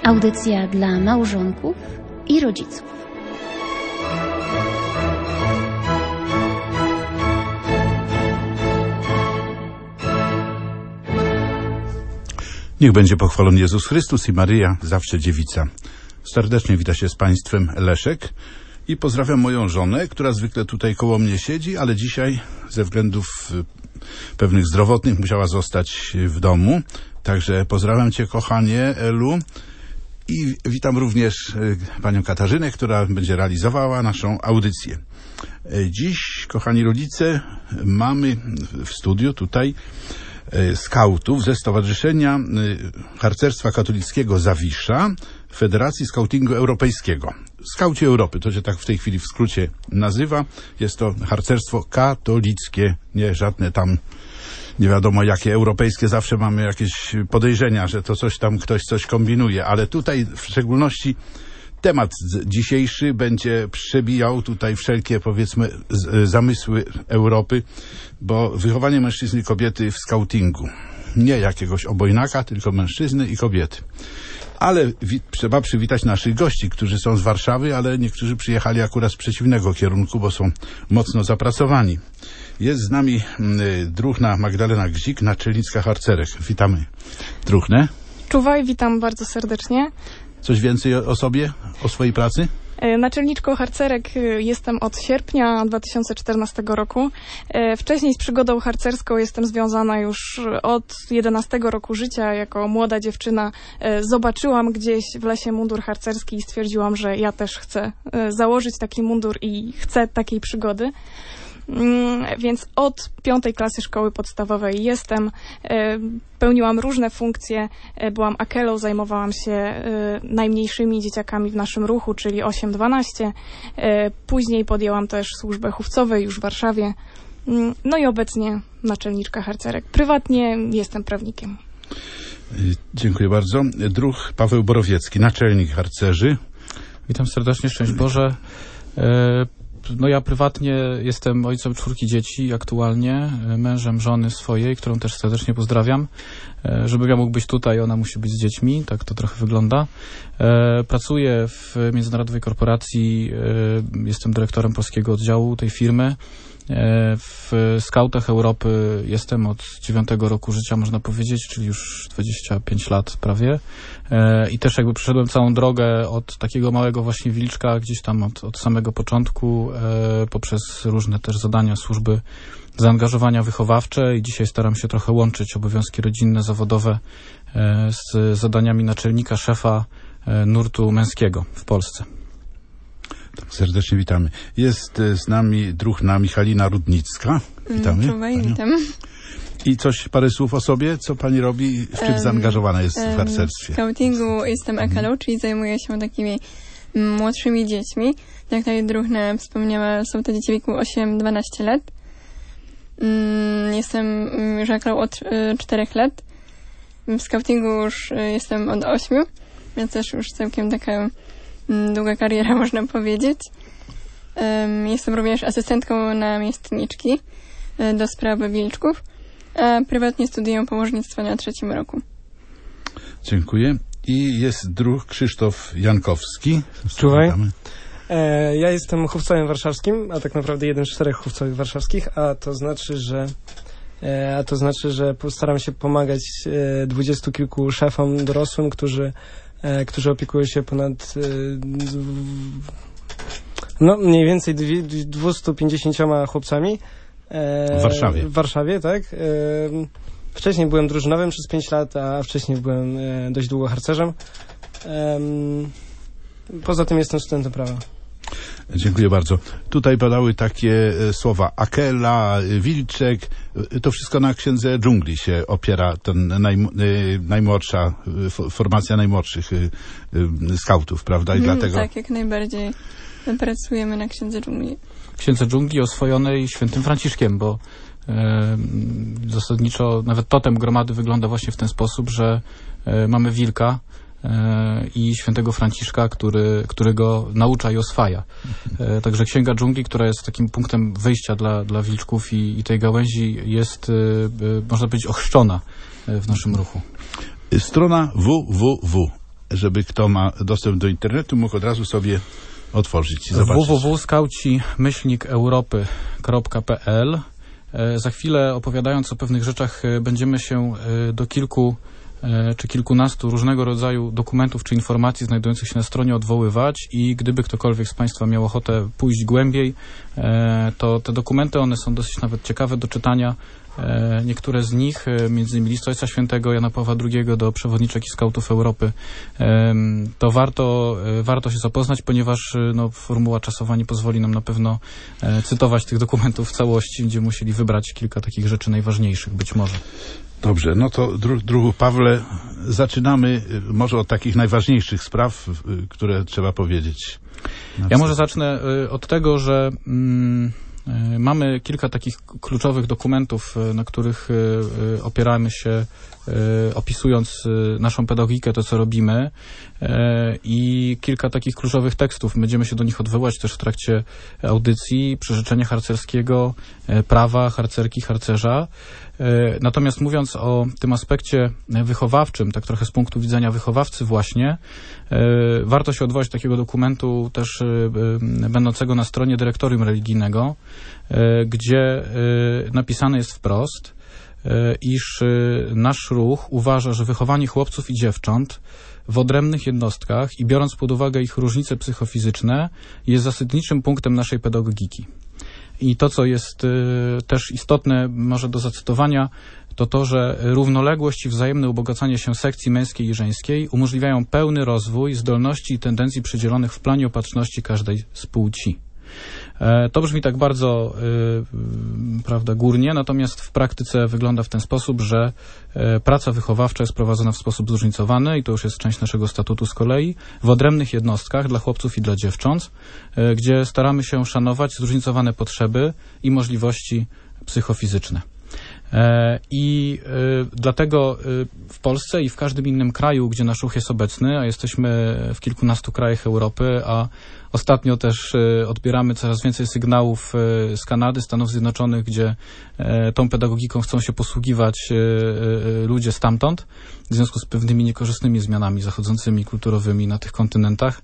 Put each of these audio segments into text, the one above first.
Audycja dla małżonków i rodziców. Niech będzie pochwalony Jezus Chrystus i Maryja, zawsze dziewica. Serdecznie wita się z Państwem Leszek i pozdrawiam moją żonę, która zwykle tutaj koło mnie siedzi, ale dzisiaj ze względów pewnych zdrowotnych musiała zostać w domu. Także pozdrawiam Cię, kochanie Elu, i witam również panią Katarzynę, która będzie realizowała naszą audycję. Dziś, kochani rodzice, mamy w studiu tutaj skautów ze Stowarzyszenia Harcerstwa Katolickiego Zawisza, Federacji Skautingu Europejskiego. Skauci Europy, to się tak w tej chwili w skrócie nazywa. Jest to harcerstwo katolickie, nie żadne tam nie wiadomo jakie europejskie. Zawsze mamy jakieś podejrzenia, że to coś tam ktoś coś kombinuje, ale tutaj w szczególności temat dzisiejszy będzie przebijał tutaj wszelkie, powiedzmy, zamysły Europy, bo wychowanie mężczyzny i kobiety w skautingu, nie jakiegoś obojnaka, tylko mężczyzny i kobiety. Ale trzeba przywitać naszych gości, którzy są z Warszawy, ale niektórzy przyjechali akurat z przeciwnego kierunku, bo są mocno zapracowani. Jest z nami druhna Magdalena Gzik, naczelniczka harcerek. Witamy, druhnę. Czuwaj, witam bardzo serdecznie. Coś więcej o sobie, o swojej pracy? Naczelniczką harcerek jestem od sierpnia 2014 roku. Wcześniej z przygodą harcerską jestem związana już od 11 roku życia. Jako młoda dziewczyna zobaczyłam gdzieś w lesie mundur harcerski i stwierdziłam, że ja też chcę założyć taki mundur i chcę takiej przygody. Więc od 5. klasy szkoły podstawowej jestem, pełniłam różne funkcje, byłam akelą, zajmowałam się najmniejszymi dzieciakami w naszym ruchu, czyli 8-12. Później podjęłam też służbę chówcowej już w Warszawie. No i obecnie naczelniczka harcerek. Prywatnie jestem prawnikiem. Dziękuję bardzo. Druh Paweł Borowiecki, naczelnik harcerzy. Witam serdecznie, szczęść Boże. No ja prywatnie jestem ojcem 4 dzieci aktualnie, mężem żony swojej, którą też serdecznie pozdrawiam. Żebym ja mógł być tutaj, ona musi być z dziećmi, tak to trochę wygląda. Pracuję w międzynarodowej korporacji, jestem dyrektorem polskiego oddziału tej firmy. W Skautach Europy jestem od 9 roku życia, można powiedzieć, czyli już 25 lat prawie. I też jakby przeszedłem całą drogę od takiego małego właśnie wilczka, gdzieś tam od samego początku, poprzez różne też zadania służby, zaangażowania wychowawcze i dzisiaj staram się trochę łączyć obowiązki rodzinne, zawodowe z zadaniami naczelnika, szefa nurtu męskiego w Polsce. Serdecznie witamy. Jest z nami druhna Michalina Rudnicka. Witamy. Czuwaj, witam. I parę słów o sobie, co pani robi, w czym zaangażowana jest w harcerstwie? W skautingu jestem akalą, czyli zajmuję się takimi młodszymi dziećmi. Jak tutaj druhna wspomniała, są to dzieci w wieku 8-12 lat. Jestem już akalą od 4 lat. W skautingu już jestem od 8, więc też już całkiem taka długa kariera, można powiedzieć. Jestem również asystentką namiestniczki do spraw wilczków, a prywatnie studiuję położnictwo na 3. roku. Dziękuję. I jest druh Krzysztof Jankowski. Czuwaj. Ja jestem chówcowym warszawskim, a tak naprawdę jeden z 4 chówcowych warszawskich, a to znaczy, że postaram się pomagać 20 kilku szefom dorosłym, którzy opiekują się ponad mniej więcej 250 chłopcami. W Warszawie, tak. Wcześniej byłem drużynowym przez 5 lat, a wcześniej byłem dość długo harcerzem. Poza tym jestem studentem prawa. Dziękuję bardzo. Tutaj padały takie słowa akela, wilczek. To wszystko na księdze dżungli się opiera, ten najmłodsza formacja najmłodszych skautów, prawda? I dlatego... Tak, jak najbardziej pracujemy na księdze dżungli. Księdze dżungli oswojonej świętym Franciszkiem, bo zasadniczo nawet totem gromady wygląda właśnie w ten sposób, że mamy wilka i świętego Franciszka, który go naucza i oswaja. Także Księga Dżungli, która jest takim punktem wyjścia dla wilczków i tej gałęzi, jest, można powiedzieć, ochrzczona w naszym ruchu. Strona www. żeby kto ma dostęp do internetu, mógł od razu sobie otworzyć i zobaczyć. www.skauci-europy.pl. Za chwilę, opowiadając o pewnych rzeczach, będziemy się do kilku czy kilkunastu różnego rodzaju dokumentów czy informacji znajdujących się na stronie odwoływać i gdyby ktokolwiek z Państwa miał ochotę pójść głębiej, to te dokumenty, one są dosyć nawet ciekawe do czytania. Niektóre z nich, między innymi list Ojca Świętego Jana Pawła II do przewodniczek i skautów Europy, to warto się zapoznać, ponieważ formuła czasowa nie pozwoli nam na pewno cytować tych dokumentów w całości. Będziemy musieli wybrać kilka takich rzeczy najważniejszych, być może. Dobrze, no to druhu Pawle, zaczynamy może od takich najważniejszych spraw, które trzeba powiedzieć. Ja może zacznę od tego, że mamy kilka takich kluczowych dokumentów, na których opieramy się, opisując naszą pedagogikę, to co robimy, i kilka takich kluczowych tekstów. Będziemy się do nich odwołać też w trakcie audycji, przyrzeczenia harcerskiego, prawa harcerki, harcerza. Natomiast mówiąc o tym aspekcie wychowawczym, tak trochę z punktu widzenia wychowawcy właśnie, warto się odwołać do takiego dokumentu też będącego na stronie dyrektorium religijnego, gdzie napisane jest wprost, iż nasz ruch uważa, że wychowanie chłopców i dziewcząt w odrębnych jednostkach i biorąc pod uwagę ich różnice psychofizyczne jest zasadniczym punktem naszej pedagogiki. I to, co jest też istotne może do zacytowania, to, że równoległość i wzajemne ubogacanie się sekcji męskiej i żeńskiej umożliwiają pełny rozwój zdolności i tendencji przydzielonych w planie opatrzności każdej z płci. To brzmi tak bardzo górnie, natomiast w praktyce wygląda w ten sposób, że praca wychowawcza jest prowadzona w sposób zróżnicowany i to już jest część naszego statutu z kolei, w odrębnych jednostkach dla chłopców i dla dziewcząt, gdzie staramy się szanować zróżnicowane potrzeby i możliwości psychofizyczne. I dlatego w Polsce i w każdym innym kraju, gdzie nasz ruch jest obecny, a jesteśmy w kilkunastu krajach Europy, a ostatnio też odbieramy coraz więcej sygnałów z Kanady, Stanów Zjednoczonych, gdzie tą pedagogiką chcą się posługiwać ludzie stamtąd, w związku z pewnymi niekorzystnymi zmianami zachodzącymi kulturowymi na tych kontynentach.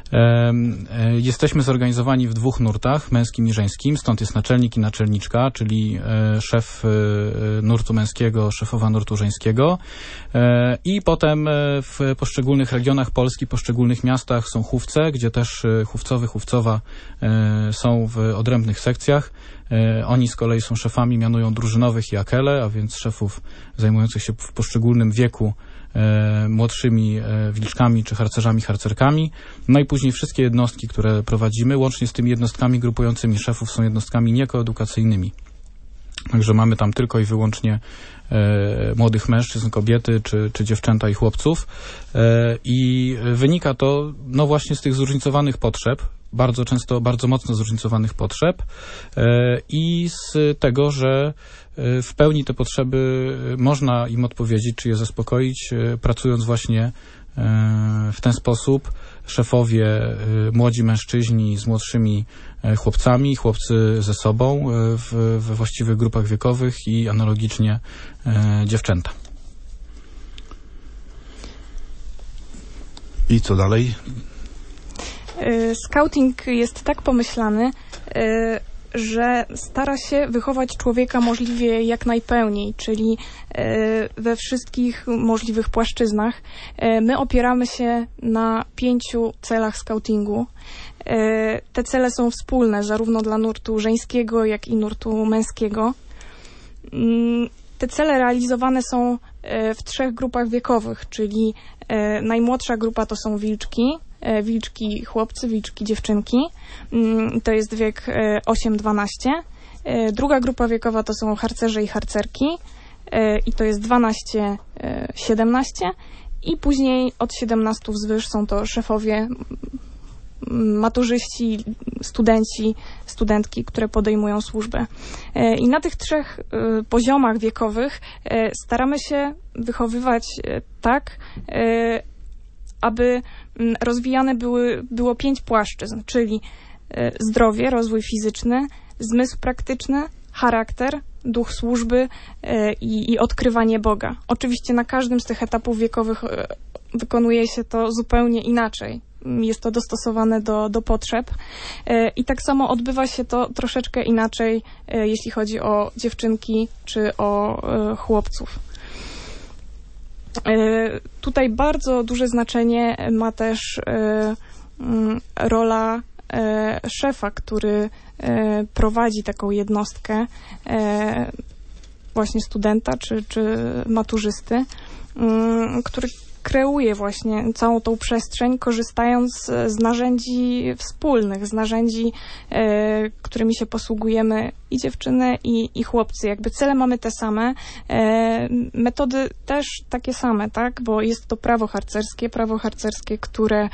Jesteśmy zorganizowani w dwóch nurtach, męskim i żeńskim, stąd jest naczelnik i naczelniczka, czyli szef nurtu męskiego, szefowa nurtu żeńskiego. I potem w poszczególnych regionach Polski, poszczególnych miastach są chówce, gdzie też chówcowy, chówcowa są w odrębnych sekcjach. Oni z kolei są szefami, mianują drużynowych i akele, a więc szefów zajmujących się w poszczególnym wieku młodszymi wilczkami czy harcerzami, harcerkami. No i później wszystkie jednostki, które prowadzimy, łącznie z tymi jednostkami grupującymi szefów, są jednostkami niekoedukacyjnymi. Także mamy tam tylko i wyłącznie młodych mężczyzn, kobiety, czy dziewczęta i chłopców. I wynika to właśnie z tych zróżnicowanych potrzeb, bardzo często, bardzo mocno zróżnicowanych potrzeb i z tego, że w pełni te potrzeby można im odpowiedzieć, czy je zaspokoić, pracując właśnie w ten sposób. Szefowie, młodzi mężczyźni z młodszymi chłopcami, chłopcy ze sobą we właściwych grupach wiekowych i analogicznie dziewczęta. I co dalej? Scouting jest tak pomyślany, że stara się wychować człowieka możliwie jak najpełniej, czyli we wszystkich możliwych płaszczyznach. My opieramy się na 5 celach scoutingu. Te cele są wspólne zarówno dla nurtu żeńskiego, jak i nurtu męskiego. Te cele realizowane są w 3 grupach wiekowych, czyli najmłodsza grupa to są wilczki, wilczki chłopcy, wilczki dziewczynki. To jest wiek 8-12. Druga grupa wiekowa to są harcerze i harcerki i to jest 12-17. I później od 17 wzwyż są to szefowie, maturzyści, studenci, studentki, które podejmują służbę. I na tych 3 poziomach wiekowych staramy się wychowywać tak, aby rozwijane było 5 płaszczyzn, czyli zdrowie, rozwój fizyczny, zmysł praktyczny, charakter, duch służby i odkrywanie Boga. Oczywiście na każdym z tych etapów wiekowych wykonuje się to zupełnie inaczej. Jest to dostosowane do potrzeb i tak samo odbywa się to troszeczkę inaczej, jeśli chodzi o dziewczynki czy o chłopców. Tutaj bardzo duże znaczenie ma też rola szefa, który prowadzi taką jednostkę, właśnie studenta czy maturzysty, który kreuje właśnie całą tą przestrzeń, korzystając z narzędzi wspólnych, z narzędzi, którymi się posługujemy i dziewczyny, i chłopcy. Jakby cele mamy te same, metody też takie same, tak? Bo jest to prawo harcerskie, które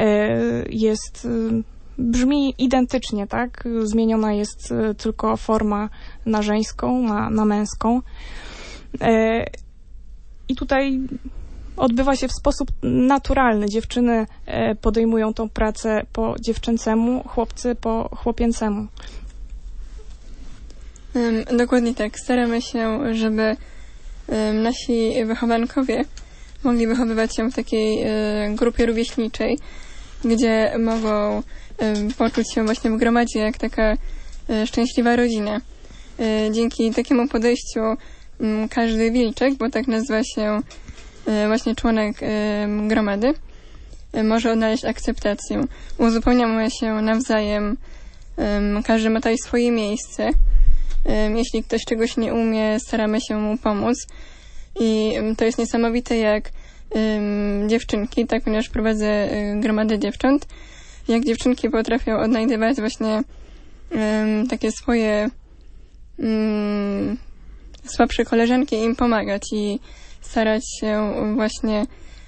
brzmi identycznie, tak? Zmieniona jest tylko forma na żeńską, na męską. I tutaj odbywa się w sposób naturalny. Dziewczyny podejmują tą pracę po dziewczęcemu, chłopcy po chłopięcemu. Dokładnie tak. Staramy się, żeby nasi wychowankowie mogli wychowywać się w takiej grupie rówieśniczej, gdzie mogą poczuć się właśnie w gromadzie jak taka szczęśliwa rodzina. Dzięki takiemu podejściu każdy wilczek, bo tak nazywa się właśnie członek gromady, może odnaleźć akceptację. Uzupełniamy się nawzajem, każdy ma tutaj swoje miejsce. Jeśli ktoś czegoś nie umie, staramy się mu pomóc. I to jest niesamowite, jak dziewczynki, tak, ponieważ prowadzę gromadę dziewcząt, jak dziewczynki potrafią odnajdywać właśnie takie swoje słabsze koleżanki i im pomagać i starać się właśnie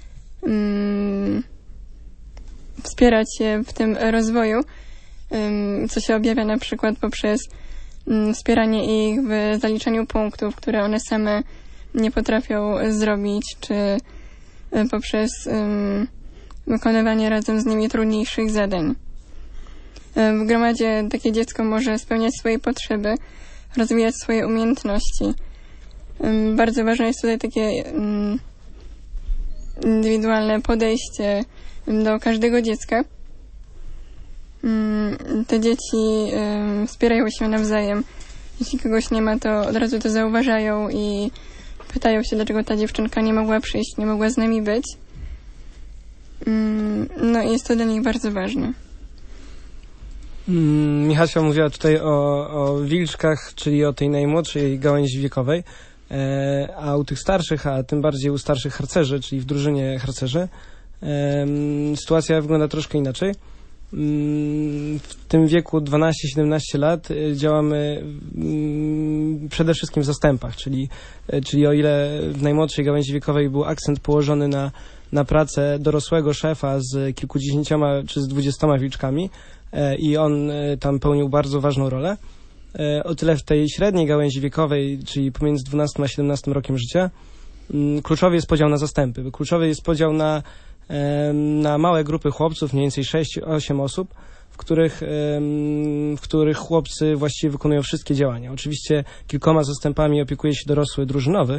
wspierać je w tym rozwoju, co się objawia na przykład poprzez wspieranie ich w zaliczaniu punktów, które one same nie potrafią zrobić, czy poprzez wykonywanie razem z nimi trudniejszych zadań. W gromadzie takie dziecko może spełniać swoje potrzeby, rozwijać swoje umiejętności. Bardzo ważne jest tutaj takie indywidualne podejście do każdego dziecka. Te dzieci wspierają się nawzajem. Jeśli kogoś nie ma, to od razu to zauważają i pytają się, dlaczego ta dziewczynka nie mogła przyjść, nie mogła z nami być. No i jest to dla nich bardzo ważne. Michasia mówiła tutaj o wilczkach, czyli o tej najmłodszej gałęzi wiekowej, a u tych starszych, a tym bardziej u starszych harcerzy, czyli w drużynie harcerzy, sytuacja wygląda troszkę inaczej. W tym wieku 12-17 lat działamy przede wszystkim w zastępach, czyli o ile w najmłodszej gałęzi wiekowej był akcent położony na pracę dorosłego szefa z kilkudziesięcioma czy z 20 wilczkami i on tam pełnił bardzo ważną rolę, o tyle w tej średniej gałęzi wiekowej, czyli pomiędzy 12 a 17 rokiem życia, kluczowy jest podział na zastępy. Kluczowy jest podział na małe grupy chłopców, mniej więcej 6-8 osób, w których chłopcy właściwie wykonują wszystkie działania. Oczywiście kilkoma zastępami opiekuje się dorosły drużynowy,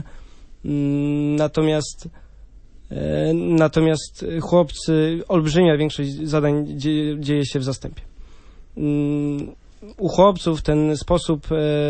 natomiast chłopcy, olbrzymia większość zadań dzieje się w zastępie. U chłopców ten sposób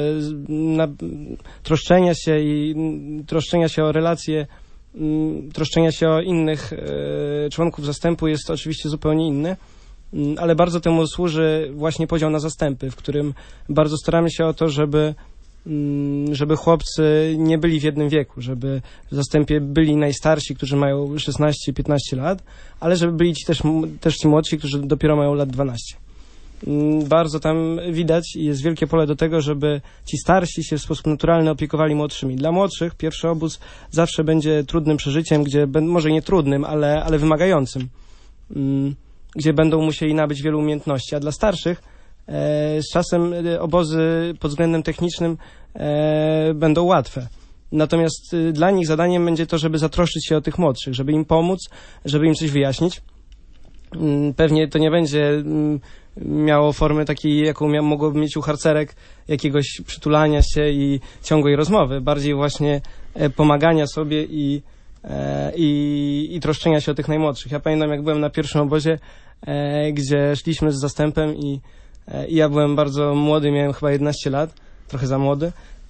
troszczenia się o relacje, troszczenia się o innych członków zastępu jest oczywiście zupełnie inny, ale bardzo temu służy właśnie podział na zastępy, w którym bardzo staramy się o to, żeby chłopcy nie byli w jednym wieku, żeby w zastępie byli najstarsi, którzy mają 16-15 lat, ale żeby byli też ci młodsi, którzy dopiero mają lat 12. Bardzo tam widać i jest wielkie pole do tego, żeby ci starsi się w sposób naturalny opiekowali młodszymi. Dla młodszych pierwszy obóz zawsze będzie trudnym przeżyciem, może nie trudnym, ale wymagającym, gdzie będą musieli nabyć wielu umiejętności, a dla starszych z czasem obozy pod względem technicznym będą łatwe. Natomiast dla nich zadaniem będzie to, żeby zatroszczyć się o tych młodszych, żeby im pomóc, żeby im coś wyjaśnić. Pewnie to nie będzie miało formę takiej, jaką mogłoby mieć u harcerek, jakiegoś przytulania się i ciągłej rozmowy. Bardziej właśnie pomagania sobie i i troszczenia się o tych najmłodszych. Ja pamiętam, jak byłem na pierwszym obozie, gdzie szliśmy z zastępem i ja byłem bardzo młody, miałem chyba 11 lat, trochę za młody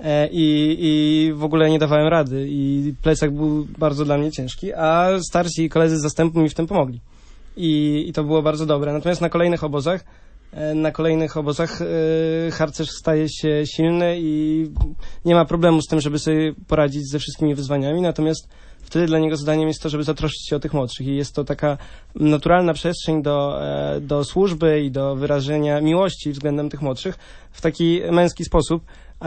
i w ogóle nie dawałem rady i plecak był bardzo dla mnie ciężki, a starsi koledzy z zastępu mi w tym pomogli i to było bardzo dobre. Natomiast na kolejnych obozach harcerz staje się silny i nie ma problemu z tym, żeby sobie poradzić ze wszystkimi wyzwaniami, natomiast wtedy dla niego zadaniem jest to, żeby zatroszczyć się o tych młodszych i jest to taka naturalna przestrzeń do służby i do wyrażenia miłości względem tych młodszych w taki męski sposób, a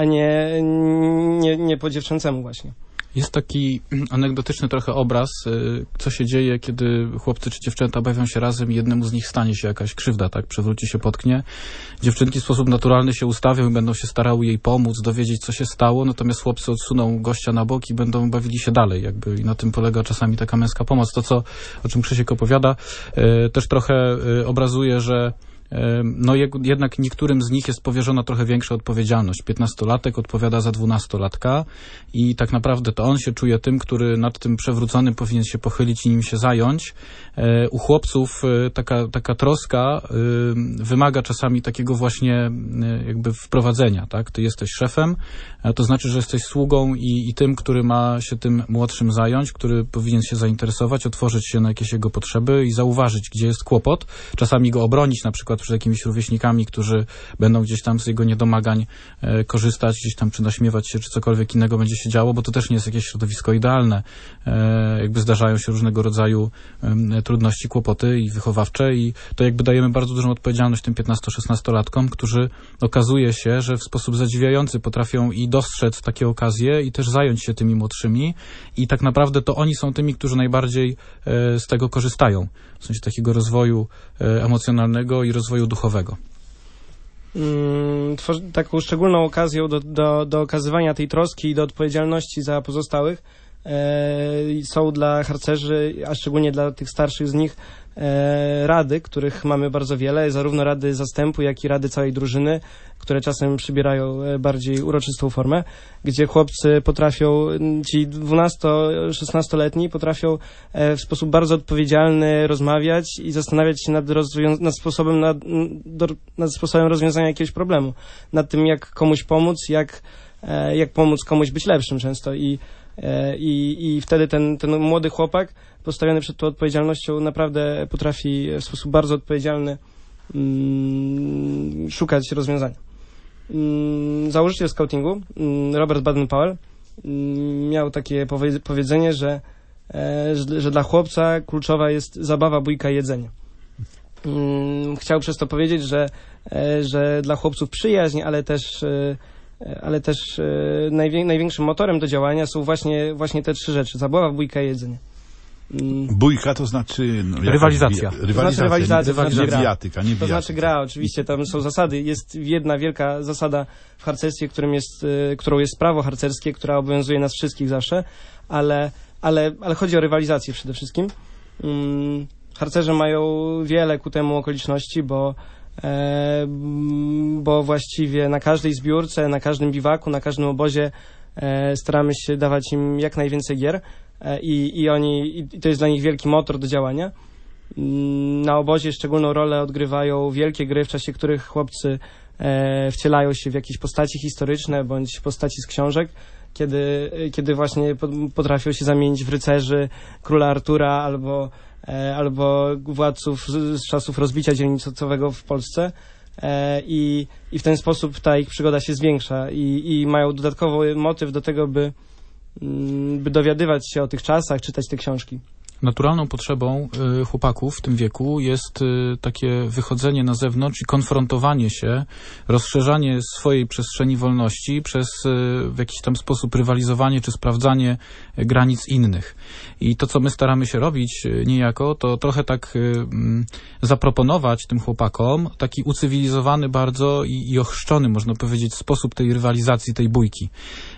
nie po dziewczęcemu właśnie. Jest taki anegdotyczny trochę obraz, co się dzieje, kiedy chłopcy czy dziewczęta bawią się razem i jednemu z nich stanie się jakaś krzywda, tak, przewróci się, potknie. Dziewczynki w sposób naturalny się ustawią i będą się starały jej pomóc, dowiedzieć, co się stało, natomiast chłopcy odsuną gościa na bok i będą bawili się dalej, jakby, i na tym polega czasami taka męska pomoc. To, o czym Krzysiek opowiada, też trochę obrazuje, że no jednak niektórym z nich jest powierzona trochę większa odpowiedzialność. 15-latek odpowiada za 12-latka i tak naprawdę to on się czuje tym, który nad tym przewróconym powinien się pochylić i nim się zająć. U chłopców taka troska wymaga czasami takiego właśnie jakby wprowadzenia, tak? Ty jesteś szefem, to znaczy, że jesteś sługą i tym, który ma się tym młodszym zająć, który powinien się zainteresować, otworzyć się na jakieś jego potrzeby i zauważyć, gdzie jest kłopot. Czasami go obronić, na przykład przed jakimiś rówieśnikami, którzy będą gdzieś tam z jego niedomagań korzystać, gdzieś tam czy naśmiewać się, czy cokolwiek innego będzie się działo, bo to też nie jest jakieś środowisko idealne. Jakby zdarzają się różnego rodzaju trudności, kłopoty i wychowawcze i to jakby dajemy bardzo dużą odpowiedzialność tym 15-16-latkom, którzy okazuje się, że w sposób zadziwiający potrafią i dostrzec takie okazje i też zająć się tymi młodszymi i tak naprawdę to oni są tymi, którzy najbardziej z tego korzystają. W sensie takiego rozwoju emocjonalnego i rozwoju duchowego. Taką szczególną okazją do okazywania tej troski i do odpowiedzialności za pozostałych są dla harcerzy, a szczególnie dla tych starszych z nich, rady, których mamy bardzo wiele, zarówno rady zastępu, jak i rady całej drużyny, które czasem przybierają bardziej uroczystą formę, gdzie chłopcy potrafią, ci 12-16-letni potrafią w sposób bardzo odpowiedzialny rozmawiać i zastanawiać się nad sposobem rozwiązania jakiegoś problemu, nad tym, jak komuś pomóc, jak pomóc komuś być lepszym często i wtedy ten młody chłopak postawiony przed tą odpowiedzialnością naprawdę potrafi w sposób bardzo odpowiedzialny szukać rozwiązania. Założyciel scoutingu, Robert Baden-Powell, miał takie powiedzenie, że dla chłopca kluczowa jest zabawa, bójka i jedzenie. Chciał przez to powiedzieć, że dla chłopców przyjaźń, ale też największym motorem do działania są właśnie te trzy rzeczy: zabawa, bójka i jedzenie. Bójka to znaczy... Rywalizacja. Rywalizacja, nie bijatyka. To znaczy gra, oczywiście, tam są zasady. Jest jedna wielka zasada w harcerstwie, którą jest prawo harcerskie, która obowiązuje nas wszystkich zawsze, ale chodzi o rywalizację przede wszystkim. Harcerze mają wiele ku temu okoliczności, bo właściwie na każdej zbiórce, na każdym biwaku, na każdym obozie staramy się dawać im jak najwięcej gier i to jest dla nich wielki motor do działania. Na obozie szczególną rolę odgrywają wielkie gry, w czasie których chłopcy wcielają się w jakieś postaci historyczne bądź postaci z książek, kiedy właśnie potrafią się zamienić w rycerzy króla Artura albo władców z czasów rozbicia dzielnicowego w Polsce i w ten sposób ta ich przygoda się zwiększa i mają dodatkowy motyw do tego, by dowiadywać się o tych czasach, czytać te książki. Naturalną potrzebą chłopaków w tym wieku jest takie wychodzenie na zewnątrz i konfrontowanie się, rozszerzanie swojej przestrzeni wolności przez w jakiś tam sposób rywalizowanie czy sprawdzanie granic innych. I to, co my staramy się robić niejako, to trochę tak zaproponować tym chłopakom taki ucywilizowany bardzo i ochrzczony, można powiedzieć, sposób tej rywalizacji, tej bójki.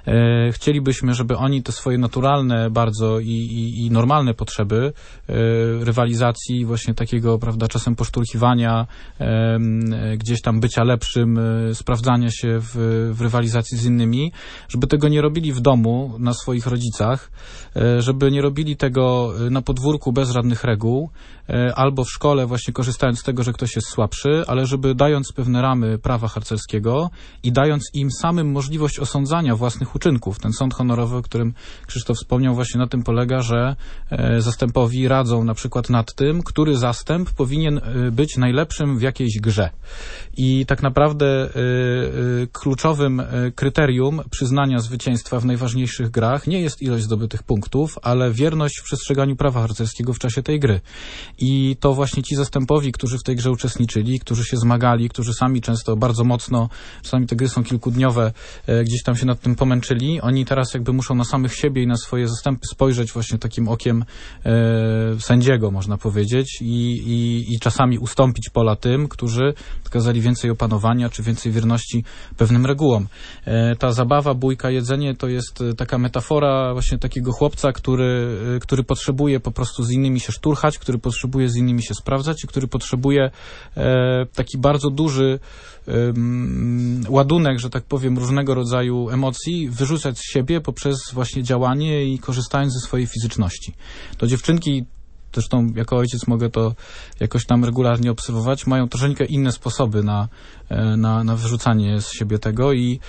Chcielibyśmy, żeby oni te swoje naturalne bardzo i normalne potrzeby rywalizacji, właśnie takiego, prawda, czasem poszturchiwania, gdzieś tam bycia lepszym, sprawdzania się w rywalizacji z innymi, żeby tego nie robili w domu, na swoich rodzicach, żeby nie robili tego na podwórku bez żadnych reguł, albo w szkole właśnie korzystając z tego, że ktoś jest słabszy, ale żeby dając pewne ramy prawa harcerskiego i dając im samym możliwość osądzania własnych uczynków. Ten sąd honorowy, o którym Krzysztof wspomniał, właśnie na tym polega, że zastępowi radzą na przykład nad tym, który zastęp powinien być najlepszym w jakiejś grze. I tak naprawdę kluczowym kryterium przyznania zwycięstwa w najważniejszych grach nie jest ilość zdobytych punktów, ale wierność w przestrzeganiu prawa harcerskiego w czasie tej gry. I to właśnie ci zastępowi, którzy w tej grze uczestniczyli, którzy się zmagali, którzy sami często bardzo mocno, czasami te gry są kilkudniowe, gdzieś tam się nad tym pomęczyli, oni teraz jakby muszą na samych siebie i na swoje zastępy spojrzeć właśnie takim okiem sędziego, można powiedzieć, i czasami ustąpić pola tym, którzy wykazali więcej opanowania, czy więcej wierności pewnym regułom. Ta zabawa, bójka, jedzenie to jest taka metafora właśnie takiego chłopca, który potrzebuje po prostu z innymi się szturchać, który potrzebuje z innymi się sprawdzać i który potrzebuje taki bardzo duży ładunek, że tak powiem, różnego rodzaju emocji wyrzucać z siebie poprzez właśnie działanie i korzystając ze swojej fizyczności. To dziewczynki, zresztą jako ojciec mogę to jakoś tam regularnie obserwować, mają troszeczkę inne sposoby na wyrzucanie z siebie tego i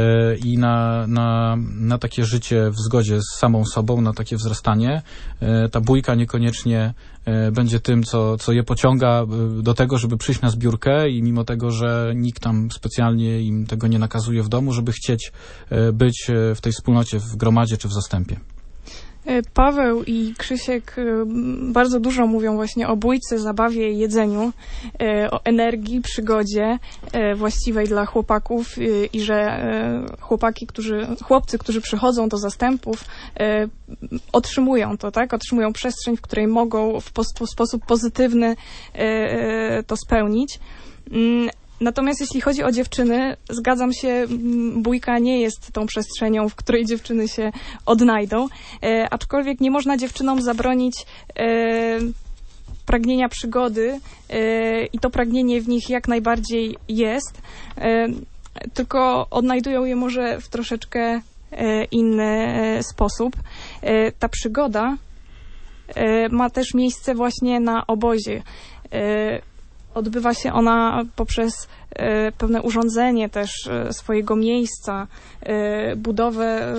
na takie życie w zgodzie z samą sobą, na takie wzrastanie. Ta bójka niekoniecznie będzie tym, co je pociąga do tego, żeby przyjść na zbiórkę i mimo tego, że nikt tam specjalnie im tego nie nakazuje w domu, żeby chcieć być w tej wspólnocie, w gromadzie czy w zastępie. Paweł i Krzysiek bardzo dużo mówią właśnie o bójce, zabawie, jedzeniu, o energii, przygodzie właściwej dla chłopaków i że chłopcy, którzy przychodzą do zastępów, otrzymują to, tak? Otrzymują przestrzeń, w której mogą w sposób pozytywny to spełnić. Natomiast jeśli chodzi o dziewczyny, zgadzam się, bójka nie jest tą przestrzenią, w której dziewczyny się odnajdą, aczkolwiek nie można dziewczynom zabronić pragnienia przygody i to pragnienie w nich jak najbardziej jest, tylko odnajdują je może w troszeczkę inny sposób. Ta przygoda ma też miejsce właśnie na obozie. Odbywa się ona poprzez pewne urządzenie też swojego miejsca, budowę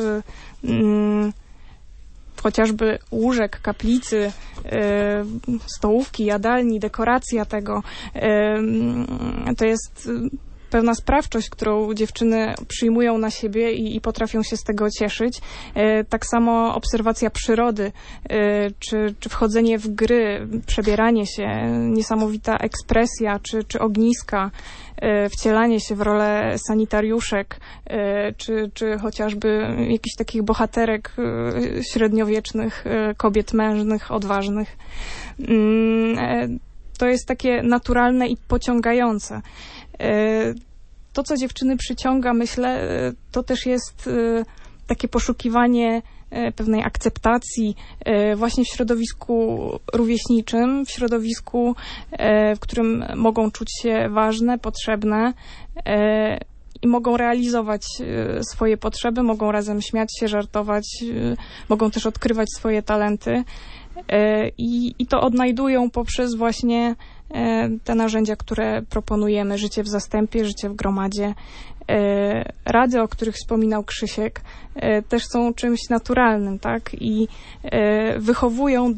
chociażby łóżek, kaplicy, stołówki, jadalni, dekoracja tego. To jest pewna sprawczość, którą dziewczyny przyjmują na siebie i potrafią się z tego cieszyć. Tak samo obserwacja przyrody, czy wchodzenie w gry, przebieranie się, niesamowita ekspresja, czy ogniska, wcielanie się w rolę sanitariuszek, czy chociażby jakichś takich bohaterek średniowiecznych, kobiet mężnych, odważnych. To jest takie naturalne i pociągające. To, co dziewczyny przyciąga, myślę, to też jest takie poszukiwanie pewnej akceptacji właśnie w środowisku rówieśniczym, w środowisku, w którym mogą czuć się ważne, potrzebne i mogą realizować swoje potrzeby, mogą razem śmiać się, żartować, mogą też odkrywać swoje talenty i to odnajdują poprzez właśnie te narzędzia, które proponujemy. Życie w zastępie, życie w gromadzie. Rady, o których wspominał Krzysiek, też są czymś naturalnym, tak? I wychowują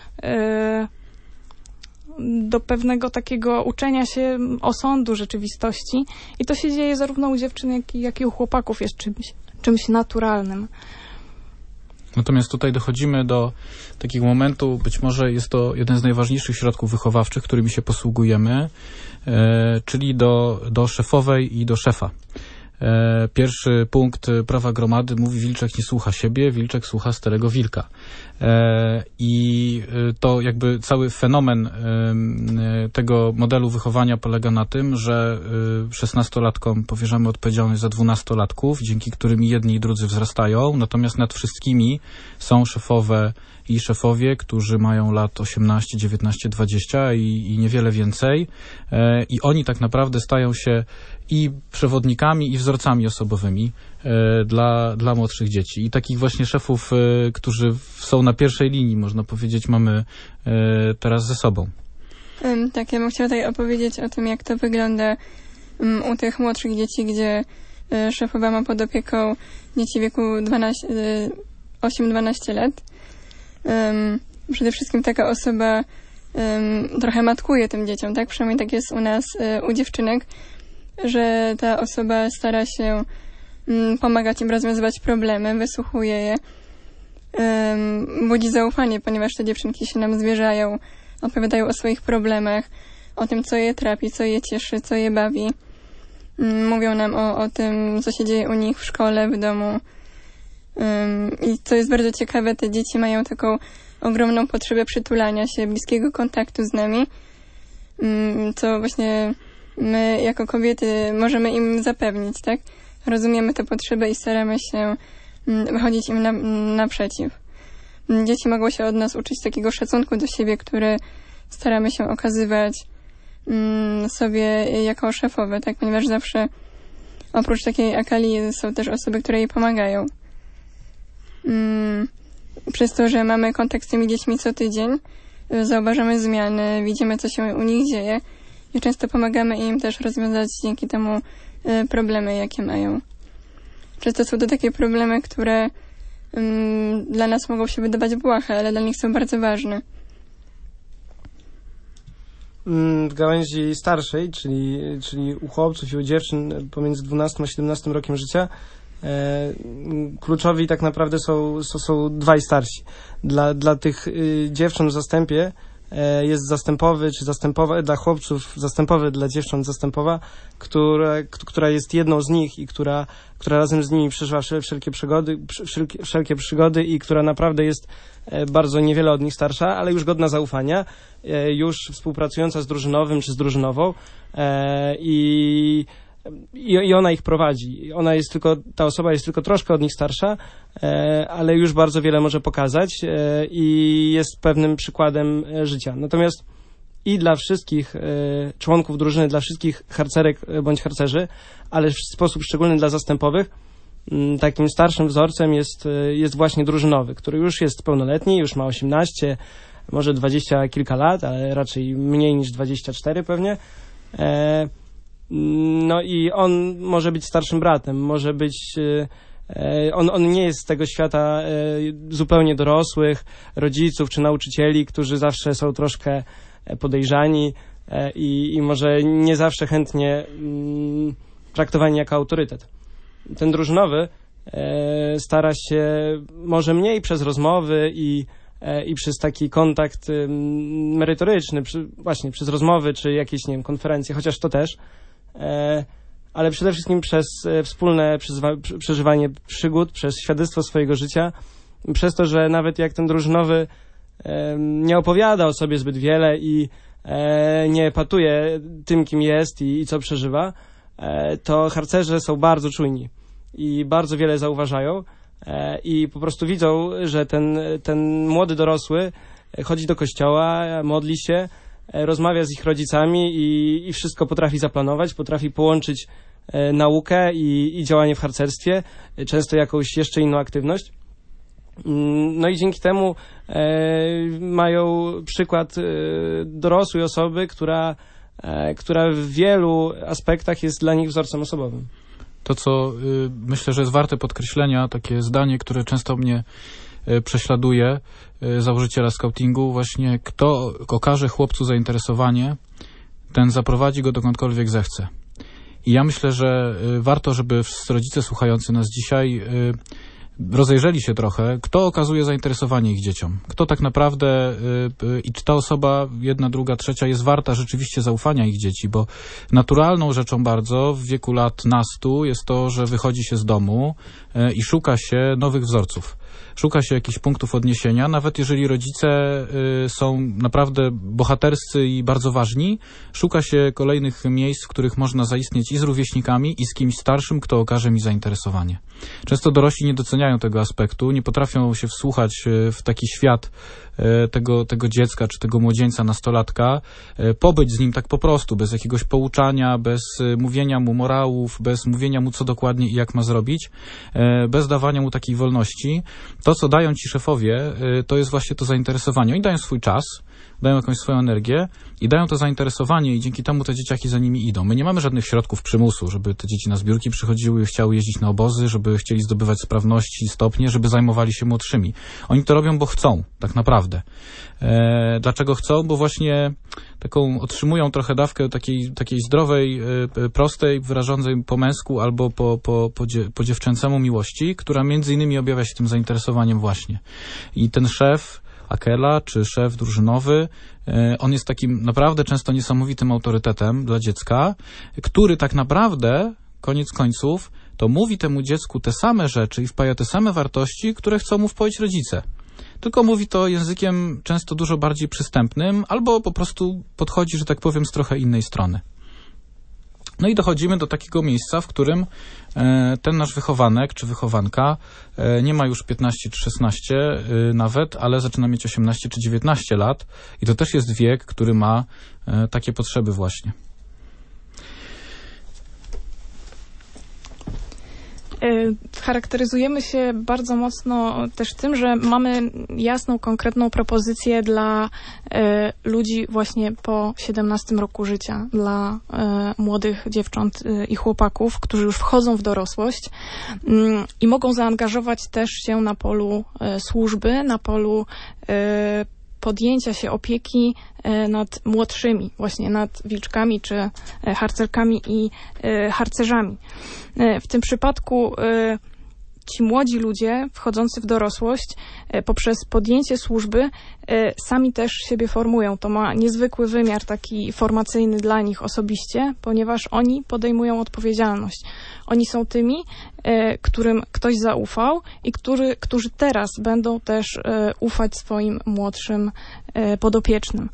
do pewnego takiego uczenia się osądu rzeczywistości. I to się dzieje zarówno u dziewczyn, jak i u chłopaków. Jest czymś naturalnym. Natomiast tutaj dochodzimy do takiego momentu, być może jest to jeden z najważniejszych środków wychowawczych, którymi się posługujemy, czyli do szefowej i do szefa. Pierwszy punkt prawa gromady mówi: wilczek nie słucha siebie, wilczek słucha starego wilka. I to jakby cały fenomen tego modelu wychowania polega na tym, że 16-latkom powierzamy odpowiedzialność za 12-latków, dzięki którym jedni i drudzy wzrastają, natomiast nad wszystkimi są szefowe i szefowie, którzy mają lat 18, 19, 20 i niewiele więcej. I oni tak naprawdę stają się i przewodnikami, i wzorcami osobowymi dla młodszych dzieci. I takich właśnie szefów, którzy są na pierwszej linii, można powiedzieć, mamy teraz ze sobą. Tak, ja bym chciała tutaj opowiedzieć o tym, jak to wygląda u tych młodszych dzieci, gdzie szefowa ma pod opieką dzieci w wieku 8-12 lat. Przede wszystkim taka osoba trochę matkuje tym dzieciom, tak? Przynajmniej tak jest u nas, u dziewczynek, że ta osoba stara się pomagać im rozwiązywać problemy, wysłuchuje je, budzi zaufanie, ponieważ te dziewczynki się nam zwierzają, opowiadają o swoich problemach, o tym, co je trapi, co je cieszy, co je bawi. Mówią nam o tym, co się dzieje u nich w szkole, w domu. I co jest bardzo ciekawe, te dzieci mają taką ogromną potrzebę przytulania się, bliskiego kontaktu z nami, co właśnie my jako kobiety możemy im zapewnić, tak? Rozumiemy tę potrzebę i staramy się wychodzić im naprzeciw. Dzieci mogą się od nas uczyć takiego szacunku do siebie, który staramy się okazywać sobie jako szefowe, tak? Ponieważ zawsze oprócz takiej Akali są też osoby, które jej pomagają. Przez to, że mamy kontakt z tymi dziećmi co tydzień, zauważamy zmiany, widzimy, co się u nich dzieje i często pomagamy im też rozwiązać dzięki temu problemy, jakie mają. Często są to takie problemy, które dla nas mogą się wydawać błahe, ale dla nich są bardzo ważne. W gałęzi starszej, czyli u chłopców i u dziewczyn pomiędzy 12 a 17 rokiem życia, kluczowi tak naprawdę są dwaj starsi. Dla tych dziewcząt w zastępie jest zastępowy, czy zastępowa, dla chłopców zastępowy, dla dziewcząt zastępowa, która jest jedną z nich i która razem z nimi przeżywa wszelkie przygody i która naprawdę jest bardzo niewiele od nich starsza, ale już godna zaufania, już współpracująca z drużynowym czy z drużynową i ona ich prowadzi. Ta osoba jest tylko troszkę od nich starsza, ale już bardzo wiele może pokazać i jest pewnym przykładem życia. Natomiast i dla wszystkich członków drużyny, dla wszystkich harcerek bądź harcerzy, ale w sposób szczególny dla zastępowych, takim starszym wzorcem jest właśnie drużynowy, który już jest pełnoletni, już ma 18, może 20 kilka lat, ale raczej mniej niż 24 pewnie. No i on może być starszym bratem, może być... On nie jest z tego świata zupełnie dorosłych rodziców czy nauczycieli, którzy zawsze są troszkę podejrzani i może nie zawsze chętnie traktowani jako autorytet. Ten drużynowy stara się może mniej przez rozmowy i przez taki kontakt merytoryczny, właśnie przez rozmowy czy jakieś, nie wiem, konferencje, chociaż to też, ale przede wszystkim przez wspólne przeżywanie przygód, przez świadectwo swojego życia, przez to, że nawet jak ten drużynowy nie opowiada o sobie zbyt wiele i nie epatuje tym, kim jest i co przeżywa, to harcerze są bardzo czujni i bardzo wiele zauważają i po prostu widzą, że ten młody dorosły chodzi do kościoła, modli się, rozmawia z ich rodzicami i wszystko potrafi zaplanować, potrafi połączyć naukę i działanie w harcerstwie, często jakąś jeszcze inną aktywność. No i dzięki temu mają przykład dorosłej osoby, która w wielu aspektach jest dla nich wzorcem osobowym. To, co myślę, że jest warte podkreślenia, takie zdanie, które często mnie prześladuje, założyciela skautingu, właśnie kto okaże chłopcu zainteresowanie, ten zaprowadzi go dokądkolwiek zechce. I ja myślę, że warto, żeby rodzice słuchający nas dzisiaj rozejrzeli się trochę, kto okazuje zainteresowanie ich dzieciom. Kto tak naprawdę i czy ta osoba, jedna, druga, trzecia jest warta rzeczywiście zaufania ich dzieci, bo naturalną rzeczą bardzo w wieku lat nastu jest to, że wychodzi się z domu i szuka się nowych wzorców. Szuka się jakichś punktów odniesienia, nawet jeżeli rodzice są naprawdę bohaterscy i bardzo ważni, szuka się kolejnych miejsc, w których można zaistnieć i z rówieśnikami, i z kimś starszym, kto okaże mi zainteresowanie. Często dorośli nie doceniają tego aspektu, nie potrafią się wsłuchać w taki świat tego dziecka, czy tego młodzieńca, nastolatka, pobyć z nim tak po prostu, bez jakiegoś pouczania, bez mówienia mu morałów, bez mówienia mu, co dokładnie i jak ma zrobić, bez dawania mu takiej wolności. To, co dają ci szefowie, to jest właśnie to zainteresowanie. Oni dają swój czas, dają jakąś swoją energię i dają to zainteresowanie i dzięki temu te dzieciaki za nimi idą. My nie mamy żadnych środków przymusu, żeby te dzieci na zbiórki przychodziły i chciały jeździć na obozy, żeby chcieli zdobywać sprawności, stopnie, żeby zajmowali się młodszymi. Oni to robią, bo chcą, tak naprawdę. Dlaczego chcą? Bo właśnie otrzymują trochę dawkę takiej zdrowej, prostej, wyrażonej po męsku albo po dziewczęcemu miłości, która między innymi objawia się tym zainteresowaniem właśnie. I ten szef Akela, czy szef drużynowy, on jest takim naprawdę często niesamowitym autorytetem dla dziecka, który tak naprawdę, koniec końców, to mówi temu dziecku te same rzeczy i wpaja te same wartości, które chcą mu wpoić rodzice. Tylko mówi to językiem często dużo bardziej przystępnym, albo po prostu podchodzi, że tak powiem, z trochę innej strony. No i dochodzimy do takiego miejsca, w którym ten nasz wychowanek czy wychowanka nie ma już 15 czy 16 nawet, ale zaczyna mieć 18 czy 19 lat i to też jest wiek, który ma takie potrzeby właśnie. Charakteryzujemy się bardzo mocno też tym, że mamy jasną, konkretną propozycję dla ludzi właśnie po 17 roku życia, dla młodych dziewcząt i chłopaków, którzy już wchodzą w dorosłość i mogą zaangażować też się na polu służby, na polu podjęcia się opieki nad młodszymi, właśnie nad wilczkami, czy harcerkami i harcerzami. W tym przypadku ci młodzi ludzie wchodzący w dorosłość poprzez podjęcie służby sami też siebie formują. To ma niezwykły wymiar taki formacyjny dla nich osobiście, ponieważ oni podejmują odpowiedzialność. Oni są tymi, którym ktoś zaufał i którzy teraz będą też ufać swoim młodszym podopiecznym.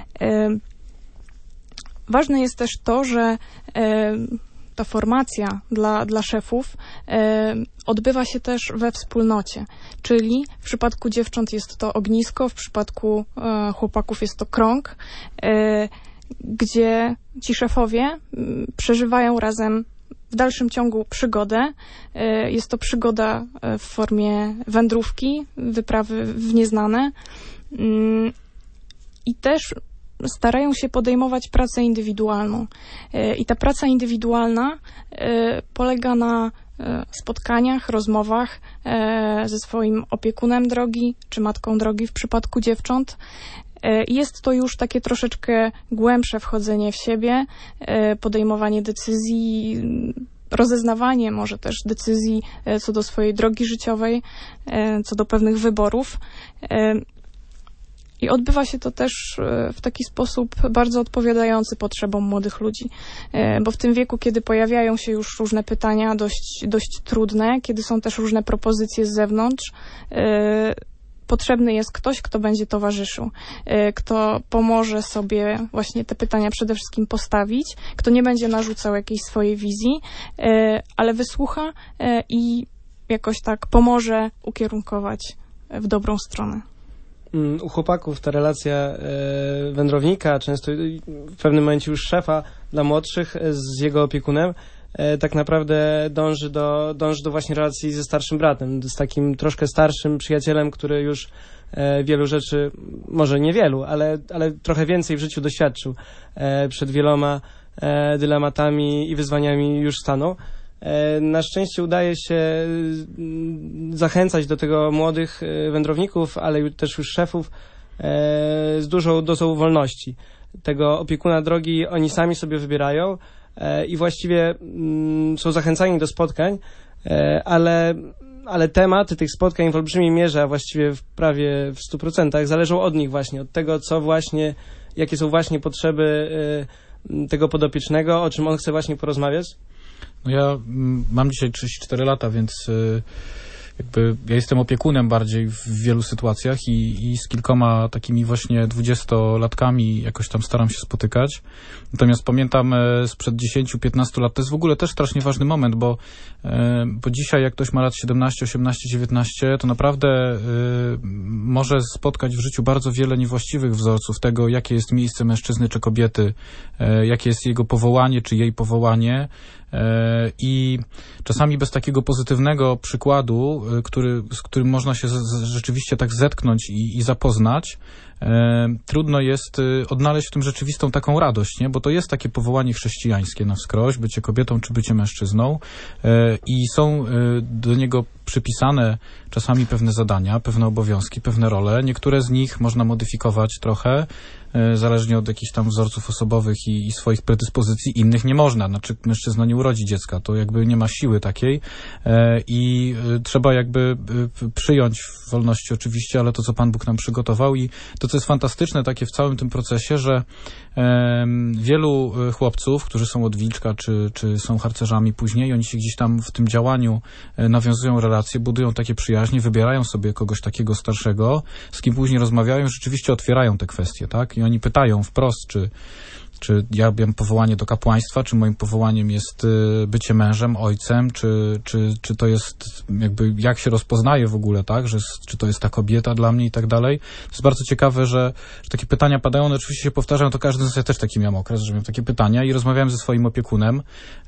Ważne jest też to, że ta formacja dla szefów odbywa się też we wspólnocie, czyli w przypadku dziewcząt jest to ognisko, w przypadku chłopaków jest to krąg, gdzie ci szefowie przeżywają razem w dalszym ciągu przygodę. Jest to przygoda w formie wędrówki, wyprawy w nieznane i też starają się podejmować pracę indywidualną. I ta praca indywidualna polega na spotkaniach, rozmowach ze swoim opiekunem drogi, czy matką drogi w przypadku dziewcząt. Jest to już takie troszeczkę głębsze wchodzenie w siebie, podejmowanie decyzji, rozeznawanie może też decyzji co do swojej drogi życiowej, co do pewnych wyborów. I odbywa się to też w taki sposób bardzo odpowiadający potrzebom młodych ludzi. Bo w tym wieku, kiedy pojawiają się już różne pytania dość trudne, kiedy są też różne propozycje z zewnątrz, potrzebny jest ktoś, kto będzie towarzyszył, kto pomoże sobie właśnie te pytania przede wszystkim postawić, kto nie będzie narzucał jakiejś swojej wizji, ale wysłucha i jakoś tak pomoże ukierunkować w dobrą stronę. U chłopaków ta relacja wędrownika, często w pewnym momencie już szefa dla młodszych z jego opiekunem, tak naprawdę dąży do właśnie relacji ze starszym bratem, z takim troszkę starszym przyjacielem, który już wielu rzeczy, może niewielu, ale trochę więcej w życiu doświadczył. Przed wieloma dylematami i wyzwaniami już stanął. Na szczęście udaje się zachęcać do tego młodych wędrowników, ale też już szefów z dużą dozą wolności. Tego opiekuna drogi oni sami sobie wybierają i właściwie są zachęcani do spotkań, ale ale tematy tych spotkań w olbrzymiej mierze, a właściwie prawie w 100% zależą od nich właśnie, od tego, co właśnie, jakie są właśnie potrzeby tego podopiecznego, o czym on chce właśnie porozmawiać. No ja mam dzisiaj 34 lata, więc jakby ja jestem opiekunem bardziej w wielu sytuacjach i z kilkoma takimi właśnie 20-latkami jakoś tam staram się spotykać. Natomiast pamiętam sprzed 10-15 lat, to jest w ogóle też strasznie ważny moment, bo dzisiaj jak ktoś ma lat 17, 18, 19, to naprawdę może spotkać w życiu bardzo wiele niewłaściwych wzorców tego, jakie jest miejsce mężczyzny czy kobiety, jakie jest jego powołanie czy jej powołanie. I czasami bez takiego pozytywnego przykładu, z którym można się rzeczywiście tak zetknąć i zapoznać, trudno jest odnaleźć w tym rzeczywistą taką radość, nie? Bo to jest takie powołanie chrześcijańskie na wskroś, bycie kobietą czy bycie mężczyzną i są do niego przypisane czasami pewne zadania, pewne obowiązki, pewne role. Niektóre z nich można modyfikować trochę, zależnie od jakichś tam wzorców osobowych i swoich predyspozycji. Innych nie można. Znaczy mężczyzna nie urodzi dziecka, to jakby nie ma siły takiej i trzeba jakby przyjąć w wolności oczywiście, ale to, co Pan Bóg nam przygotował i to, co jest fantastyczne takie w całym tym procesie, że wielu chłopców, którzy są od Wilczka, czy są harcerzami później, oni się gdzieś tam w tym działaniu nawiązują relacje, budują takie przyjaźnie, wybierają sobie kogoś takiego starszego, z kim później rozmawiają, rzeczywiście otwierają te kwestie, tak? I oni pytają wprost, czy ja mam powołanie do kapłaństwa, czy moim powołaniem jest bycie mężem, ojcem, czy to jest jakby, jak się rozpoznaje w ogóle, tak, czy to jest ta kobieta dla mnie i tak dalej. To jest bardzo ciekawe, że takie pytania padają, one oczywiście się powtarzają, to każdy z nas, ja też taki miałem okres, że miałem takie pytania i rozmawiałem ze swoim opiekunem,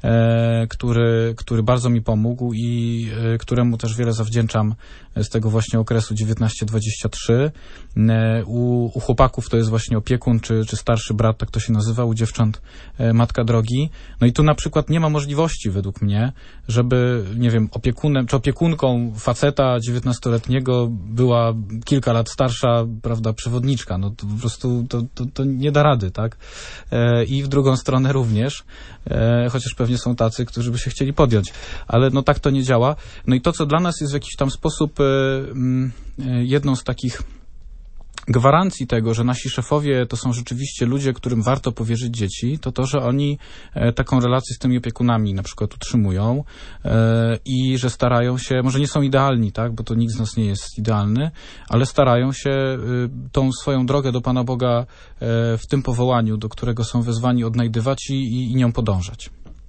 który bardzo mi pomógł i któremu też wiele zawdzięczam z tego właśnie okresu 19-23. U chłopaków to jest właśnie opiekun, czy starszy brat, tak to się nazywa, u dziewcząt matka drogi. No i tu na przykład nie ma możliwości według mnie, żeby, nie wiem, opiekunem czy opiekunką faceta 19-letniego była kilka lat starsza, prawda, przewodniczka. No to po prostu to nie da rady, tak? I w drugą stronę również, chociaż pewnie są tacy, którzy by się chcieli podjąć. Ale no tak to nie działa. No i to, co dla nas jest w jakiś tam sposób jedną z takich gwarancji tego, że nasi szefowie to są rzeczywiście ludzie, którym warto powierzyć dzieci, to, że oni taką relację z tymi opiekunami na przykład utrzymują i że starają się, może nie są idealni, tak, bo to nikt z nas nie jest idealny, ale starają się tą swoją drogę do Pana Boga w tym powołaniu, do którego są wezwani, odnajdywać i nią podążać.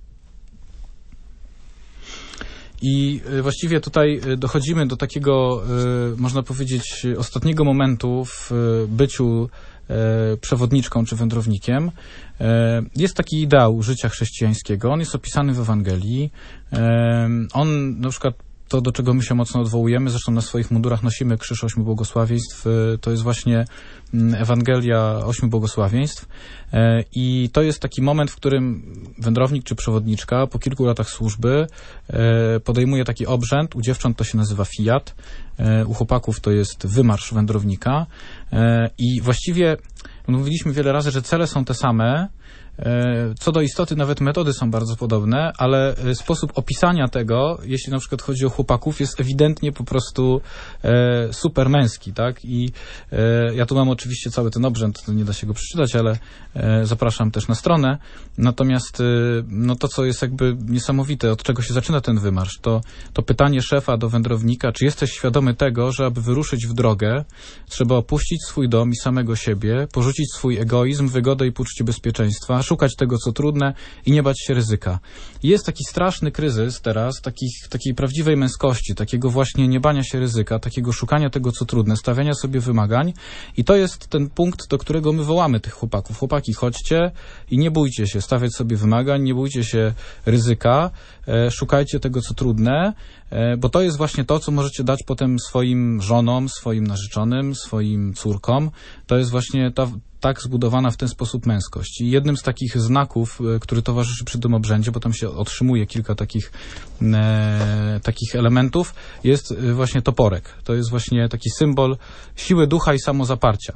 I właściwie tutaj dochodzimy do takiego, można powiedzieć, ostatniego momentu w byciu przewodniczką czy wędrownikiem. Jest taki ideał życia chrześcijańskiego, on jest opisany w Ewangelii. On na przykład to, do czego my się mocno odwołujemy, zresztą na swoich mundurach nosimy krzyż 8 błogosławieństw, to jest właśnie Ewangelia 8 błogosławieństw i to jest taki moment, w którym wędrownik czy przewodniczka po kilku latach służby podejmuje taki obrzęd, u dziewcząt to się nazywa fiat, u chłopaków to jest wymarsz wędrownika i właściwie mówiliśmy wiele razy, że cele są te same. Co do istoty nawet metody są bardzo podobne, ale sposób opisania tego, jeśli na przykład chodzi o chłopaków, jest ewidentnie po prostu super męski, tak? I ja tu mam oczywiście cały ten obrzęd, to nie da się go przeczytać, ale zapraszam też na stronę. Natomiast no to, co jest jakby niesamowite, od czego się zaczyna ten wymarsz, to pytanie szefa do wędrownika, czy jesteś świadomy tego, że aby wyruszyć w drogę, trzeba opuścić swój dom i samego siebie, porzucić swój egoizm, wygodę i poczucie bezpieczeństwa, szukać tego, co trudne i nie bać się ryzyka. Jest taki straszny kryzys teraz, takiej prawdziwej męskości, takiego właśnie niebania się ryzyka, takiego szukania tego, co trudne, stawiania sobie wymagań i to jest ten punkt, do którego my wołamy tych chłopaków. Chłopaki, chodźcie i nie bójcie się stawiać sobie wymagań, nie bójcie się ryzyka, szukajcie tego, co trudne, bo to jest właśnie to, co możecie dać potem swoim żonom, swoim narzeczonym, swoim córkom. To jest właśnie tak zbudowana w ten sposób męskość. I jednym z takich znaków, który towarzyszy przy tym obrzędzie, bo tam się otrzymuje kilka takich elementów, jest właśnie toporek. To jest właśnie taki symbol siły ducha i samozaparcia.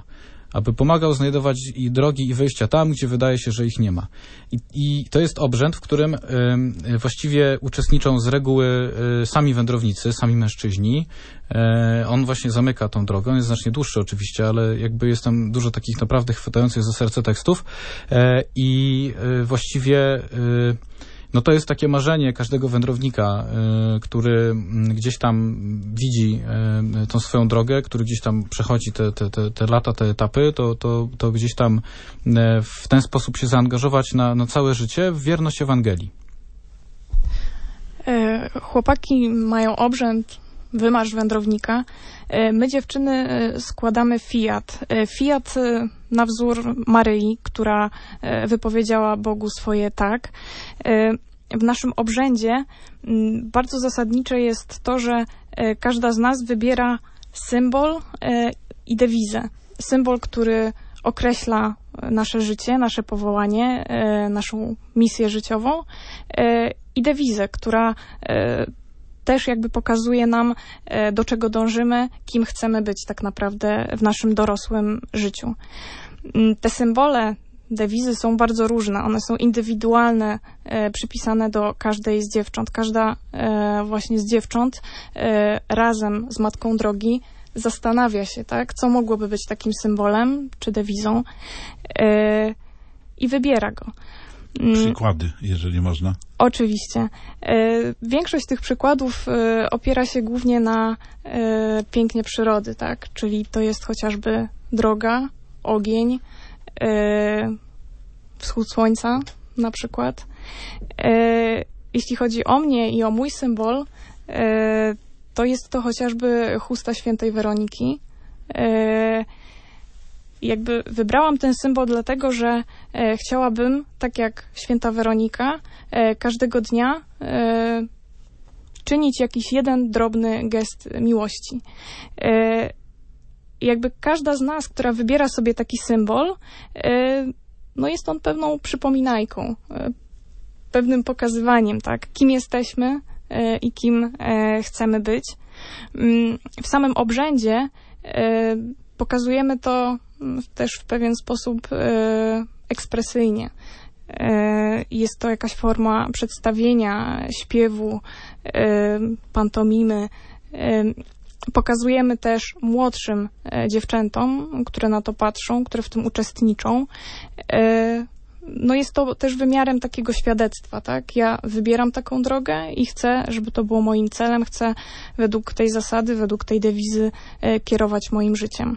aby pomagał znajdować i drogi, i wyjścia tam, gdzie wydaje się, że ich nie ma. I to jest obrzęd, w którym właściwie uczestniczą z reguły sami wędrownicy, sami mężczyźni. On właśnie zamyka tą drogę, on jest znacznie dłuższy oczywiście, ale jakby jest tam dużo takich naprawdę chwytających za serce tekstów i właściwie no to jest takie marzenie każdego wędrownika, który gdzieś tam widzi tą swoją drogę, który gdzieś tam przechodzi te lata, te etapy, to gdzieś tam w ten sposób się zaangażować na całe życie w wierność Ewangelii. Chłopaki mają obrzęd, wymarsz wędrownika. My, dziewczyny, składamy fiat. Fiat na wzór Maryi, która wypowiedziała Bogu swoje tak. W naszym obrzędzie bardzo zasadnicze jest to, że każda z nas wybiera symbol i dewizę. Symbol, który określa nasze życie, nasze powołanie, naszą misję życiową i dewizę, która też jakby pokazuje nam, do czego dążymy, kim chcemy być tak naprawdę w naszym dorosłym życiu. Te symbole, dewizy są bardzo różne. One są indywidualne, przypisane do każdej z dziewcząt. Każda właśnie z dziewcząt razem z Matką Drogi zastanawia się, tak, co mogłoby być takim symbolem czy dewizą i wybiera go. Przykłady, jeżeli można. Oczywiście. Większość tych przykładów opiera się głównie na pięknie przyrody, tak? Czyli to jest chociażby droga, ogień, wschód słońca na przykład. Jeśli chodzi o mnie i o mój symbol, to jest to chociażby chusta świętej Weroniki. Jakby wybrałam ten symbol dlatego, że chciałabym, tak jak święta Weronika, każdego dnia czynić jakiś jeden drobny gest miłości. Jakby każda z nas, która wybiera sobie taki symbol, no jest on pewną przypominajką, pewnym pokazywaniem, tak, kim jesteśmy i kim chcemy być. W samym obrzędzie pokazujemy to też w pewien sposób ekspresyjnie. Jest to jakaś forma przedstawienia, śpiewu, pantomimy. Pokazujemy też młodszym dziewczętom, które na to patrzą, które w tym uczestniczą. No jest to też wymiarem takiego świadectwa, tak? Ja wybieram taką drogę i chcę, żeby to było moim celem, chcę według tej zasady, według tej dewizy kierować moim życiem.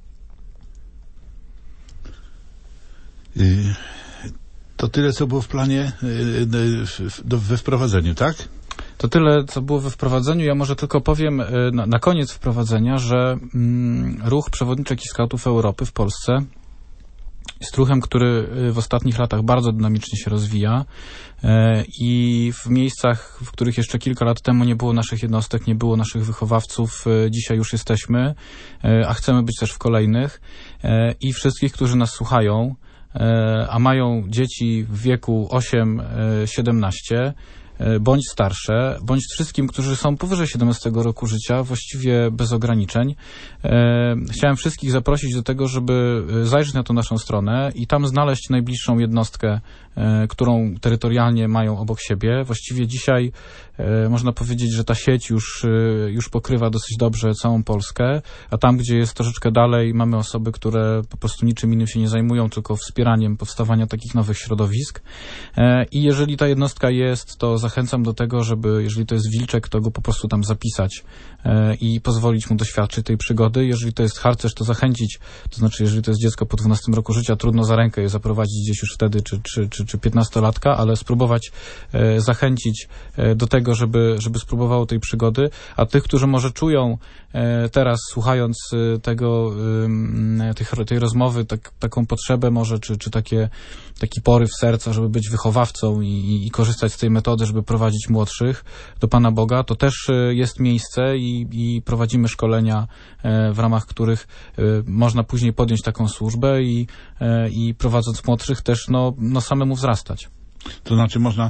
To tyle, co było w planie we wprowadzeniu, tak? To tyle, co było we wprowadzeniu. Ja może tylko powiem na koniec wprowadzenia, że ruch przewodniczek i skautów Europy w Polsce jest ruchem, który w ostatnich latach bardzo dynamicznie się rozwija i w miejscach, w których jeszcze kilka lat temu nie było naszych jednostek, nie było naszych wychowawców, dzisiaj już jesteśmy, a chcemy być też w kolejnych. I wszystkich, którzy nas słuchają, a mają dzieci w wieku 8-17, bądź starsze, bądź wszystkim, którzy są powyżej 17 roku życia, właściwie bez ograniczeń. Chciałem wszystkich zaprosić do tego, żeby zajrzeć na tą naszą stronę i tam znaleźć najbliższą jednostkę, którą terytorialnie mają obok siebie. Właściwie dzisiaj można powiedzieć, że ta sieć już pokrywa dosyć dobrze całą Polskę, a tam, gdzie jest troszeczkę dalej, mamy osoby, które po prostu niczym innym się nie zajmują, tylko wspieraniem powstawania takich nowych środowisk. I jeżeli ta jednostka jest, to zachęcam do tego, żeby, jeżeli to jest wilczek, to go po prostu tam zapisać i pozwolić mu doświadczyć tej przygody. Jeżeli to jest harcerz, to zachęcić, to znaczy, jeżeli to jest dziecko po 12 roku życia, trudno za rękę je zaprowadzić gdzieś już wtedy, czy 15-latka, ale spróbować zachęcić do tego, żeby spróbowało tej przygody, a tych, którzy może czują teraz, słuchając tej rozmowy, taką potrzebę może, czy taki poryw serca, żeby być wychowawcą i korzystać z tej metody, żeby prowadzić młodszych do Pana Boga, to też jest miejsce i prowadzimy szkolenia, w ramach których można później podjąć taką służbę i prowadząc młodszych też no samemu wzrastać. To znaczy można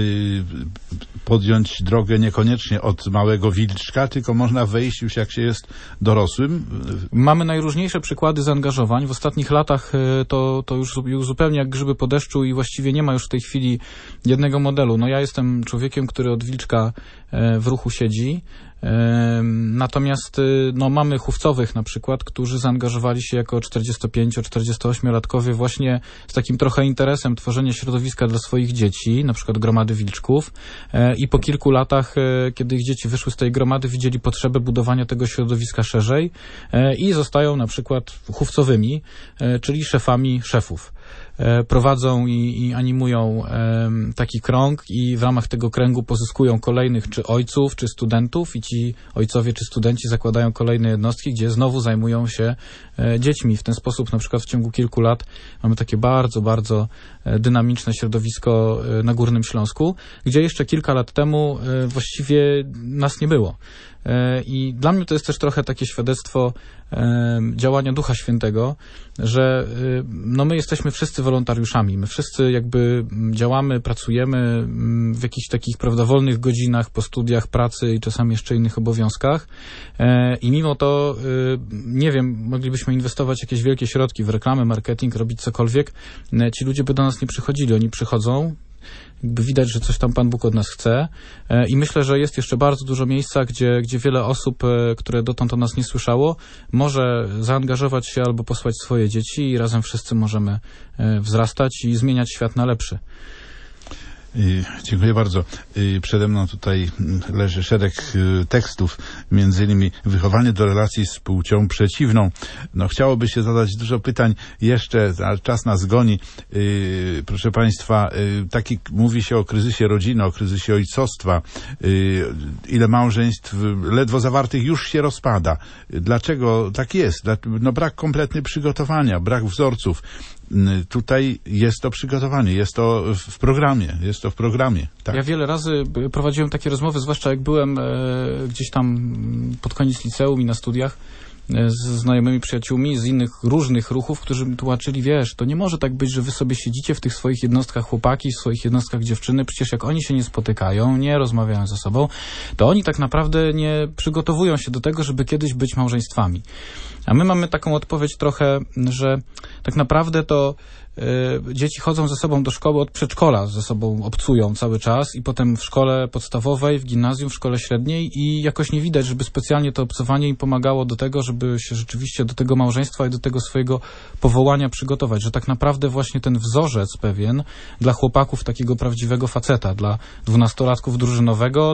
podjąć drogę niekoniecznie od małego wilczka, tylko można wejść już jak się jest dorosłym. Mamy najróżniejsze przykłady zaangażowań. W ostatnich latach to już zupełnie jak grzyby po deszczu i właściwie nie ma już w tej chwili jednego modelu. No ja jestem człowiekiem, który od wilczka w ruchu siedzi. Natomiast no, mamy chówcowych na przykład, którzy zaangażowali się jako 45-48-latkowie właśnie z takim trochę interesem tworzenia środowiska dla swoich dzieci, na przykład gromady wilczków, i po kilku latach, kiedy ich dzieci wyszły z tej gromady, widzieli potrzebę budowania tego środowiska szerzej i zostają na przykład chówcowymi, czyli szefami szefów. Prowadzą i animują taki krąg i w ramach tego kręgu pozyskują kolejnych czy ojców, czy studentów i ci ojcowie czy studenci zakładają kolejne jednostki, gdzie znowu zajmują się dziećmi. W ten sposób na przykład w ciągu kilku lat mamy takie bardzo, bardzo dynamiczne środowisko na Górnym Śląsku, gdzie jeszcze kilka lat temu właściwie nas nie było. I dla mnie to jest też trochę takie świadectwo działania Ducha Świętego, że no my jesteśmy wszyscy wolontariuszami, my wszyscy jakby działamy, pracujemy w jakichś takich, prawda, wolnych godzinach, po studiach, pracy i czasami jeszcze innych obowiązkach i mimo to, nie wiem, moglibyśmy inwestować jakieś wielkie środki w reklamę, marketing, robić cokolwiek, ci ludzie by do nas nie przychodzili, oni przychodzą, jakby widać, że coś tam Pan Bóg od nas chce i myślę, że jest jeszcze bardzo dużo miejsca, gdzie wiele osób, które dotąd o nas nie słyszało, może zaangażować się albo posłać swoje dzieci i razem wszyscy możemy wzrastać i zmieniać świat na lepszy. Dziękuję bardzo. Przede mną tutaj leży szereg tekstów, między innymi wychowanie do relacji z płcią przeciwną. No, chciałoby się zadać dużo pytań jeszcze, a czas nas goni. Proszę Państwa, mówi się o kryzysie rodziny, o kryzysie ojcostwa. Ile małżeństw ledwo zawartych już się rozpada. Dlaczego tak jest? No, brak kompletnie przygotowania, brak wzorców. Tutaj jest to przygotowanie, jest to w programie. Tak. Ja wiele razy prowadziłem takie rozmowy, zwłaszcza jak byłem gdzieś tam pod koniec liceum i na studiach z znajomymi przyjaciółmi z innych różnych ruchów, którzy mi tłumaczyli, wiesz, to nie może tak być, że wy sobie siedzicie w tych swoich jednostkach chłopaki, w swoich jednostkach dziewczyny, przecież jak oni się nie spotykają, nie rozmawiają ze sobą, to oni tak naprawdę nie przygotowują się do tego, żeby kiedyś być małżeństwami. A my mamy taką odpowiedź trochę, że tak naprawdę to dzieci chodzą ze sobą do szkoły od przedszkola, ze sobą obcują cały czas i potem w szkole podstawowej, w gimnazjum, w szkole średniej i jakoś nie widać, żeby specjalnie to obcowanie im pomagało do tego, żeby się rzeczywiście do tego małżeństwa i do tego swojego powołania przygotować, że tak naprawdę właśnie ten wzorzec pewien dla chłopaków takiego prawdziwego faceta, dla 12-latków drużynowego,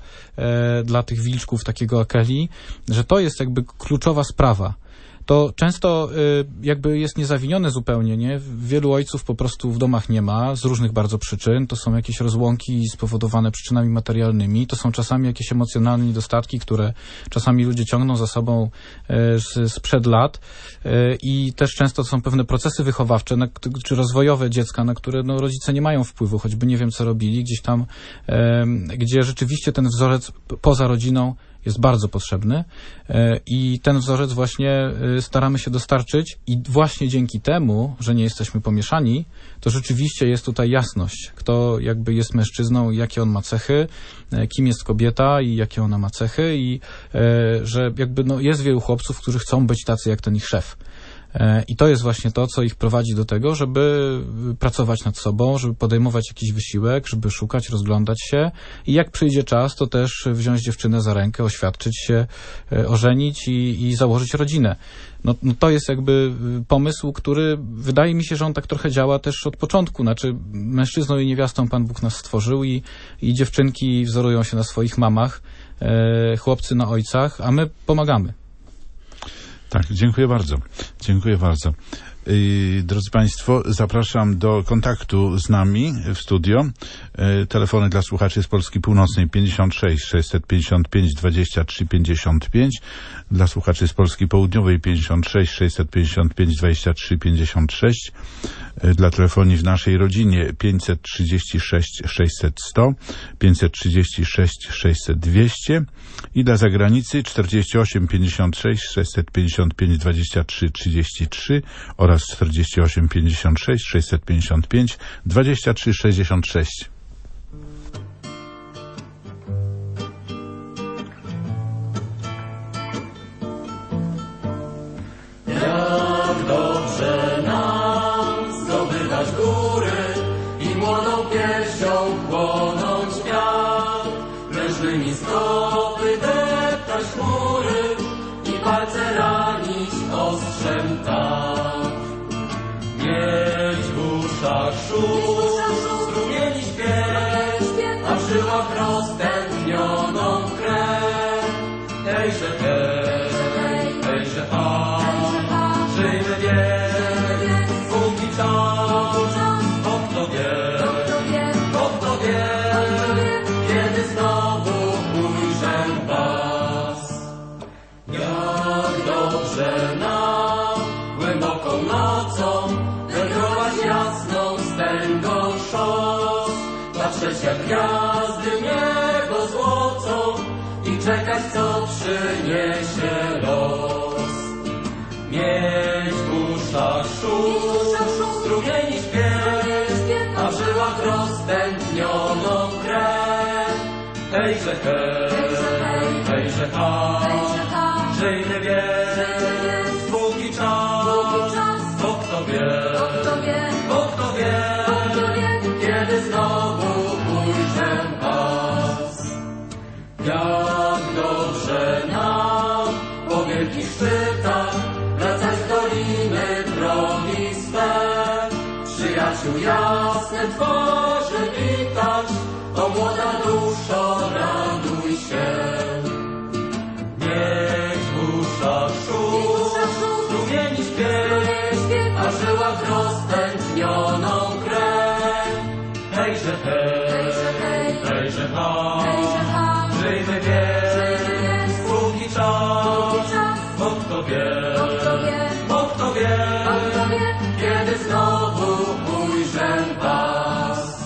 dla tych wilczków takiego Akeli, że to jest jakby kluczowa sprawa. To często jakby jest niezawinione zupełnie, nie? Wielu ojców po prostu w domach nie ma, z różnych bardzo przyczyn. To są jakieś rozłąki spowodowane przyczynami materialnymi, to są czasami jakieś emocjonalne niedostatki, które czasami ludzie ciągną za sobą sprzed lat i też często to są pewne procesy wychowawcze czy rozwojowe dziecka, na które no, rodzice nie mają wpływu, choćby nie wiem co robili, gdzieś tam, gdzie rzeczywiście ten wzorzec poza rodziną jest bardzo potrzebny i ten wzorzec właśnie staramy się dostarczyć i właśnie dzięki temu, że nie jesteśmy pomieszani, to rzeczywiście jest tutaj jasność, kto jakby jest mężczyzną i jakie on ma cechy, kim jest kobieta i jakie ona ma cechy i że jakby no, jest wielu chłopców, którzy chcą być tacy jak ten ich szef. I to jest właśnie to, co ich prowadzi do tego, żeby pracować nad sobą, żeby podejmować jakiś wysiłek, żeby szukać, rozglądać się i jak przyjdzie czas, to też wziąć dziewczynę za rękę, oświadczyć się, ożenić i założyć rodzinę. No to jest jakby pomysł, który wydaje mi się, że on tak trochę działa też od początku. Znaczy mężczyzną i niewiastą Pan Bóg nas stworzył i dziewczynki wzorują się na swoich mamach, chłopcy na ojcach, a my pomagamy. Tak, dziękuję bardzo. Dziękuję bardzo. Drodzy Państwo, zapraszam do kontaktu z nami w studio. Telefony dla słuchaczy z Polski Północnej 56 655 23 55, dla słuchaczy z Polski Południowej 56 655 23 56. dla telefonii w naszej rodzinie 536 600 100, 536 600 200 i dla zagranicy 48 56 655 23 33 oraz 48 56 655 23 66. Jak dobrze nam zdobywać góry i młodą piersią płonąć wiatr, mężnymi stopy deptać chmury i palce ranić ostrzem tak. Mieć w uszach szum, strumieni śpiew, a w żyłach roztętnioną krew. Hejże hej, hejże ha, żyjmy wiek, póki czas, bo kto wie, kiedy znowu ujrzę was. Jak dobrze nam głęboką nocą wędrować jasną wstęgą szos, patrzeć jak gwiazdy niebo złocą i czekać co przyniesie los. Mieć w uszach szum, strumieni śpiew, a w żyłach roztętnioną krew. Hejże hej, hejże ha, żyjmy wiek, póki czas, bo kto wie, kiedy znowu ujrzę was. Jak dobrze nam po wielkich szczytach wracać z doliny drogi swe, przyjaciół jasne twarze witać, o młoda duszo raduj się. Niech w uszach szum, strumieni śpiew, a w żyłach roztętnioną krew. Hejże hej, hejże ha, żyjmy wiek, póki czas, bo kto wie, kiedy znowu ujrzę was.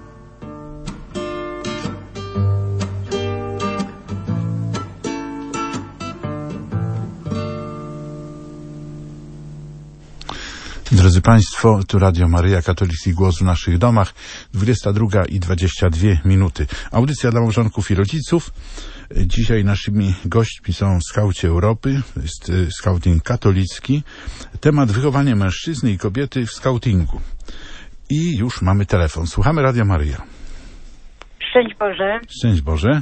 Drodzy Państwo, tu Radio Maryja, katolicki głos w naszych domach, 22:22. Audycja dla małżonków i rodziców. Dzisiaj naszymi gośćmi są skauci Europy, jest skauting katolicki. Temat wychowanie mężczyzny i kobiety w skautingu. I już mamy telefon. Słuchamy Radio Maryja. Szczęść Boże. Szczęść Boże.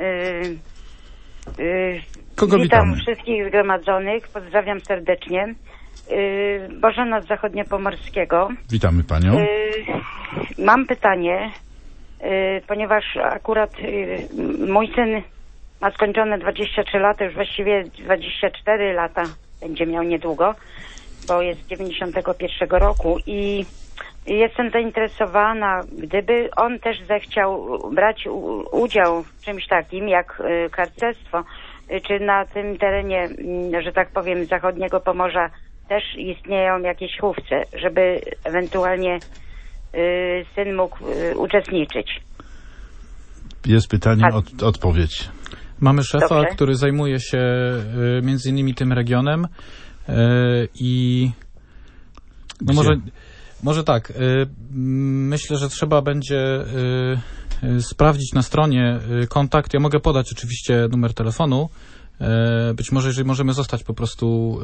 Kogo witam witamy? Wszystkich zgromadzonych, pozdrawiam serdecznie. Bożena z Zachodniopomorskiego. Witamy Panią. Mam pytanie, ponieważ akurat mój syn ma skończone 23 lata, już właściwie 24 lata będzie miał niedługo, bo jest z 91 roku i jestem zainteresowana, gdyby on też zechciał brać udział w czymś takim jak harcerstwo, czy na tym terenie, że tak powiem, zachodniego Pomorza też istnieją jakieś chówce, żeby ewentualnie syn mógł uczestniczyć. Jest pytanie, odpowiedź. Mamy szefa, Dobrze. który zajmuje się między innymi tym regionem i no może tak, myślę, że trzeba będzie sprawdzić na stronie kontakt. Ja mogę podać oczywiście numer telefonu. Być może, jeżeli możemy zostać po prostu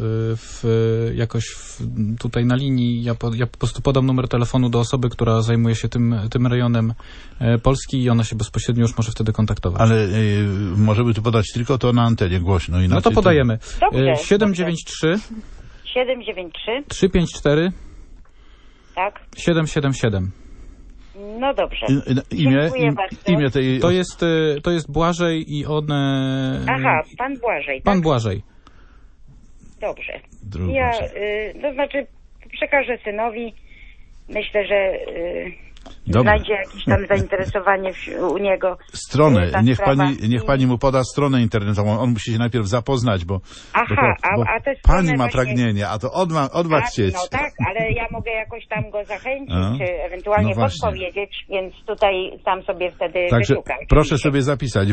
tutaj na linii, ja po prostu podam numer telefonu do osoby, która zajmuje się tym rejonem Polski i ona się bezpośrednio już może wtedy kontaktować. Ale możemy tu podać tylko to na antenie głośno. Inaczej no to podajemy. Dobrze, 793 793 354 tak? 777. No dobrze. Dziękuję bardzo. Imię tej... To jest Błażej i on... Aha, pan Błażej. Pan tak? Błażej. Dobrze. To znaczy przekażę synowi. Myślę, że znajdzie jakieś tam zainteresowanie u niego. Stronę, niech pani mu poda stronę internetową, on musi się najpierw zapoznać, bo te pani ma właśnie... pragnienie, a to on ma chcieć. No tak, ale ja mogę jakoś tam go zachęcić, czy ewentualnie podpowiedzieć, więc tutaj sam sobie wtedy Także wyszukam. proszę sobie zapisać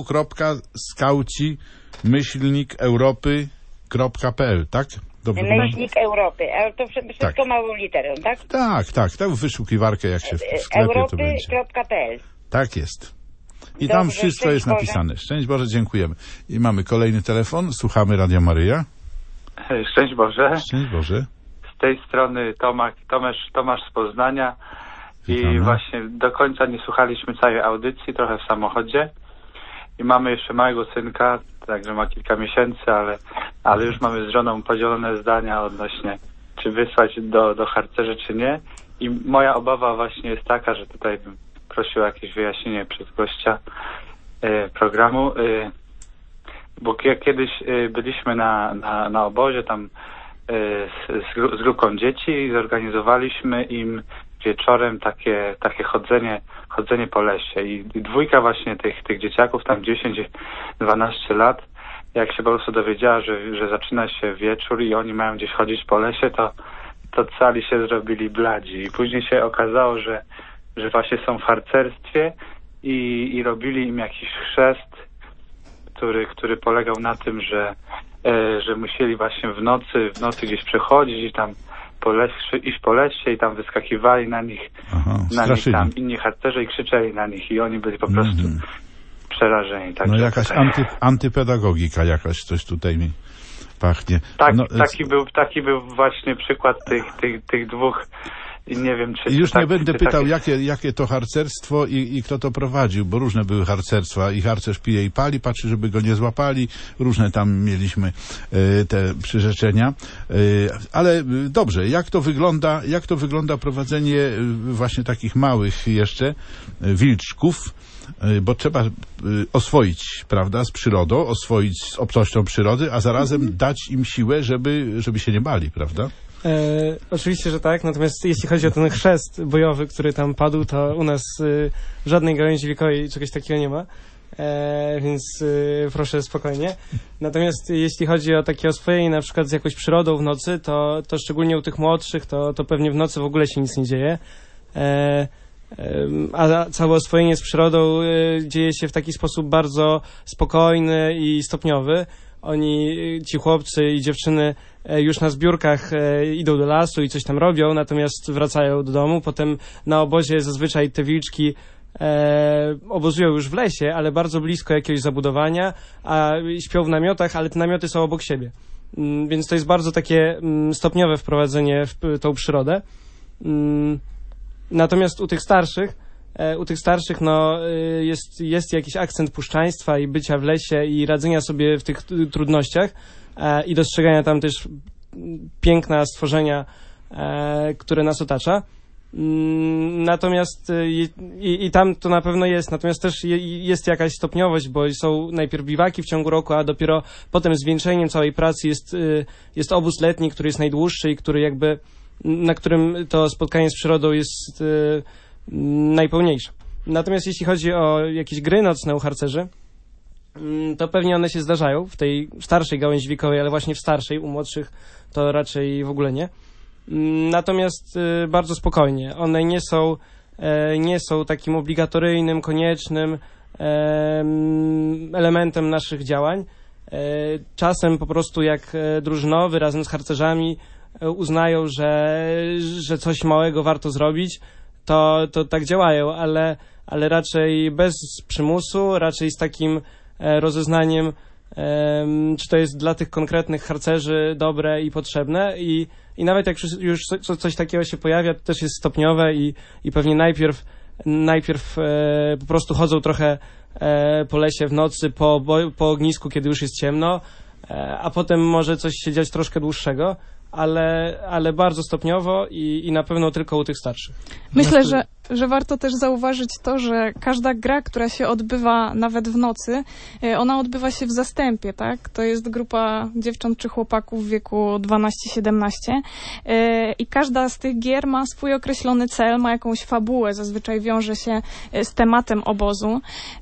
www.skauci-europy.pl, tak? Myślnik Europy, ale to wszystko małą literą, tak? Tak, w wyszukiwarkę, jak się w sklepie to będzie. Europy.pl. Tak jest. I tam wszystko jest napisane. Szczęść Boże, dziękujemy. I mamy kolejny telefon, słuchamy Radia Maryja. Szczęść Boże. Szczęść Boże. Z tej strony Tomasz z Poznania. Witamy. I właśnie do końca nie słuchaliśmy całej audycji, trochę w samochodzie. I mamy jeszcze małego synka, także ma kilka miesięcy, ale już mamy z żoną podzielone zdania odnośnie, czy wysłać do harcerzy, czy nie. I moja obawa właśnie jest taka, że tutaj bym prosił o jakieś wyjaśnienie przez gościa programu. Bo kiedyś byliśmy na obozie tam z grupą dzieci i zorganizowaliśmy im wieczorem takie chodzenie po lesie i dwójka właśnie tych dzieciaków, tam 10-12 lat, jak się po prostu dowiedziała, że zaczyna się wieczór i oni mają gdzieś chodzić po lesie, to cali się zrobili bladzi i później się okazało, że właśnie są w harcerstwie i robili im jakiś chrzest, który polegał na tym, że musieli właśnie w nocy gdzieś przechodzić i tam iść po lesie i tam wyskakiwali na nich tam inni harcerze i krzyczeli na nich i oni byli po prostu przerażeni. Tak, no jakaś antypedagogika jakaś, coś tutaj mi pachnie. Tak, taki był właśnie przykład tych dwóch. I nie wiem, czy już nie będę pytał, jakie to harcerstwo i kto to prowadził, bo różne były harcerstwa i harcerz pije i pali, patrzy, żeby go nie złapali, różne tam mieliśmy te przyrzeczenia, ale dobrze, jak to wygląda prowadzenie właśnie takich małych jeszcze wilczków, bo trzeba oswoić, prawda, z przyrodą, oswoić z obcością przyrody, a zarazem dać im siłę, żeby się nie bali, prawda? Oczywiście, że tak, natomiast jeśli chodzi o ten chrzest bojowy, który tam padł, to u nas w żadnej gałęzi wiekowej czegoś takiego nie ma, więc proszę spokojnie. Natomiast jeśli chodzi o takie oswojenie na przykład z jakąś przyrodą w nocy, to szczególnie u tych młodszych, to pewnie w nocy w ogóle się nic nie dzieje. A całe oswojenie z przyrodą dzieje się w taki sposób bardzo spokojny i stopniowy. Ci chłopcy i dziewczyny już na zbiórkach idą do lasu i coś tam robią, natomiast wracają do domu. Potem na obozie zazwyczaj te wilczki obozują już w lesie, ale bardzo blisko jakiegoś zabudowania, a śpią w namiotach, ale te namioty są obok siebie. Więc to jest bardzo takie stopniowe wprowadzenie w tą przyrodę. Natomiast u tych starszych jest jakiś akcent puszczaństwa i bycia w lesie i radzenia sobie w tych trudnościach i dostrzegania tam też piękna stworzenia, które nas otacza. Natomiast i tam to na pewno jest, natomiast też jest jakaś stopniowość, bo są najpierw biwaki w ciągu roku, a dopiero potem zwieńczeniem całej pracy jest obóz letni, który jest najdłuższy i na którym to spotkanie z przyrodą jest najpełniejsze. Natomiast jeśli chodzi o jakieś gry nocne u harcerzy, to pewnie one się zdarzają w tej starszej gałęzi wiekowej, ale właśnie w starszej, u młodszych to raczej w ogóle nie. Natomiast bardzo spokojnie. One nie są takim obligatoryjnym, koniecznym elementem naszych działań. Czasem po prostu jak drużynowy razem z harcerzami uznają, że coś małego warto zrobić, to tak działają, ale raczej bez przymusu, raczej z takim rozeznaniem, czy to jest dla tych konkretnych harcerzy dobre i potrzebne i nawet jak już coś takiego się pojawia, to też jest stopniowe i pewnie najpierw po prostu chodzą trochę po lesie w nocy, po ognisku, kiedy już jest ciemno, a potem może coś się dziać troszkę dłuższego, ale bardzo stopniowo i na pewno tylko u tych starszych. Myślę, że warto też zauważyć to, że każda gra, która się odbywa nawet w nocy, ona odbywa się w zastępie, tak? To jest grupa dziewcząt czy chłopaków w wieku 12-17 i każda z tych gier ma swój określony cel, ma jakąś fabułę, zazwyczaj wiąże się z tematem obozu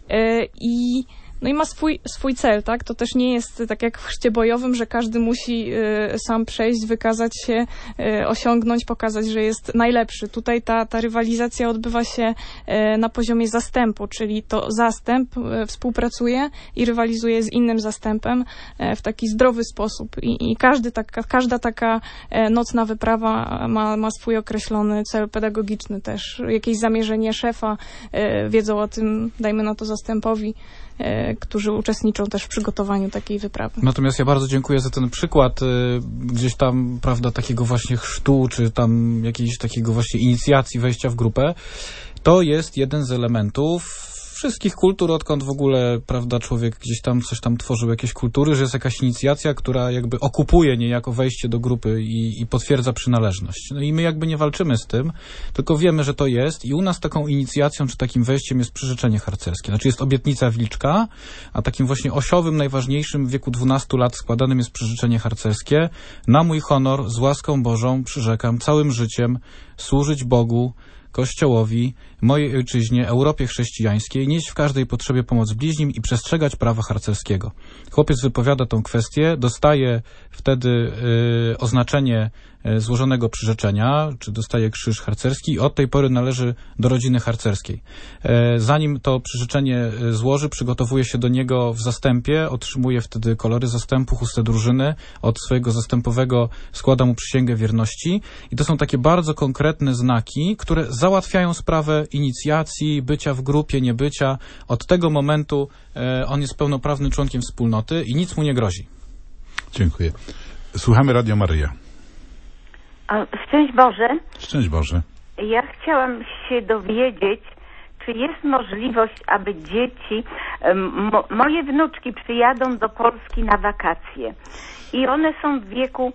i ma swój cel, tak? To też nie jest tak jak w chrzcie bojowym, że każdy musi sam przejść, wykazać się, osiągnąć, pokazać, że jest najlepszy. Tutaj ta rywalizacja odbywa się na poziomie zastępu, czyli to zastęp współpracuje i rywalizuje z innym zastępem w taki zdrowy sposób. I każda taka nocna wyprawa ma swój określony cel pedagogiczny też. Jakieś zamierzenie szefa, wiedzą o tym, dajmy na to zastępowi, którzy uczestniczą też w przygotowaniu takiej wyprawy. Natomiast ja bardzo dziękuję za ten przykład gdzieś tam, prawda, takiego właśnie chrztu, czy tam jakiejś takiego właśnie inicjacji wejścia w grupę. To jest jeden z elementów wszystkich kultur, odkąd w ogóle, prawda, człowiek gdzieś tam coś tam tworzył, jakieś kultury, że jest jakaś inicjacja, która jakby okupuje niejako wejście do grupy i potwierdza przynależność. No i my jakby nie walczymy z tym, tylko wiemy, że to jest i u nas taką inicjacją, czy takim wejściem jest przyrzeczenie harcerskie. Znaczy jest obietnica wilczka, a takim właśnie osiowym, najważniejszym w wieku 12 lat składanym jest przyrzeczenie harcerskie. Na mój honor, z łaską Bożą przyrzekam całym życiem służyć Bogu, Kościołowi, mojej ojczyźnie, Europie chrześcijańskiej, nieść w każdej potrzebie pomoc bliźnim i przestrzegać prawa harcerskiego. Chłopiec wypowiada tą kwestię, dostaje wtedy oznaczenie złożonego przyrzeczenia, czy dostaje krzyż harcerski i od tej pory należy do rodziny harcerskiej. Zanim to przyrzeczenie złoży, przygotowuje się do niego w zastępie, otrzymuje wtedy kolory zastępu, chustę drużyny, od swojego zastępowego składa mu przysięgę wierności i to są takie bardzo konkretne znaki, które załatwiają sprawę inicjacji, bycia w grupie, niebycia. Od tego momentu on jest pełnoprawnym członkiem wspólnoty i nic mu nie grozi. Dziękuję. Słuchamy Radio Maryja. Szczęść Boże. Szczęść Boże. Ja chciałam się dowiedzieć, czy jest możliwość, aby dzieci, moje wnuczki przyjadą do Polski na wakacje i one są w wieku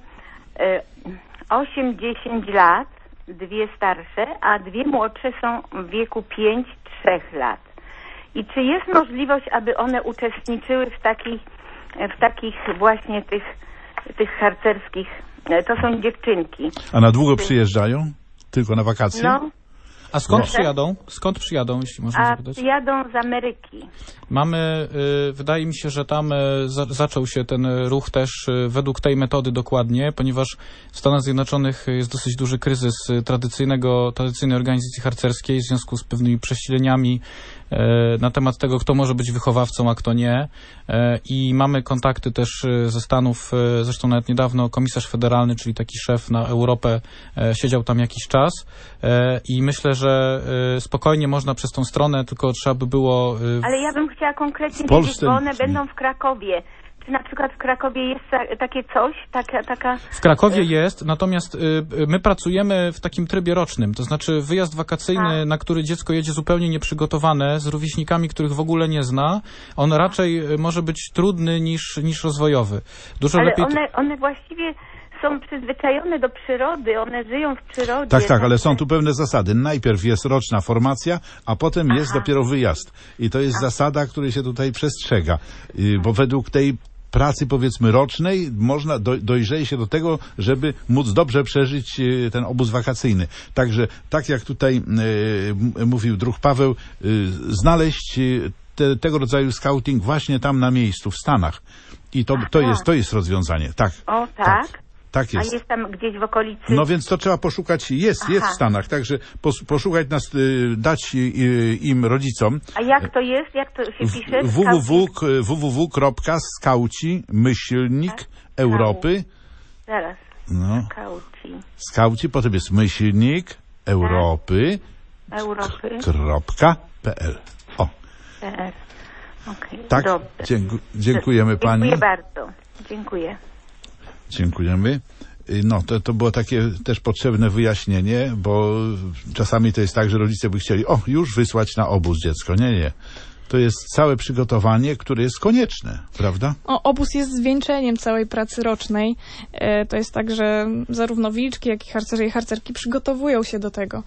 8-10 lat, dwie starsze, a dwie młodsze są w wieku 5-3 lat. I czy jest możliwość, aby one uczestniczyły w takich właśnie tych harcerskich, to są dziewczynki. A na długo przyjeżdżają? Tylko na wakacje? No. A skąd przyjadą? Skąd przyjadą, jeśli można zapytać? Przyjadą z Ameryki. Mamy, wydaje mi się, że tam zaczął się ten ruch też według tej metody dokładnie, ponieważ w Stanach Zjednoczonych jest dosyć duży kryzys tradycyjnej organizacji harcerskiej w związku z pewnymi przesileniami na temat tego, kto może być wychowawcą, a kto nie. I mamy kontakty też ze Stanów, zresztą nawet niedawno komisarz federalny, czyli taki szef na Europę, siedział tam jakiś czas i myślę, że spokojnie można przez tą stronę, tylko trzeba by było... Ale ja bym chciała konkretnie wiedzieć, bo one będą w Krakowie. Czy na przykład w Krakowie jest takie coś? Taka... W Krakowie jest, natomiast my pracujemy w takim trybie rocznym, to znaczy wyjazd wakacyjny, na który dziecko jedzie zupełnie nieprzygotowane, z rówieśnikami, których w ogóle nie zna, on raczej może być trudny niż rozwojowy. Dużo ale lepiej... one właściwie są przyzwyczajone do przyrody, one żyją w przyrodzie. Tak, ale są tu pewne zasady. Najpierw jest roczna formacja, a potem jest dopiero wyjazd. I to jest zasada, której się tutaj przestrzega. Bo według tej pracy, powiedzmy, rocznej można dojrzeje się do tego, żeby móc dobrze przeżyć ten obóz wakacyjny. Także, tak jak tutaj mówił druh Paweł, znaleźć tego rodzaju scouting właśnie tam na miejscu, w Stanach. I to jest rozwiązanie. Tak. O, tak? Tak jest. A jest tam gdzieś w okolicy? No więc to trzeba poszukać, jest w Stanach, także poszukać nas, dać im rodzicom. A jak to jest? Jak to się pisze? www.scouci-Europy. Zaraz. No. Scouci, potem jest myślnik Europy. .pl. O. Okay. Tak, dziękujemy pani. Dziękuję bardzo. Dziękuję. Dziękujemy. No, to było takie też potrzebne wyjaśnienie, bo czasami to jest tak, że rodzice by chcieli, już wysłać na obóz dziecko. Nie. to jest całe przygotowanie, które jest konieczne, prawda? Obóz jest zwieńczeniem całej pracy rocznej. To jest tak, że zarówno wilczki, jak i harcerze i harcerki przygotowują się do tego.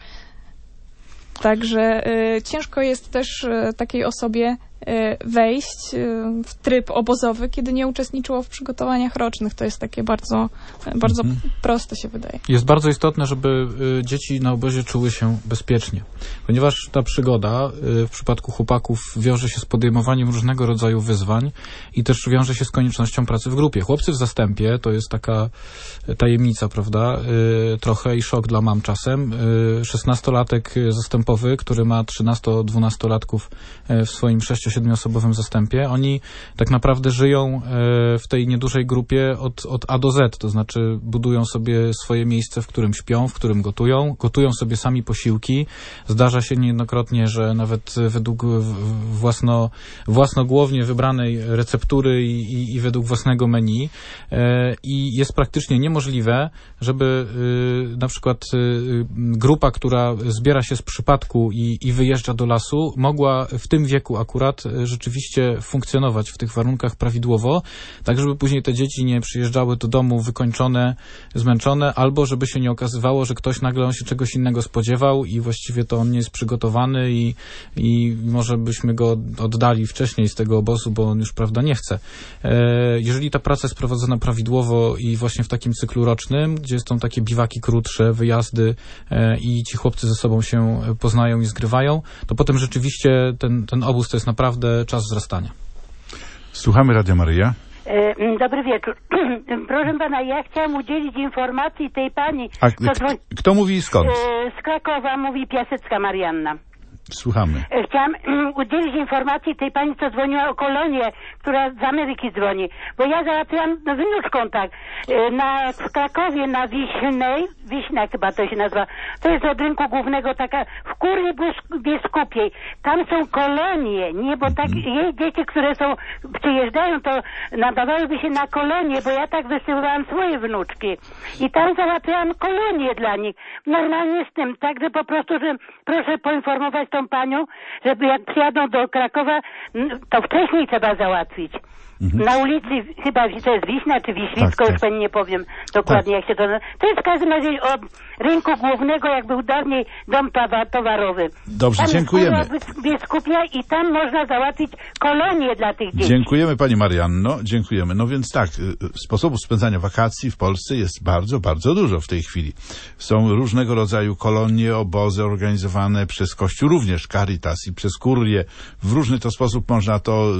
Także ciężko jest też takiej osobie wejść w tryb obozowy, kiedy nie uczestniczyło w przygotowaniach rocznych. To jest takie bardzo proste, się wydaje. Jest bardzo istotne, żeby dzieci na obozie czuły się bezpiecznie, ponieważ ta przygoda w przypadku chłopaków wiąże się z podejmowaniem różnego rodzaju wyzwań i też wiąże się z koniecznością pracy w grupie. Chłopcy w zastępie to jest taka tajemnica, prawda? Trochę i szok dla mam czasem. 16-latek zastępowy, który ma 13-12-latków w swoim 6-7-osobowym zastępie, oni tak naprawdę żyją w tej niedużej grupie od A do Z, to znaczy budują sobie swoje miejsce, w którym śpią, w którym gotują sobie sami posiłki. Zdarza się niejednokrotnie, że nawet według własnogłownie wybranej receptury i według własnego menu i jest praktycznie niemożliwe, żeby na przykład grupa, która zbiera się z przypadku i wyjeżdża do lasu, mogła w tym wieku akurat rzeczywiście funkcjonować w tych warunkach prawidłowo, tak żeby później te dzieci nie przyjeżdżały do domu wykończone, zmęczone, albo żeby się nie okazywało, że ktoś nagle on się czegoś innego spodziewał i właściwie to on nie jest przygotowany i może byśmy go oddali wcześniej z tego obozu, bo on już, prawda, nie chce. Jeżeli ta praca jest prowadzona prawidłowo i właśnie w takim cyklu rocznym, gdzie są takie biwaki krótsze, wyjazdy i ci chłopcy ze sobą się poznają i zgrywają, to potem rzeczywiście ten obóz to jest naprawdę czas wzrastania. Słuchamy Radia Maryja. Dobry wieczór. Proszę pana, ja chciałam udzielić informacji tej pani... Kto mówi i skąd? Z Krakowa mówi Piasecka Marianna. Słuchamy. Chciałam udzielić informacji tej pani, co dzwoniła o kolonię, która z Ameryki dzwoni. Bo ja załatwiłam wnuczką tak. W Krakowie na Wiśna chyba to się nazywa. To jest od rynku głównego taka w Kurii Biskupiej. Tam są kolonie, nie, bo tak jej dzieci, które przyjeżdżają, to nadawałyby się na kolonie, bo ja tak wysyłałam swoje wnuczki. I tam załatwiałam kolonie dla nich. Normalnie z tym, także po prostu, że proszę poinformować tą panią, żeby jak przyjadą do Krakowa, to wcześniej trzeba załatwić. Na ulicy, chyba to jest Wiśna czy Wiślicko, już pani nie powiem dokładnie jak się to nazywa. To jest w każdym razie od rynku głównego, jak był dawniej dom towarowy. Dobrze, tam dziękujemy. Jest Bieskupia i tam można załatwić kolonie dla tych dzieci. Dziękujemy pani Marianno, dziękujemy. No więc tak, sposobów spędzania wakacji w Polsce jest bardzo, bardzo dużo w tej chwili. Są różnego rodzaju kolonie, obozy organizowane przez Kościół, również Caritas i przez Kurię. W różny to sposób można to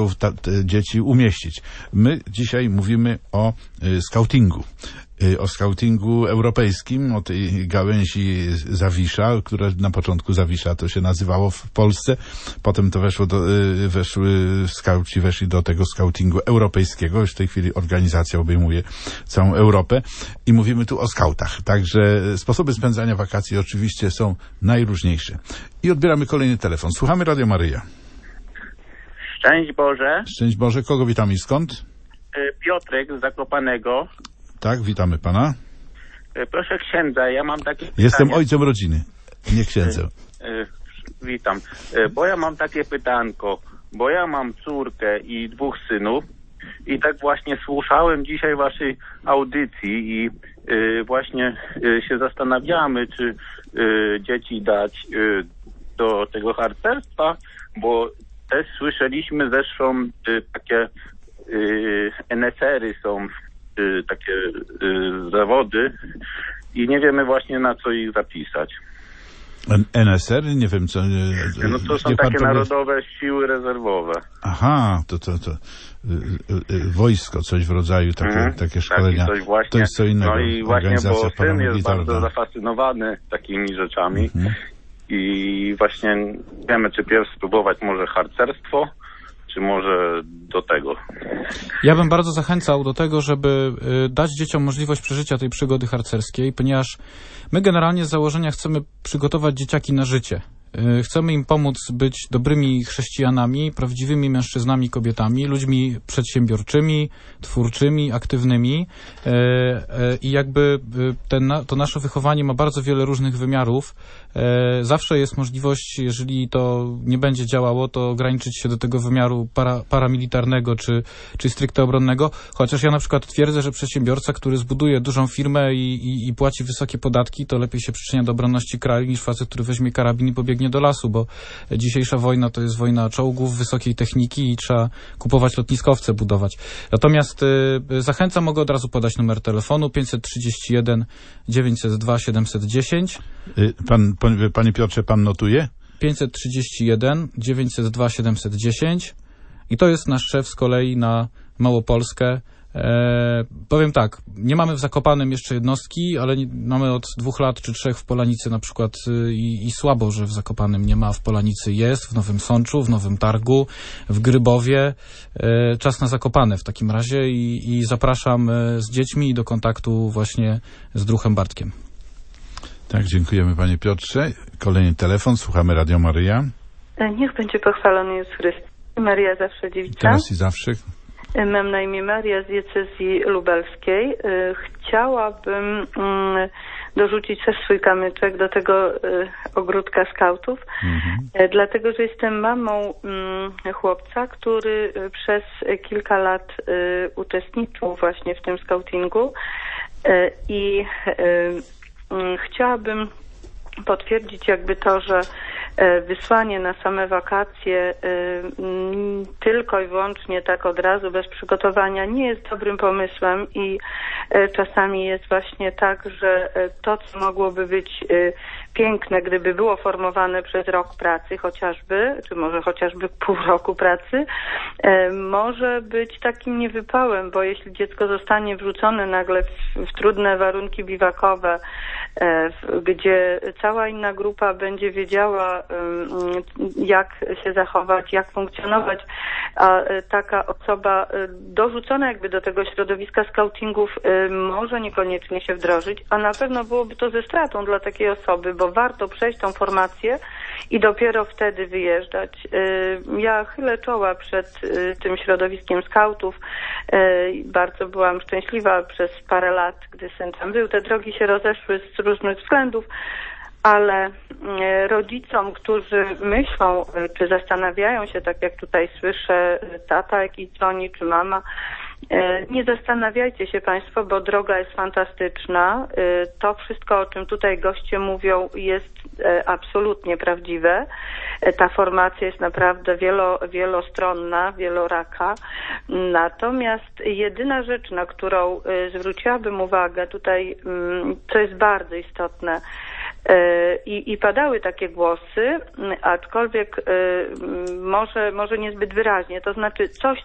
dzieci umieścić. My dzisiaj mówimy o skautingu. O skautingu europejskim, o tej gałęzi Zawisza, która na początku Zawisza to się nazywało w Polsce, potem to skauci weszli do tego skautingu europejskiego, już w tej chwili organizacja obejmuje całą Europę i mówimy tu o skautach. Także sposoby spędzania wakacji oczywiście są najróżniejsze. I odbieramy kolejny telefon. Słuchamy Radio Maryja. Szczęść Boże. Szczęść Boże. Kogo witamy i skąd? Piotrek z Zakopanego. Tak, witamy pana. Proszę księdza, ja mam takie pytanie. Jestem ojcem rodziny, nie księdzem. Witam. Bo ja mam takie pytanko, bo ja mam córkę i 2 synów i tak właśnie słuchałem dzisiaj waszej audycji i właśnie się zastanawiamy, czy dzieci dać do tego harcerstwa, bo też słyszeliśmy zresztą takie NSR-y są takie zawody i nie wiemy właśnie na co ich zapisać. NSR? Nie wiem co... No to są takie narodowe siły rezerwowe. Aha, to wojsko, coś w rodzaju, takie szkolenia. Coś właśnie. To jest co innego. No i właśnie, bo syn jest bardzo zafascynowany takimi rzeczami i właśnie wiemy, czy pierw spróbować może harcerstwo, czy może do tego. Ja bym bardzo zachęcał do tego, żeby dać dzieciom możliwość przeżycia tej przygody harcerskiej, ponieważ my generalnie z założenia chcemy przygotować dzieciaki na życie. Chcemy im pomóc być dobrymi chrześcijanami, prawdziwymi mężczyznami, kobietami, ludźmi przedsiębiorczymi, twórczymi, aktywnymi i jakby to nasze wychowanie ma bardzo wiele różnych wymiarów. Zawsze jest możliwość, jeżeli to nie będzie działało, to ograniczyć się do tego wymiaru paramilitarnego czy stricte obronnego, chociaż ja na przykład twierdzę, że przedsiębiorca, który zbuduje dużą firmę i płaci wysokie podatki, to lepiej się przyczynia do obronności kraju niż facet, który weźmie karabin i pobiegnie do lasu, bo dzisiejsza wojna to jest wojna czołgów, wysokiej techniki i trzeba kupować lotniskowce, budować. Natomiast zachęcam, mogę od razu podać numer telefonu 531 902 710. Panie Piotrze, pan notuje? 531 902 710 i to jest nasz szef z kolei na Małopolskę. Powiem tak, nie mamy w Zakopanem jeszcze jednostki, ale mamy od 2 lat czy 3 w Polanicy na przykład i słabo, że w Zakopanem nie ma, w Polanicy jest, w Nowym Sączu, w Nowym Targu, w Grybowie. Czas na Zakopane w takim razie i zapraszam z dziećmi do kontaktu właśnie z Druhem Bartkiem. Tak, dziękujemy panie Piotrze. Kolejny telefon, słuchamy Radio Maryja. Niech będzie pochwalony Jezus Chrystus. Maryja zawsze dziewica. Teraz i zawsze. Mam na imię Maria z diecezji lubelskiej. Chciałabym dorzucić też swój kamyczek do tego ogródka skautów, dlatego że jestem mamą chłopca, który przez kilka lat uczestniczył właśnie w tym skautingu i chciałabym potwierdzić jakby to, że wysłanie na same wakacje tylko i wyłącznie tak od razu, bez przygotowania nie jest dobrym pomysłem i czasami jest właśnie tak, że to, co mogłoby być piękne, gdyby było formowane przez rok pracy chociażby, czy może chociażby pół roku pracy, może być takim niewypałem, bo jeśli dziecko zostanie wrzucone nagle w trudne warunki biwakowe, gdzie cała inna grupa będzie wiedziała, jak się zachować, jak funkcjonować, a taka osoba dorzucona jakby do tego środowiska skautingów może niekoniecznie się wdrożyć, a na pewno byłoby to ze stratą dla takiej osoby, bo warto przejść tą formację i dopiero wtedy wyjeżdżać. Ja chylę czoła przed tym środowiskiem skautów. Bardzo byłam szczęśliwa przez parę lat, gdy syn tam był. Te drogi się rozeszły z różnych względów, ale rodzicom, którzy myślą, czy zastanawiają się, tak jak tutaj słyszę, tata jakiś dzwoni, czy mama, nie zastanawiajcie się Państwo, bo droga jest fantastyczna. To wszystko, o czym tutaj goście mówią, jest absolutnie prawdziwe. Ta formacja jest naprawdę wielostronna, wieloraka. Natomiast jedyna rzecz, na którą zwróciłabym uwagę tutaj, co jest bardzo istotne, i padały takie głosy, aczkolwiek może niezbyt wyraźnie, to znaczy coś,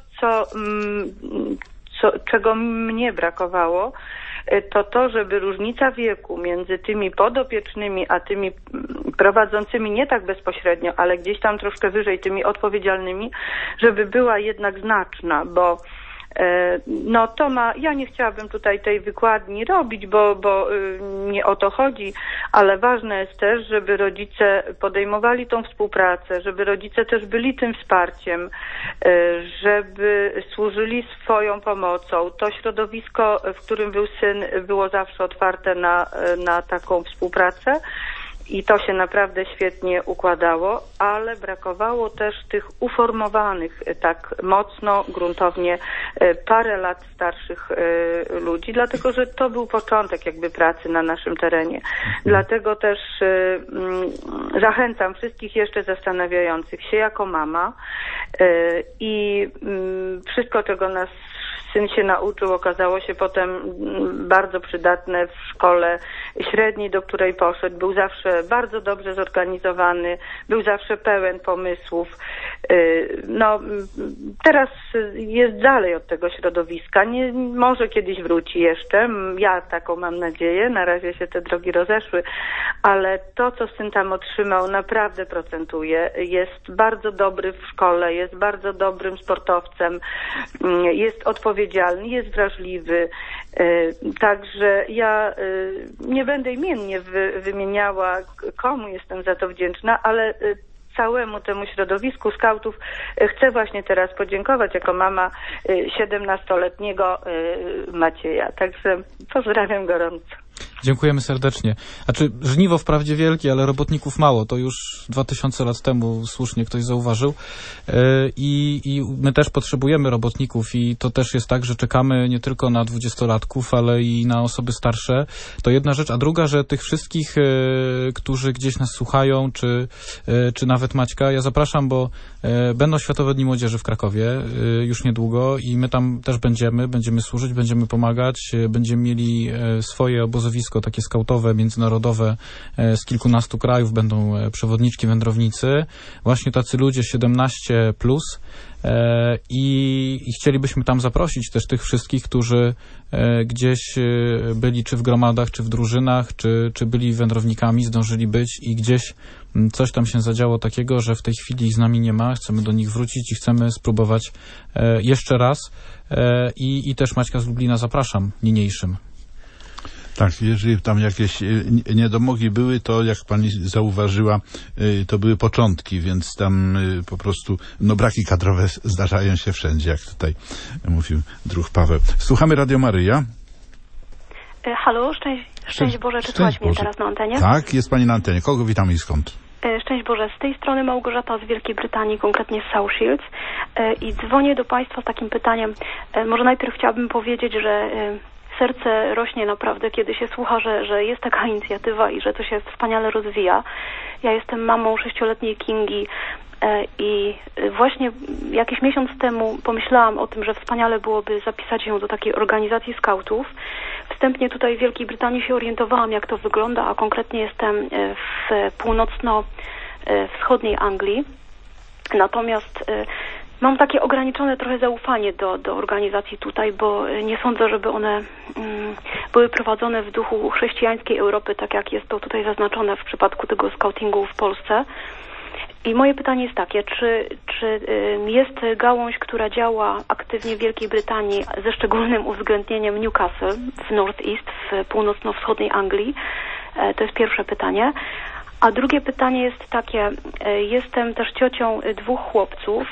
czego mnie brakowało, to, żeby różnica wieku między tymi podopiecznymi, a tymi prowadzącymi nie tak bezpośrednio, ale gdzieś tam troszkę wyżej, tymi odpowiedzialnymi, żeby była jednak znaczna, bo no to ja nie chciałabym tutaj tej wykładni robić, bo nie o to chodzi, ale ważne jest też, żeby rodzice podejmowali tą współpracę, żeby rodzice też byli tym wsparciem, żeby służyli swoją pomocą. To środowisko, w którym był syn, było zawsze otwarte na taką współpracę. I to się naprawdę świetnie układało, ale brakowało też tych uformowanych tak mocno, gruntownie parę lat starszych ludzi, dlatego że to był początek jakby pracy na naszym terenie. Dlatego też zachęcam wszystkich jeszcze zastanawiających się jako mama i wszystko, czego nas syn się nauczył, okazało się potem bardzo przydatne w szkole średniej, do której poszedł. Był zawsze bardzo dobrze zorganizowany, był zawsze pełen pomysłów. No, teraz jest dalej od tego środowiska. Może kiedyś wróci jeszcze. Ja taką mam nadzieję. Na razie się te drogi rozeszły. Ale to, co syn tam otrzymał, naprawdę procentuje. Jest bardzo dobry w szkole, jest bardzo dobrym sportowcem, jest odpowiedzialny odpowiedzialny, jest wrażliwy. Także ja nie będę imiennie wymieniała, komu jestem za to wdzięczna, ale całemu temu środowisku skautów chcę właśnie teraz podziękować jako mama 17-letniego Macieja. Także pozdrawiam gorąco. Dziękujemy serdecznie. Znaczy, żniwo wprawdzie wielkie, ale robotników mało. To już 2000 lat temu słusznie ktoś zauważył. I my też potrzebujemy robotników i to też jest tak, że czekamy nie tylko na 20-latków, ale i na osoby starsze. To jedna rzecz. A druga, że tych wszystkich, którzy gdzieś nas słuchają, czy nawet Maćka, ja zapraszam, bo będą Światowe Dni Młodzieży w Krakowie już niedługo i my tam też będziemy służyć, będziemy pomagać, będziemy mieli swoje obozowisko takie skautowe, międzynarodowe z kilkunastu krajów, będą przewodniczki, wędrownicy, właśnie tacy ludzie 17+, i chcielibyśmy tam zaprosić też tych wszystkich, którzy gdzieś byli czy w gromadach, czy w drużynach, czy byli wędrownikami, zdążyli być i gdzieś coś tam się zadziało takiego, że w tej chwili z nami nie ma, chcemy do nich wrócić i chcemy spróbować jeszcze raz i też Maćka z Lublina zapraszam niniejszym. Tak, jeżeli tam jakieś niedomogi były, to jak pani zauważyła, to były początki, więc tam po prostu braki kadrowe zdarzają się wszędzie, jak tutaj mówił druh Paweł. Słuchamy Radio Maryja. Halo, szczęść Boże, czy słychać mnie teraz na antenie? Tak, jest pani na antenie. Kogo witamy i skąd? Szczęść Boże, z tej strony Małgorzata z Wielkiej Brytanii, konkretnie z South Shields, i dzwonię do Państwa z takim pytaniem. Może najpierw chciałabym powiedzieć, że serce rośnie naprawdę, kiedy się słucha, że jest taka inicjatywa i że to się wspaniale rozwija. Ja jestem mamą 6-letniej Kingi i właśnie jakiś miesiąc temu pomyślałam o tym, że wspaniale byłoby zapisać ją do takiej organizacji skautów. Wstępnie tutaj w Wielkiej Brytanii się orientowałam, jak to wygląda, a konkretnie jestem w północno-wschodniej Anglii. Natomiast mam takie ograniczone trochę zaufanie do organizacji tutaj, bo nie sądzę, żeby one były prowadzone w duchu chrześcijańskiej Europy, tak jak jest to tutaj zaznaczone w przypadku tego skautingu w Polsce. I moje pytanie jest takie, czy jest gałąź, która działa aktywnie w Wielkiej Brytanii ze szczególnym uwzględnieniem Newcastle w North East, w północno-wschodniej Anglii? To jest pierwsze pytanie. A drugie pytanie jest takie, jestem też ciocią 2 chłopców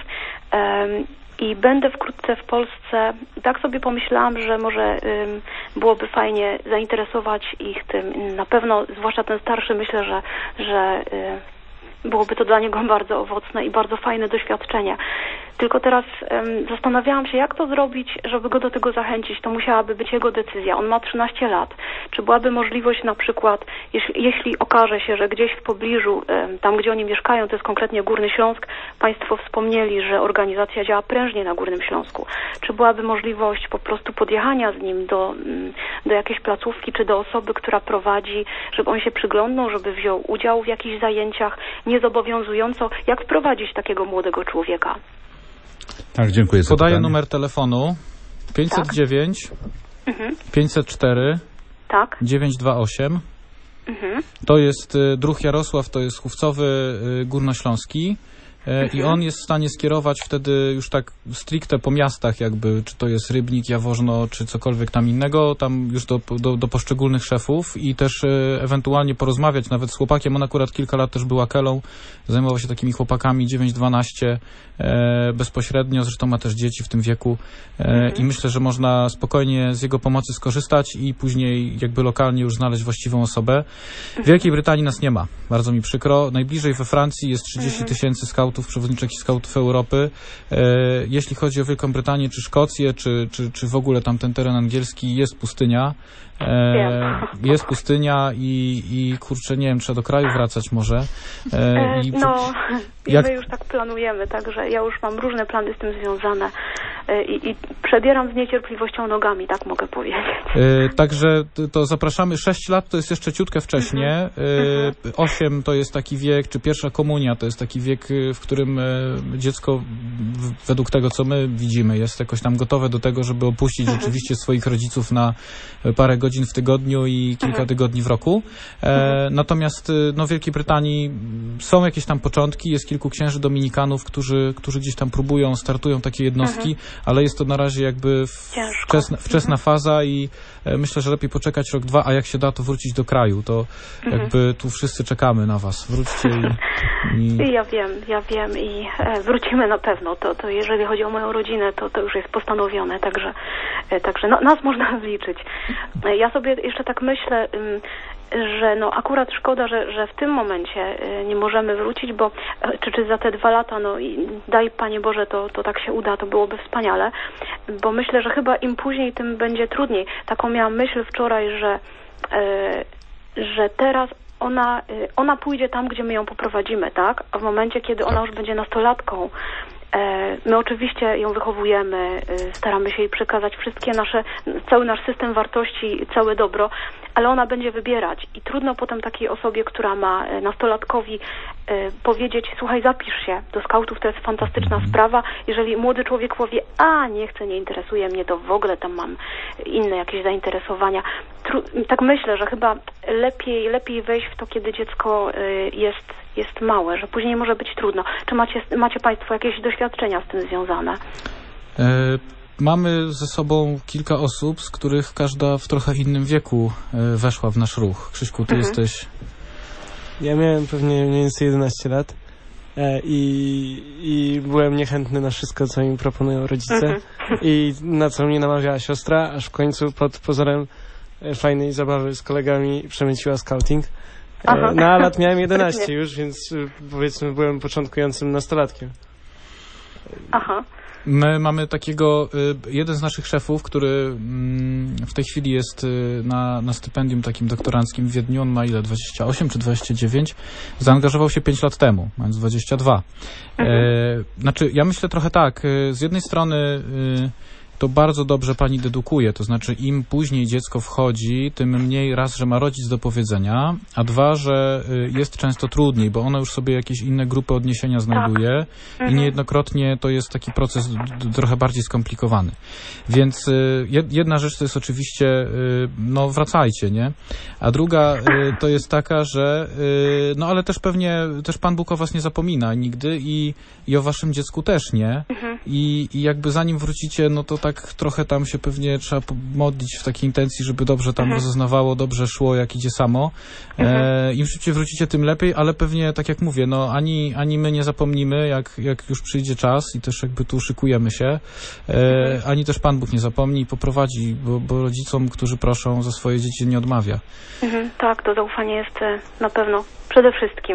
i będę wkrótce w Polsce. Tak sobie pomyślałam, że może byłoby fajnie zainteresować ich tym. Na pewno, zwłaszcza ten starszy, myślę, że byłoby to dla niego bardzo owocne i bardzo fajne doświadczenie. Tylko teraz zastanawiałam się, jak to zrobić, żeby go do tego zachęcić. To musiałaby być jego decyzja. On ma 13 lat. Czy byłaby możliwość na przykład, jeśli okaże się, że gdzieś w pobliżu, tam gdzie oni mieszkają, to jest konkretnie Górny Śląsk, Państwo wspomnieli, że organizacja działa prężnie na Górnym Śląsku. Czy byłaby możliwość po prostu podjechania z nim do jakiejś placówki, czy do osoby, która prowadzi, żeby on się przyglądnął, żeby wziął udział w jakichś zajęciach, niezobowiązująco, jak wprowadzić takiego młodego człowieka? Tak, dziękuję za Podaję pytanie. numer telefonu 509 504 928. To jest druh Jarosław, to jest chówcowy górnośląski. I on jest w stanie skierować wtedy już tak stricte po miastach jakby, czy to jest Rybnik, Jaworzno, czy cokolwiek tam innego, tam już do poszczególnych szefów i też ewentualnie porozmawiać nawet z chłopakiem. On akurat kilka lat też był akelą, zajmował się takimi chłopakami 9-12 bezpośrednio, zresztą ma też dzieci w tym wieku i myślę, że można spokojnie z jego pomocy skorzystać i później jakby lokalnie już znaleźć właściwą osobę. W Wielkiej Brytanii nas nie ma, bardzo mi przykro. Najbliżej we Francji jest 30 000 skautów, przewodniczek i skautów Europy. Jeśli chodzi o Wielką Brytanię, czy Szkocję, czy w ogóle tam ten teren angielski, jest pustynia. Jest pustynia i kurczę, nie wiem, trzeba do kraju wracać może. My już tak planujemy, także ja już mam różne plany z tym związane i przebieram z niecierpliwością nogami, tak mogę powiedzieć. Także to zapraszamy. 6 lat to jest jeszcze ciutkę wcześnie. 8 to jest taki wiek, czy pierwsza komunia to jest taki wiek, w którym dziecko według tego, co my widzimy, jest jakoś tam gotowe do tego, żeby opuścić rzeczywiście swoich rodziców na parę godzin w tygodniu i kilka tygodni w roku. Natomiast w Wielkiej Brytanii są jakieś tam początki, jest kilku księży dominikanów, którzy gdzieś tam próbują, startują takie jednostki, ale jest to na razie jakby wczesna faza i myślę, że lepiej poczekać rok, 2, a jak się da, to wrócić do kraju. To jakby tu wszyscy czekamy na was. Wróćcie i... Ja wiem i wrócimy na pewno. To jeżeli chodzi o moją rodzinę, to już jest postanowione, także nas można zliczyć. Ja sobie jeszcze tak myślę, że no akurat szkoda, że w tym momencie nie możemy wrócić, bo czy za te 2 lata, no i daj Panie Boże, to tak się uda, to byłoby wspaniale, bo myślę, że chyba im później, tym będzie trudniej. Taką miałam myśl wczoraj, że teraz ona pójdzie tam, gdzie my ją poprowadzimy, tak? A w momencie, kiedy ona już będzie nastolatką, my oczywiście ją wychowujemy, staramy się jej przekazać cały nasz system wartości, całe dobro, ale ona będzie wybierać i trudno potem takiej osobie, która ma nastolatkowi powiedzieć, słuchaj, zapisz się do skautów, to jest fantastyczna sprawa. Jeżeli młody człowiek powie, nie chcę, nie interesuje mnie to, w ogóle tam mam inne jakieś zainteresowania. Tak myślę, że chyba lepiej wejść w to, kiedy dziecko jest małe, że później może być trudno. Czy macie Państwo jakieś doświadczenia z tym związane? Mamy ze sobą kilka osób, z których każda w trochę innym wieku weszła w nasz ruch. Krzyśku, ty jesteś... Ja miałem pewnie mniej więcej 11 lat i byłem niechętny na wszystko, co mi proponują rodzice i na co mnie namawiała siostra, aż w końcu pod pozorem fajnej zabawy z kolegami przemyciła scouting. No a lat miałem 11 już, więc powiedzmy byłem początkującym nastolatkiem. Aha. My mamy takiego, jeden z naszych szefów, który w tej chwili jest na stypendium takim doktoranckim w Wiedniu, on ma ile, 28 czy 29, zaangażował się 5 lat temu, mając 22. Znaczy, ja myślę trochę tak, z jednej strony to bardzo dobrze pani dedukuje, to znaczy im później dziecko wchodzi, tym mniej raz, że ma rodzic do powiedzenia, a 2, że jest często trudniej, bo ona już sobie jakieś inne grupy odniesienia znajduje i niejednokrotnie to jest taki proces trochę bardziej skomplikowany. Więc jedna rzecz to jest oczywiście, no wracajcie, nie? A druga to jest taka, że no ale też pewnie, też Pan Bóg o was nie zapomina nigdy i o waszym dziecku też nie. I jakby zanim wrócicie, no to tak trochę tam się pewnie trzeba modlić w takiej intencji, żeby dobrze tam rozeznawało, dobrze szło, jak idzie samo. Im szybciej wrócicie, tym lepiej, ale pewnie, tak jak mówię, no ani my nie zapomnimy, jak już przyjdzie czas i też jakby tu szykujemy się, ani też Pan Bóg nie zapomni i poprowadzi, bo rodzicom, którzy proszą za swoje dzieci, nie odmawia. Tak, to zaufanie jest na pewno przede wszystkim.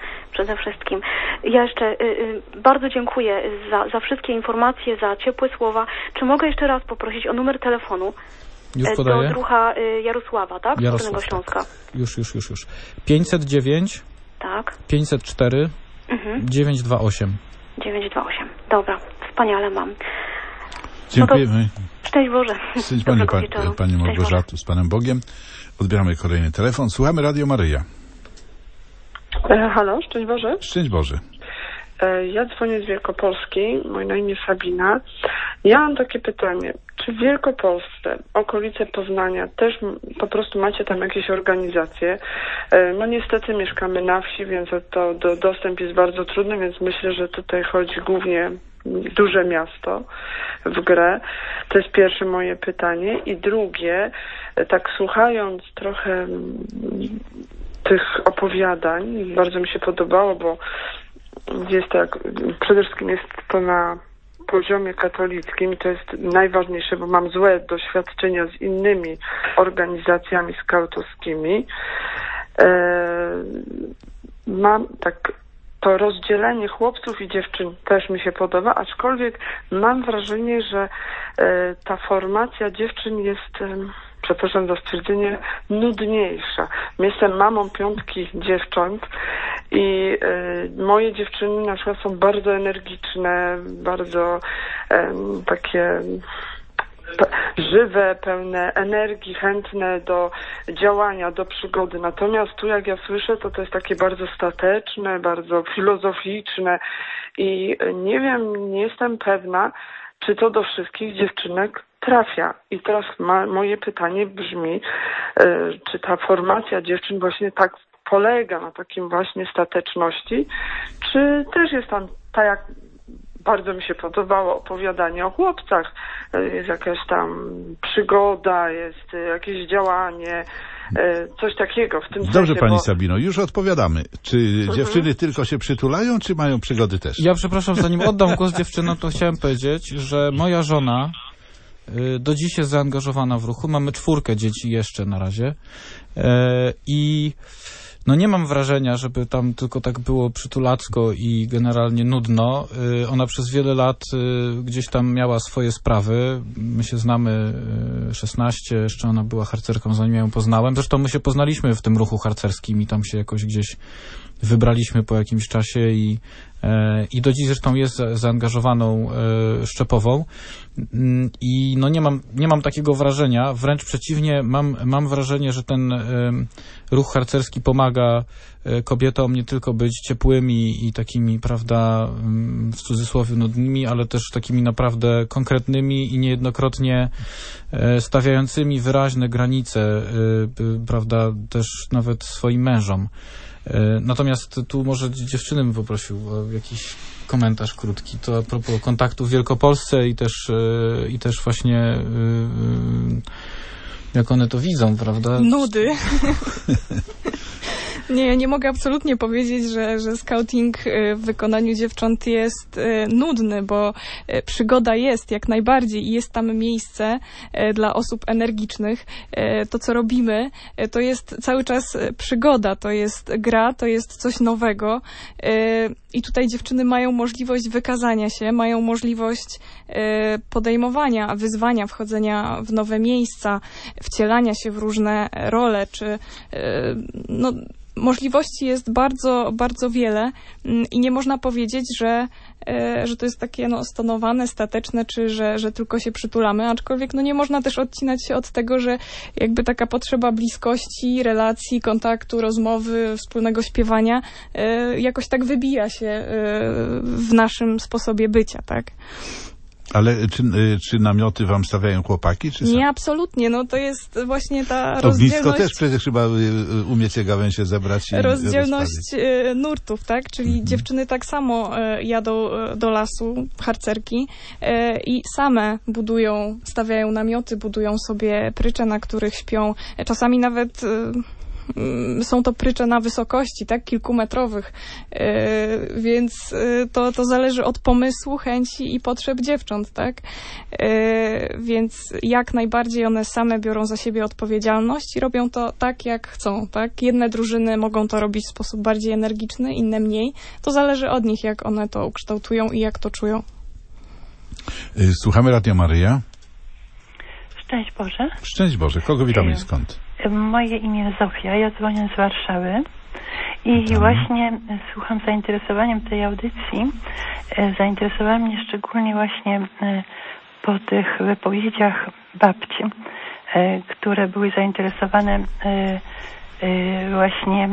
Ja jeszcze bardzo dziękuję za wszystkie informacje, za ciepłe słowa. Czy mogę jeszcze raz poprosić o numer telefonu? Już podaję. Do druha Jarosława, tak? Z Górnego Śląska. Tak. Już. 509 tak. 504 928. 928. Dobra, wspaniale mam. Dziękujemy. No szczęść Boże. Szczęść Pani Małgorzato, z Panem Bogiem. Odbieramy kolejny telefon. Słuchamy Radio Maryja. Halo, szczęść Boże. Szczęść Boże. Ja dzwonię z Wielkopolski, moje na imię Sabina. Ja mam takie pytanie, czy w Wielkopolsce, okolice Poznania, też po prostu macie tam jakieś organizacje? No niestety mieszkamy na wsi, więc dostęp jest bardzo trudny, więc myślę, że tutaj chodzi głównie duże miasto w grę. To jest pierwsze moje pytanie. I drugie, tak słuchając trochę tych opowiadań, bardzo mi się podobało, bo jest tak, przede wszystkim jest to na poziomie katolickim i to jest najważniejsze, bo mam złe doświadczenia z innymi organizacjami skautovskimi. Mam tak, to rozdzielenie chłopców i dziewczyn też mi się podoba, aczkolwiek mam wrażenie, że ta formacja dziewczyn jest, przepraszam za stwierdzenie, nudniejsza. Jestem mamą 5 dziewcząt i moje dziewczyny na przykład są bardzo energiczne, bardzo takie żywe, pełne energii, chętne do działania, do przygody. Natomiast tu, jak ja słyszę, to jest takie bardzo stateczne, bardzo filozoficzne i nie wiem, nie jestem pewna, czy to do wszystkich dziewczynek trafia. I teraz moje pytanie brzmi, czy ta formacja dziewczyn właśnie tak polega na takim właśnie stateczności, czy też jest tam tak jak bardzo mi się podobało opowiadanie o chłopcach. Jest jakaś tam przygoda, jest jakieś działanie, coś takiego w tym sensie. Dobrze, pani Sabino, już odpowiadamy. Czy dziewczyny tylko się przytulają, czy mają przygody też? Ja przepraszam, zanim oddam głos dziewczynom, to chciałem powiedzieć, że moja żona do dziś jest zaangażowana w ruchu. Mamy 4 dzieci jeszcze na razie. I no nie mam wrażenia, żeby tam tylko tak było przytulacko i generalnie nudno. Ona przez wiele lat gdzieś tam miała swoje sprawy. My się znamy 16, jeszcze ona była harcerką, zanim ja ją poznałem. Zresztą my się poznaliśmy w tym ruchu harcerskim i tam się jakoś gdzieś wybraliśmy po jakimś czasie i do dziś zresztą jest zaangażowaną szczepową i no nie mam takiego wrażenia, wręcz przeciwnie, mam wrażenie, że ten ruch harcerski pomaga kobietom nie tylko być ciepłymi i takimi, prawda, w cudzysłowie nudnymi, ale też takimi naprawdę konkretnymi i niejednokrotnie stawiającymi wyraźne granice, prawda, też nawet swoim mężom. Natomiast tu może dziewczyny bym poprosił o jakiś komentarz krótki. To a propos kontaktu w Wielkopolsce i też właśnie jak one to widzą, prawda? Nudy. Nie mogę absolutnie powiedzieć, że scouting w wykonaniu dziewcząt jest nudny, bo przygoda jest jak najbardziej i jest tam miejsce dla osób energicznych. To, co robimy, to jest cały czas przygoda, to jest gra, to jest coś nowego i tutaj dziewczyny mają możliwość wykazania się, mają możliwość podejmowania wyzwania, wchodzenia w nowe miejsca, wcielania się w różne role, czy możliwości jest bardzo, bardzo wiele i nie można powiedzieć, że to jest takie stonowane, stateczne, czy że tylko się przytulamy, aczkolwiek nie można też odcinać się od tego, że jakby taka potrzeba bliskości, relacji, kontaktu, rozmowy, wspólnego śpiewania jakoś tak wybija się w naszym sposobie bycia, tak? Ale czy namioty wam stawiają chłopaki, czy nie, absolutnie. To jest właśnie ta rozdzielność... Ognisko też przecież chyba umiecie gałęzie zebrać i rozdzielność nurtów, tak? Czyli dziewczyny tak samo jadą do lasu, harcerki, i same budują, stawiają namioty, budują sobie prycze, na których śpią. Czasami nawet... są to prycze na wysokości, tak, kilkumetrowych, więc to zależy od pomysłu, chęci i potrzeb dziewcząt, tak, więc jak najbardziej one same biorą za siebie odpowiedzialność i robią to tak, jak chcą, tak. Jedne drużyny mogą to robić w sposób bardziej energiczny, inne mniej. To zależy od nich, jak one to ukształtują i jak to czują. Słuchamy Radio Maryja. Szczęść Boże. Szczęść Boże. Kogo witamy i skąd? Moje imię Zofia, ja dzwonię z Warszawy i właśnie słucham z zainteresowaniem tej audycji. Zainteresowała mnie szczególnie właśnie po tych wypowiedziach babci, które były zainteresowane właśnie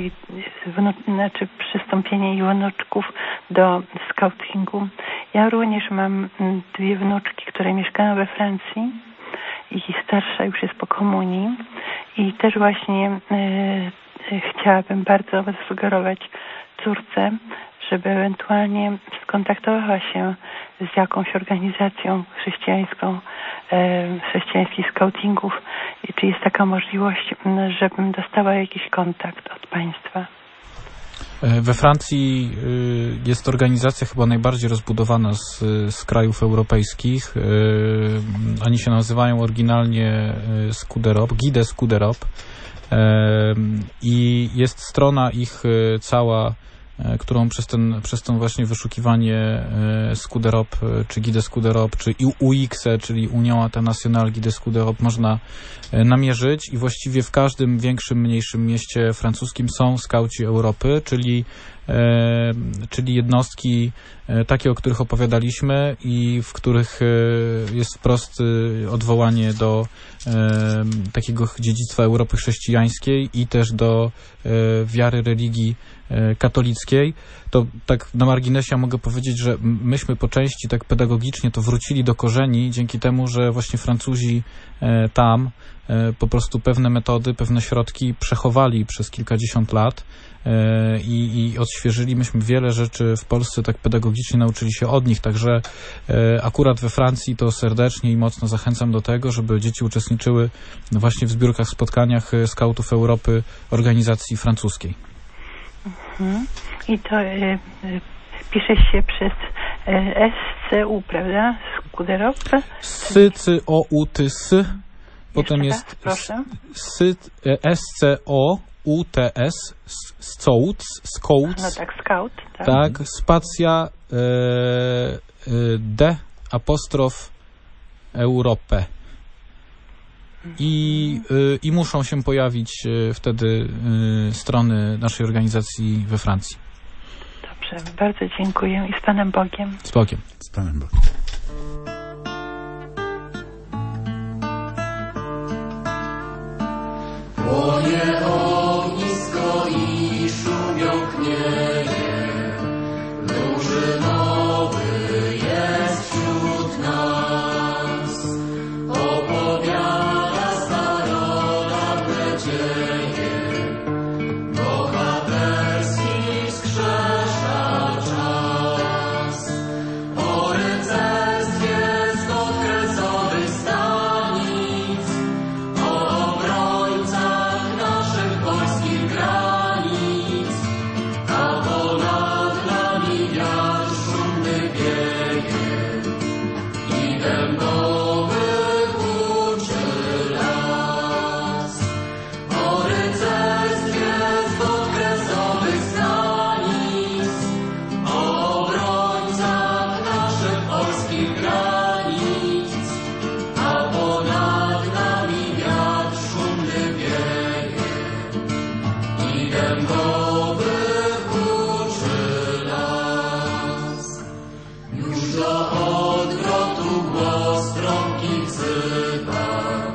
przystąpienie ich wnuczków do skautingu. Ja również mam 2 wnuczki, które mieszkają we Francji i starsza już jest po komunii i też właśnie chciałabym bardzo zasugerować córce, żeby ewentualnie skontaktowała się z jakąś organizacją chrześcijańską, chrześcijańskich skautingów. Czy jest taka możliwość, żebym dostała jakiś kontakt od państwa? We Francji jest organizacja chyba najbardziej rozbudowana z krajów europejskich. Oni się nazywają oryginalnie Guide Scouderop i jest strona ich cała, którą przez to właśnie wyszukiwanie Scouderop, czy Guide Scouderop, czy UX, czyli Union Internationale Guide Scouderop można namierzyć i właściwie w każdym większym, mniejszym mieście francuskim są skauci Europy, czyli jednostki takie, o których opowiadaliśmy i w których jest wprost odwołanie do takiego dziedzictwa Europy chrześcijańskiej i też do wiary religii katolickiej. To tak na marginesie mogę powiedzieć, że myśmy po części tak pedagogicznie to wrócili do korzeni dzięki temu, że właśnie Francuzi tam po prostu pewne metody, pewne środki przechowali przez kilkadziesiąt lat i od odświeżyli. Myśmy wiele rzeczy w Polsce tak pedagogicznie nauczyli się od nich, także akurat we Francji to serdecznie i mocno zachęcam do tego, żeby dzieci uczestniczyły właśnie w zbiórkach, spotkaniach skautów Europy organizacji francuskiej. I to pisze się przez SCU, prawda? Skuderowca? SCOUTS. Potem jest SCOUTS, Scouts. No tak, Scout. Tak, spacja D apostrof Europę. I muszą się pojawić wtedy strony naszej organizacji we Francji. Dobrze, bardzo dziękuję i z Panem Bogiem. Z Bogiem. Z Panem Bogiem. Płonie ognisko i szumią knieje, duży nowy jest wśród nas. Opowiada starodawne dzieje, bohaterski wskrzesza czas. O rycerstwie z podkresowych stanic, o obrońcach naszych polskich granic, a ponad nami wiatr szumny wieje i dębowych uczy las. O rycerstwie z podkresowych stanic, o obrońcach naszych polskich granic, a ponad nami wiatr szumny wieje i dębowych uczy las. Już do odwrotu głos trąbki wzywa,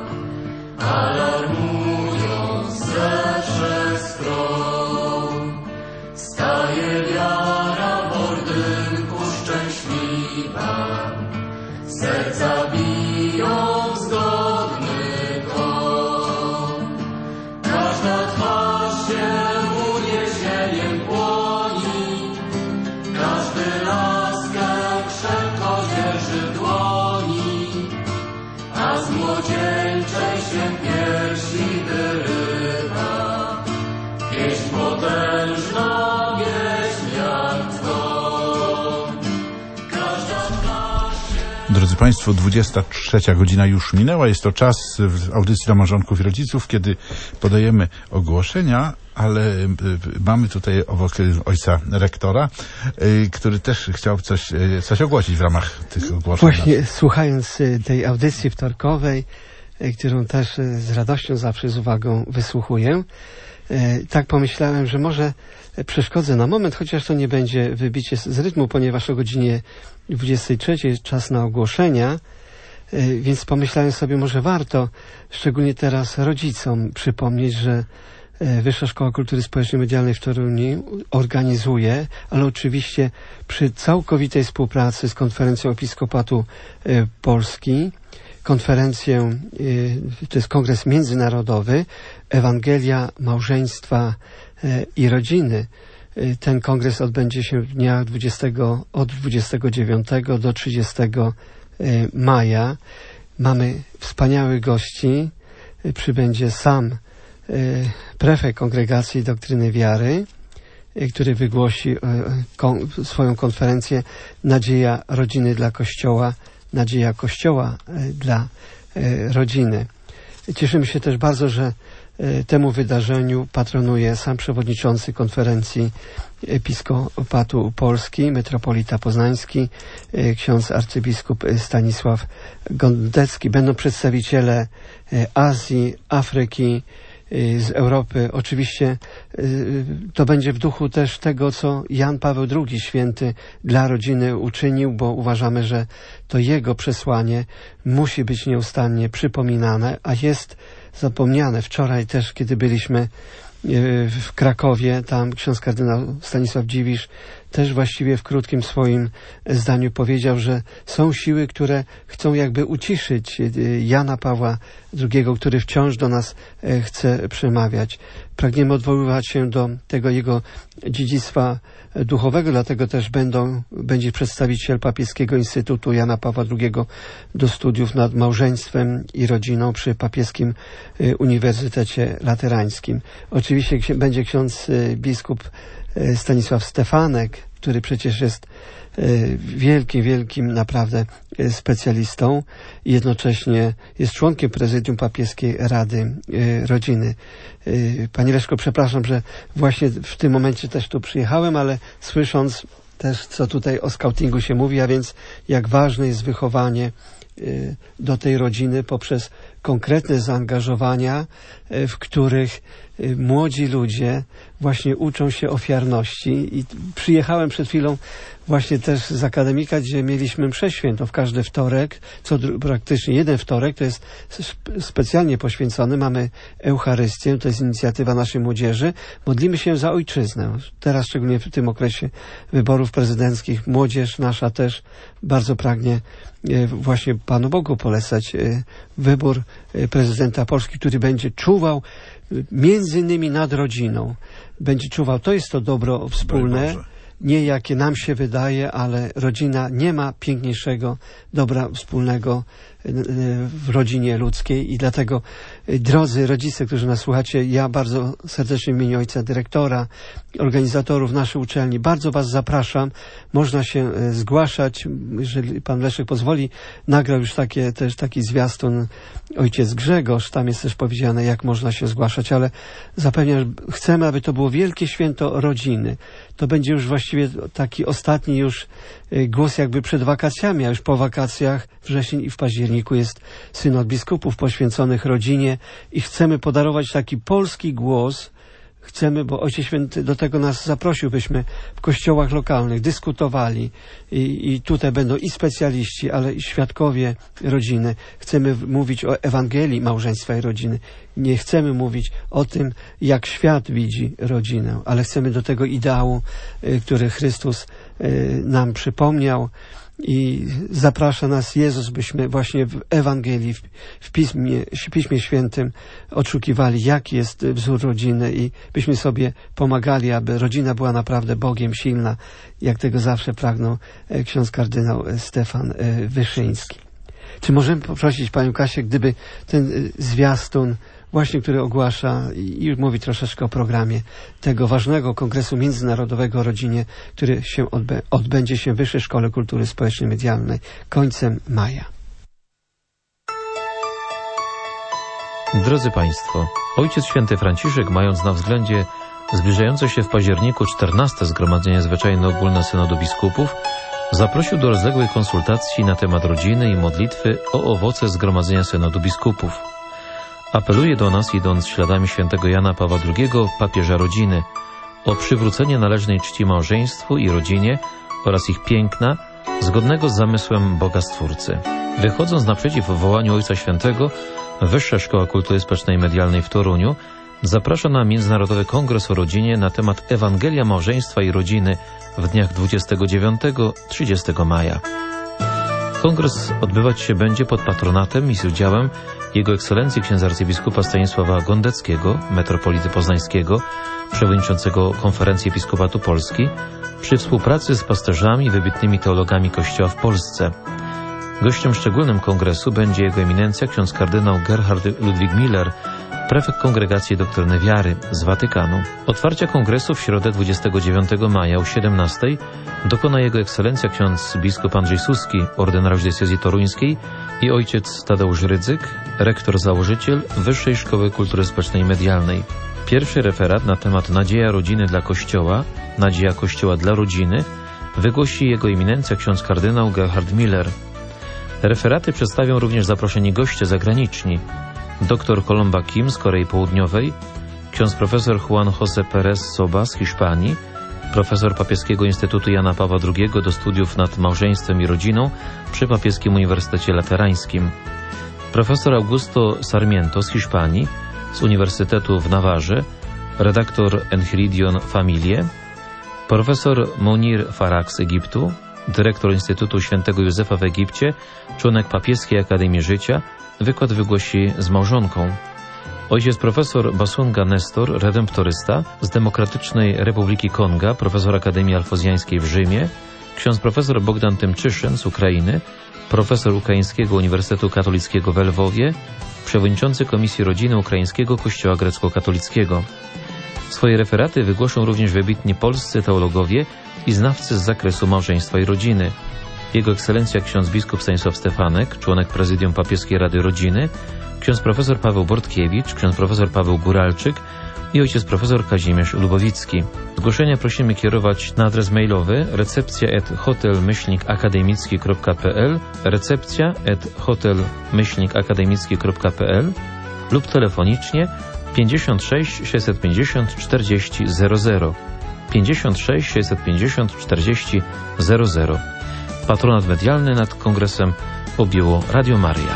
alarmując ze wszech stron. Staje wiara w ordynku szczęśliwa, serca biją zgodny ton. Każda twarz się uniesieniem płoni, każdy laskę krzepko dzierży w dłoni, a z młodzieńczej się piersi wyrywa pieśń potężna, pieśń jak dzwon. Każda twarz się... Drodzy Państwo, 23 godzina już minęła. Jest to czas w audycji dla małżonków i rodziców, kiedy podajemy ogłoszenia, ale mamy tutaj obok ojca rektora, który też chciał coś ogłosić w ramach tych ogłoszeń. Właśnie słuchając tej audycji wtorkowej, którą też z radością zawsze z uwagą wysłuchuję, tak pomyślałem, że może przeszkodzę na moment, chociaż to nie będzie wybicie z rytmu, ponieważ o godzinie 23 czas na ogłoszenia, więc pomyślałem sobie, może warto, szczególnie teraz rodzicom, przypomnieć, że Wyższa Szkoła Kultury Społecznej i Medialnej w Toruniu organizuje, ale oczywiście przy całkowitej współpracy z Konferencją Episkopatu Polski, konferencję, to jest kongres międzynarodowy, Ewangelia, Małżeństwa i Rodziny. Ten kongres odbędzie się w dniach od 29 do 30 maja. Mamy wspaniałych gości. Przybędzie sam prefekt Kongregacji Doktryny Wiary, który wygłosi swoją konferencję Nadzieja rodziny dla Kościoła, nadzieja Kościoła dla rodziny. Cieszymy się też bardzo, że temu wydarzeniu patronuje sam przewodniczący Konferencji Episkopatu Polski, metropolita poznański, ksiądz arcybiskup Stanisław Gondecki. Będą przedstawiciele Azji, Afryki, z Europy. Oczywiście to będzie w duchu też tego, co Jan Paweł II Święty dla rodziny uczynił, bo uważamy, że to jego przesłanie musi być nieustannie przypominane, a jest zapomniane. Wczoraj też, kiedy byliśmy w Krakowie, tam ksiądz kardynał Stanisław Dziwisz też właściwie w krótkim swoim zdaniu powiedział, że są siły, które chcą jakby uciszyć Jana Pawła II, który wciąż do nas chce przemawiać. Pragniemy odwoływać się do tego jego dziedzictwa duchowego, dlatego też będzie przedstawiciel Papieskiego Instytutu Jana Pawła II do studiów nad małżeństwem i rodziną przy Papieskim Uniwersytecie Laterańskim. Oczywiście będzie ksiądz biskup Stanisław Stefanek, który przecież jest wielkim naprawdę specjalistą i jednocześnie jest członkiem prezydium Papieskiej Rady Rodziny. Panie Leszko, przepraszam, że właśnie w tym momencie też tu przyjechałem, ale słysząc też, co tutaj o skautingu się mówi, a więc jak ważne jest wychowanie do tej rodziny poprzez konkretne zaangażowania, w których młodzi ludzie właśnie uczą się ofiarności. I przyjechałem przed chwilą właśnie też z akademika, gdzie mieliśmy mszę świętą w każdy wtorek, praktycznie jeden wtorek, to jest specjalnie poświęcony, mamy Eucharystię, to jest inicjatywa naszej młodzieży, modlimy się za ojczyznę. Teraz szczególnie w tym okresie wyborów prezydenckich młodzież nasza też bardzo pragnie właśnie Panu Bogu polecać wybór prezydenta Polski, który będzie czuwał między innymi nad rodziną. Będzie czuwał, to jest to dobro wspólne, nie jakie nam się wydaje, ale rodzina nie ma piękniejszego dobra wspólnego w rodzinie ludzkiej i dlatego, drodzy rodzice, którzy nas słuchacie, ja bardzo serdecznie w imieniu ojca dyrektora, organizatorów naszej uczelni, bardzo Was zapraszam. Można się zgłaszać, jeżeli pan Leszek pozwoli, nagrał już też taki zwiastun ojciec Grzegorz, tam jest też powiedziane, jak można się zgłaszać, ale zapewniam, że chcemy, aby to było wielkie święto rodziny. To będzie już właściwie taki ostatni już głos jakby przed wakacjami, a już po wakacjach wrzesień i w październiku jest synod biskupów poświęconych rodzinie i chcemy podarować taki polski głos. Chcemy, bo Ojciec Święty do tego nas zaprosił, byśmy w kościołach lokalnych dyskutowali i tutaj będą i specjaliści, ale i świadkowie rodziny. Chcemy mówić o Ewangelii małżeństwa i rodziny. Nie chcemy mówić o tym, jak świat widzi rodzinę, ale chcemy do tego ideału, który Chrystus nam przypomniał. I zaprasza nas Jezus, byśmy właśnie w Ewangelii, w Piśmie Świętym odszukiwali, jaki jest wzór rodziny i byśmy sobie pomagali, aby rodzina była naprawdę Bogiem silna, jak tego zawsze pragnął ksiądz kardynał Stefan Wyszyński. Czy możemy poprosić Panią Kasię, gdyby ten zwiastun właśnie, który ogłasza i mówi troszeczkę o programie tego ważnego Kongresu Międzynarodowego o Rodzinie, który się odbędzie się w Wyższej Szkole Kultury Społecznej Medialnej końcem maja. Drodzy Państwo, Ojciec Święty Franciszek, mając na względzie zbliżające się w październiku 14. Zgromadzenie Zwyczajne Ogólne Synodu Biskupów, zaprosił do rozległej konsultacji na temat rodziny i modlitwy o owoce Zgromadzenia Synodu Biskupów. Apeluje do nas, idąc śladami świętego Jana Pawła II, papieża rodziny, o przywrócenie należnej czci małżeństwu i rodzinie oraz ich piękna, zgodnego z zamysłem Boga Stwórcy. Wychodząc naprzeciw wołaniu Ojca Świętego, Wyższa Szkoła Kultury Społecznej Medialnej w Toruniu zaprasza na Międzynarodowy Kongres o Rodzinie na temat Ewangelia Małżeństwa i Rodziny w dniach 29-30 maja. Kongres odbywać się będzie pod patronatem i z udziałem Jego Ekscelencji księdza arcybiskupa Stanisława Gondeckiego, metropolity poznańskiego, przewodniczącego Konferencji Episkopatu Polski, przy współpracy z pasterzami i wybitnymi teologami Kościoła w Polsce. Gościem szczególnym kongresu będzie Jego Eminencja ksiądz kardynał Gerhard Ludwig Miller, prefekt Kongregacji Doktryny Wiary z Watykanu. Otwarcia kongresu w środę 29 maja o 17:00 dokona Jego Ekscelencja ksiądz biskup Andrzej Suski, ordynarz diecezji toruńskiej i ojciec Tadeusz Rydzyk, rektor-założyciel Wyższej Szkoły Kultury Społecznej i Medialnej. Pierwszy referat na temat Nadzieja rodziny dla Kościoła, Nadzieja Kościoła dla rodziny wygłosi Jego Eminencja ksiądz kardynał Gerhard Miller. Referaty przedstawią również zaproszeni goście zagraniczni: dr Colomba Kim z Korei Południowej, ksiądz profesor Juan José Pérez Soba z Hiszpanii, profesor Papieskiego Instytutu Jana Pawła II do studiów nad małżeństwem i rodziną przy Papieskim Uniwersytecie Laterańskim, profesor Augusto Sarmiento z Hiszpanii, z Uniwersytetu w Nawarze, redaktor Enchiridion Familie, profesor Munir Farak z Egiptu, dyrektor Instytutu Świętego Józefa w Egipcie, członek Papieskiej Akademii Życia. Wykład wygłosi z małżonką. ojciec profesor Basunga Nestor, redemptorysta z Demokratycznej Republiki Konga, profesor Akademii Alfozjańskiej w Rzymie, ksiądz profesor Bogdan Tymczyszyn z Ukrainy, profesor Ukraińskiego Uniwersytetu Katolickiego w Lwowie, przewodniczący Komisji Rodziny Ukraińskiego Kościoła Grecko-Katolickiego. Swoje referaty wygłoszą również wybitni polscy teologowie i znawcy z zakresu małżeństwa i rodziny. Jego ekscelencja ksiądz biskup Stanisław Stefanek, członek prezydium Papieskiej Rady Rodziny, ksiądz profesor Paweł Bortkiewicz, ksiądz profesor Paweł Góralczyk i ojciec profesor Kazimierz Lubowicki. Zgłoszenia prosimy kierować na adres mailowy recepcja@hotel-akademicki.pl, recepcja@hotel-akademicki.pl lub telefonicznie 56 650 40 00, 56 650 40 00. Patronat medialny nad kongresem objęło Radio Maryja.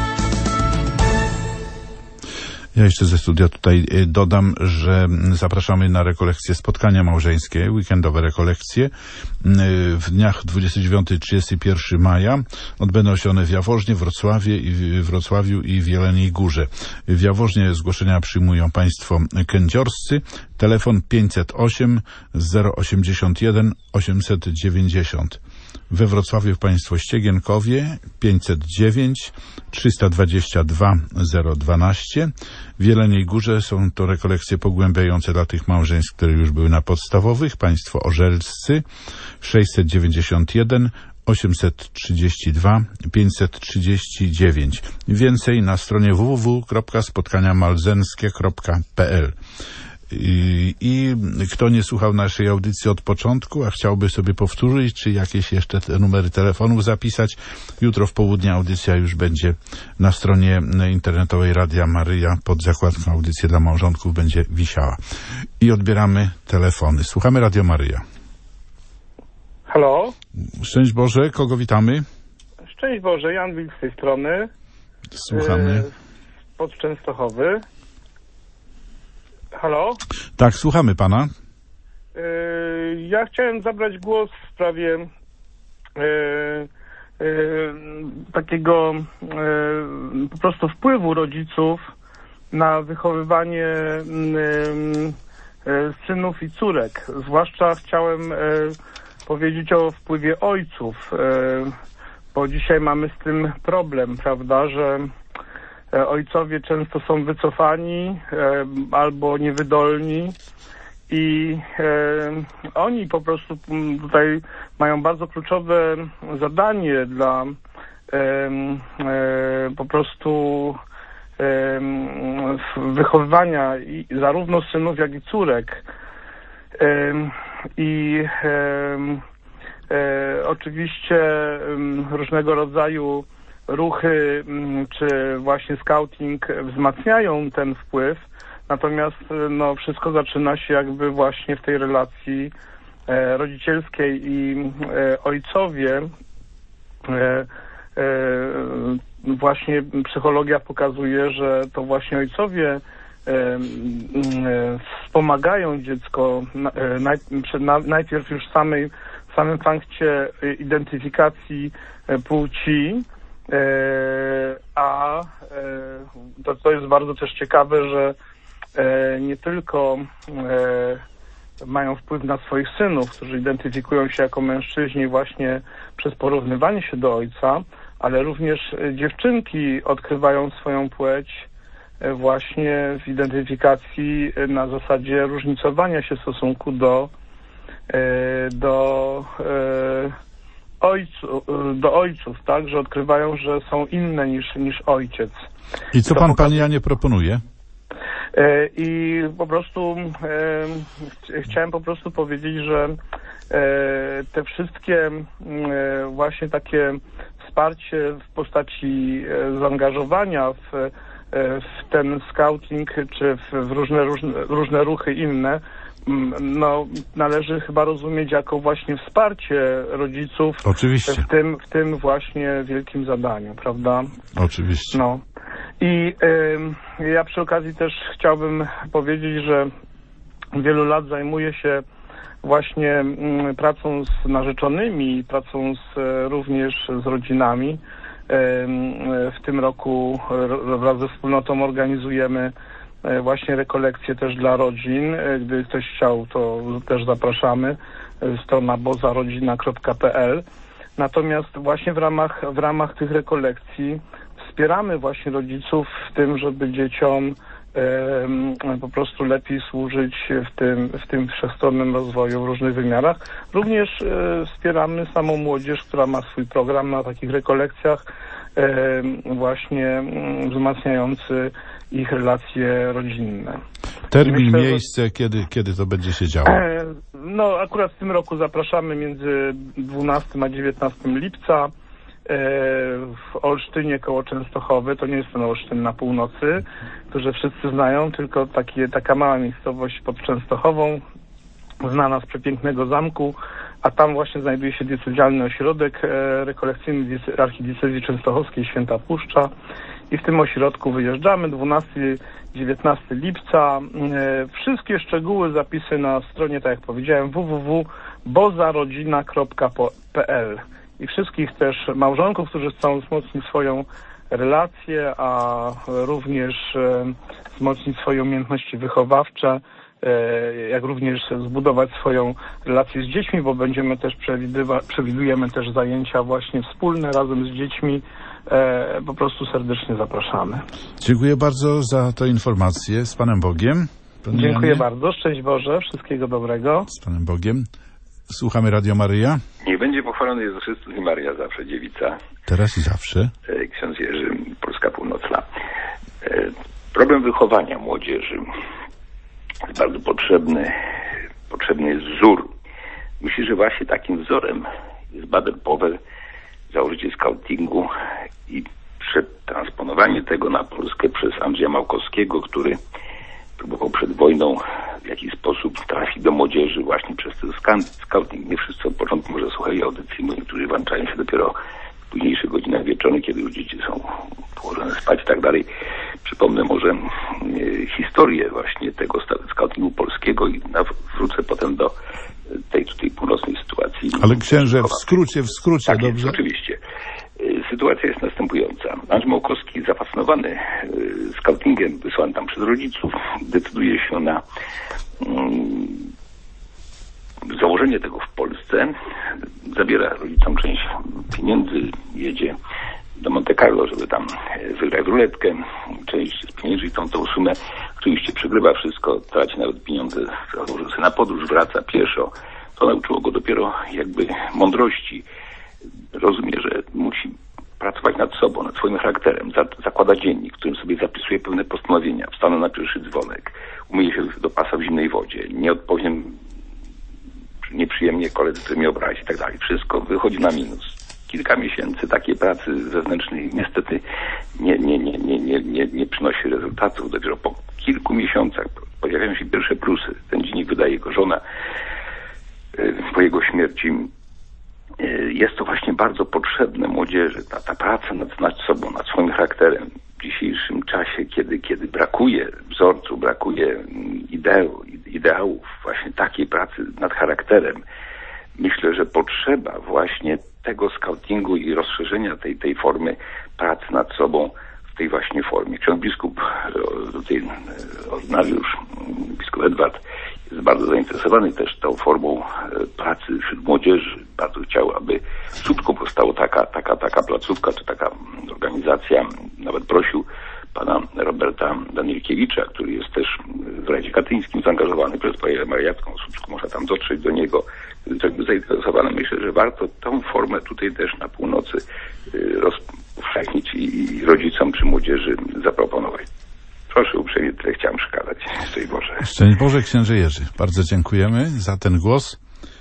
Ja jeszcze ze studia tutaj dodam, że zapraszamy na rekolekcje spotkania małżeńskie, weekendowe rekolekcje. W dniach 29-31 maja odbędą się one w Jaworznie, Wrocławiu i w Jeleniej Górze. W Jaworznie zgłoszenia przyjmują państwo kędziorscy. Telefon 508 081 890. We Wrocławiu państwo Ściegienkowie 509 322 012. W Jeleniej Górze są to rekolekcje pogłębiające dla tych małżeństw, które już były na podstawowych. Państwo Orzelscy 691 832 539. Więcej na stronie www.spotkaniamalzenskie.pl. I kto nie słuchał naszej audycji od początku, a chciałby sobie powtórzyć, czy jakieś jeszcze te numery telefonów zapisać, jutro w południe audycja już będzie na stronie internetowej Radia Maryja pod zakładką Audycje dla małżonków będzie wisiała. I odbieramy telefony. Słuchamy Radio Maryja. Halo? Szczęść Boże, kogo witamy? Szczęść Boże, Jan Wilk z tej strony. Słuchamy. Pod Częstochowy. Halo? Tak, słuchamy pana. Ja chciałem zabrać głos w sprawie takiego po prostu wpływu rodziców na wychowywanie synów i córek. Zwłaszcza chciałem powiedzieć o wpływie ojców, bo dzisiaj mamy z tym problem, prawda, że ojcowie często są wycofani albo niewydolni i oni po prostu tutaj mają bardzo kluczowe zadanie dla po prostu wychowywania zarówno synów, jak i córek. I oczywiście różnego rodzaju ruchy czy właśnie scouting wzmacniają ten wpływ, natomiast no, wszystko zaczyna się jakby właśnie w tej relacji rodzicielskiej i ojcowie właśnie psychologia pokazuje, że to właśnie ojcowie wspomagają dziecko najpierw już w samym fakcie identyfikacji płci, a to jest bardzo też ciekawe, że nie tylko mają wpływ na swoich synów, którzy identyfikują się jako mężczyźni właśnie przez porównywanie się do ojca, ale również dziewczynki odkrywają swoją płeć właśnie w identyfikacji na zasadzie różnicowania się w stosunku do ojców, tak, że odkrywają, że są inne niż ojciec. I co pan, panie Janie, proponuje? I po prostu chciałem po prostu powiedzieć, że te wszystkie właśnie takie wsparcie w postaci zaangażowania w ten scouting czy w różne ruchy inne, no, należy chyba rozumieć jako właśnie wsparcie rodziców. Oczywiście. w tym właśnie wielkim zadaniu, prawda? Oczywiście. No. I ja przy okazji też chciałbym powiedzieć, że wielu lat zajmuję się właśnie pracą z narzeczonymi, pracą również z rodzinami. W tym roku wraz ze wspólnotą organizujemy właśnie rekolekcje też dla rodzin. Gdy ktoś chciał, to też zapraszamy. Strona bozarodzina.pl. Natomiast właśnie w ramach tych rekolekcji wspieramy właśnie rodziców w tym, żeby dzieciom po prostu lepiej służyć w tym wszechstronnym rozwoju w różnych wymiarach. Również wspieramy samą młodzież, która ma swój program na takich rekolekcjach właśnie wzmacniający ich relacje rodzinne. Termin, myślę, miejsce, kiedy to będzie się działo? No akurat w tym roku zapraszamy między 12 a 19 lipca w Olsztynie koło Częstochowy. To nie jest ten Olsztyn na północy, który wszyscy znają, tylko taka mała miejscowość pod Częstochową, znana z przepięknego zamku, a tam właśnie znajduje się diecezjalny ośrodek rekolekcyjny archidiecezji częstochowskiej Święta Puszcza i w tym ośrodku wyjeżdżamy 12-19 lipca. Wszystkie szczegóły, zapisy na stronie, tak jak powiedziałem, www.bozarodzina.pl i wszystkich też małżonków, którzy chcą wzmocnić swoją relację, a również wzmocnić swoje umiejętności wychowawcze, jak również zbudować swoją relację z dziećmi, bo będziemy też przewidujemy też zajęcia właśnie wspólne razem z dziećmi. Po prostu serdecznie zapraszamy. Dziękuję bardzo za tę informację. Z Panem Bogiem. Dziękuję bardzo. Szczęść Boże. Wszystkiego dobrego. Z Panem Bogiem. Słuchamy Radio Maryja. Niech będzie pochwalony Jezus Chrystus i Maria, zawsze dziewica. Teraz i zawsze. Ksiądz Jerzy, Polska Północna. Problem wychowania młodzieży jest bardzo potrzebny. Potrzebny jest wzór. Myślę, że właśnie takim wzorem jest Baden-Powell, założyciel skautingu i przetransponowanie tego na Polskę przez Andrzeja Małkowskiego, który próbował przed wojną w jakiś sposób trafić do młodzieży właśnie przez ten skauting. Nie wszyscy od początku może słuchali audycji, bo niektórzy włączają się dopiero w późniejszych godzinach wieczornych, kiedy już dzieci są położone spać i tak dalej. Przypomnę może historię właśnie tego skautingu polskiego i wrócę potem do tej tutaj północnej sytuacji. Ale księże, w skrócie, tak, dobrze? Jest, oczywiście. Sytuacja jest następująca. Andrzej Małkowski, zafascynowany skautingiem wysłany tam przez rodziców, decyduje się na założenie tego w Polsce. Zabiera rodzicom część pieniędzy, jedzie do Monte Carlo, żeby tam wygrać w ruletkę. Część spienięży tą sumę. Oczywiście przegrywa wszystko, traci nawet pieniądze, założył sobie na podróż, wraca pieszo. To nauczyło go dopiero jakby mądrości. Rozumie, że musi pracować nad sobą, nad swoim charakterem. Zakłada dziennik, w którym sobie zapisuje pewne postanowienia. Wstanę na pierwszy dzwonek, umyję się do pasa w zimnej wodzie, nie odpowiem nieprzyjemnie koledzy, który mnie obrazi i tak dalej. Wszystko wychodzi na minus. Kilka miesięcy takiej pracy zewnętrznej niestety nie przynosi rezultatów. Dopiero po kilku miesiącach pojawiają się pierwsze plusy. Ten dziennik wydaje jego żona po jego śmierci. Jest to właśnie bardzo potrzebne młodzieży, ta praca nad sobą, nad swoim charakterem. W dzisiejszym czasie, kiedy brakuje wzorców, brakuje ideałów, właśnie takiej pracy nad charakterem, myślę, że potrzeba właśnie tego skautingu i rozszerzenia tej formy pracy nad sobą w tej właśnie formie. Ksiądz biskup, tutaj ordynariusz, biskup Edward, jest bardzo zainteresowany też tą formą pracy wśród młodzieży. Bardzo chciał, aby w Słupsku powstała taka placówka, czy taka organizacja. Nawet prosił pana Roberta Danielkiewicza, który jest też w Radzie Katyńskim zaangażowany przez Panią Mariacką. W Słupsku można tam dotrzeć do niego. Ktoś był zainteresowany. Myślę, że warto tą formę tutaj też na północy rozpowszechnić i rodzicom czy młodzieży zaproponować. Proszę uprzejmie, tyle chciałem przekazać. Szczęść Boże. Szczęść Boże, księże Jerzy. Bardzo dziękujemy za ten głos.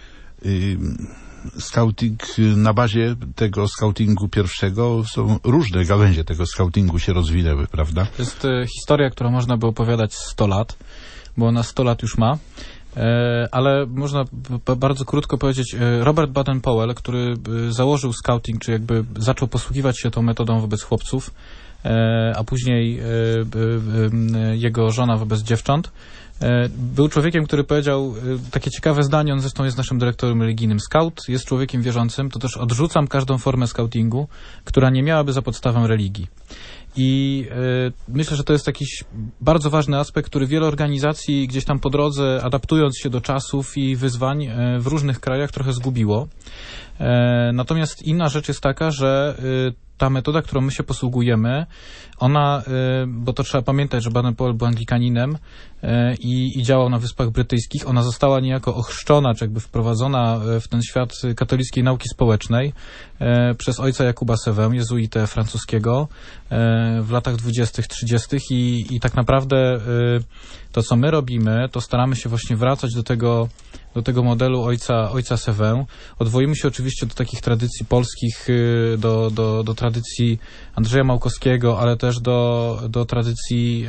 Skauting, na bazie tego skautingu pierwszego są różne gałęzie tego skautingu się rozwinęły, prawda? To jest historia, którą można by opowiadać 100 lat, bo ona 100 lat już ma. Ale można bardzo krótko powiedzieć, Robert Baden-Powell, który założył skauting, czy jakby zaczął posługiwać się tą metodą wobec chłopców, a później jego żona wobec dziewcząt, był człowiekiem, który powiedział takie ciekawe zdanie, on zresztą jest naszym dyrektorem religijnym. Skaut jest człowiekiem wierzącym, to też odrzucam każdą formę skautingu, która nie miałaby za podstawę religii. I myślę, że to jest jakiś bardzo ważny aspekt, który wiele organizacji gdzieś tam po drodze, adaptując się do czasów i wyzwań w różnych krajach trochę zgubiło. Natomiast inna rzecz jest taka, że ta metoda, którą my się posługujemy, ona, bo to trzeba pamiętać, że Baden-Powell był Anglikaninem i działał na Wyspach Brytyjskich, ona została niejako ochrzczona, czy jakby wprowadzona w ten świat katolickiej nauki społecznej przez ojca Jakuba Sewę, jezuitę francuskiego w latach 20., 30. I tak naprawdę to, co my robimy, to staramy się właśnie wracać do tego modelu ojca Sewę. Odwołujemy się oczywiście do takich tradycji polskich, do tradycji Andrzeja Małkowskiego, ale też do tradycji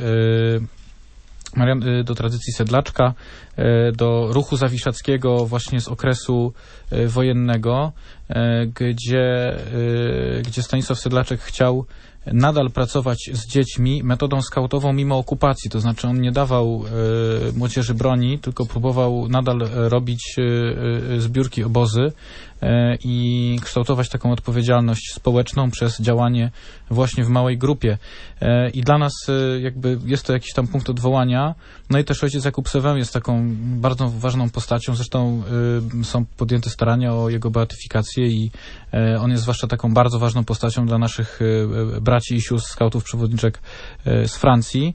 Sedlaczka, do ruchu zawiszackiego właśnie z okresu wojennego, gdzie Stanisław Sedlaczek chciał nadal pracować z dziećmi metodą skautową mimo okupacji, to znaczy on nie dawał młodzieży broni, tylko próbował nadal robić zbiórki, obozy i kształtować taką odpowiedzialność społeczną przez działanie właśnie w małej grupie. I dla nas jakby jest to jakiś tam punkt odwołania. No i też ojciec Jakub Sewę jest taką bardzo ważną postacią, zresztą są podjęte starania o jego beatyfikację i on jest zwłaszcza taką bardzo ważną postacią dla naszych braci i sióstr skautów przewodniczek z Francji.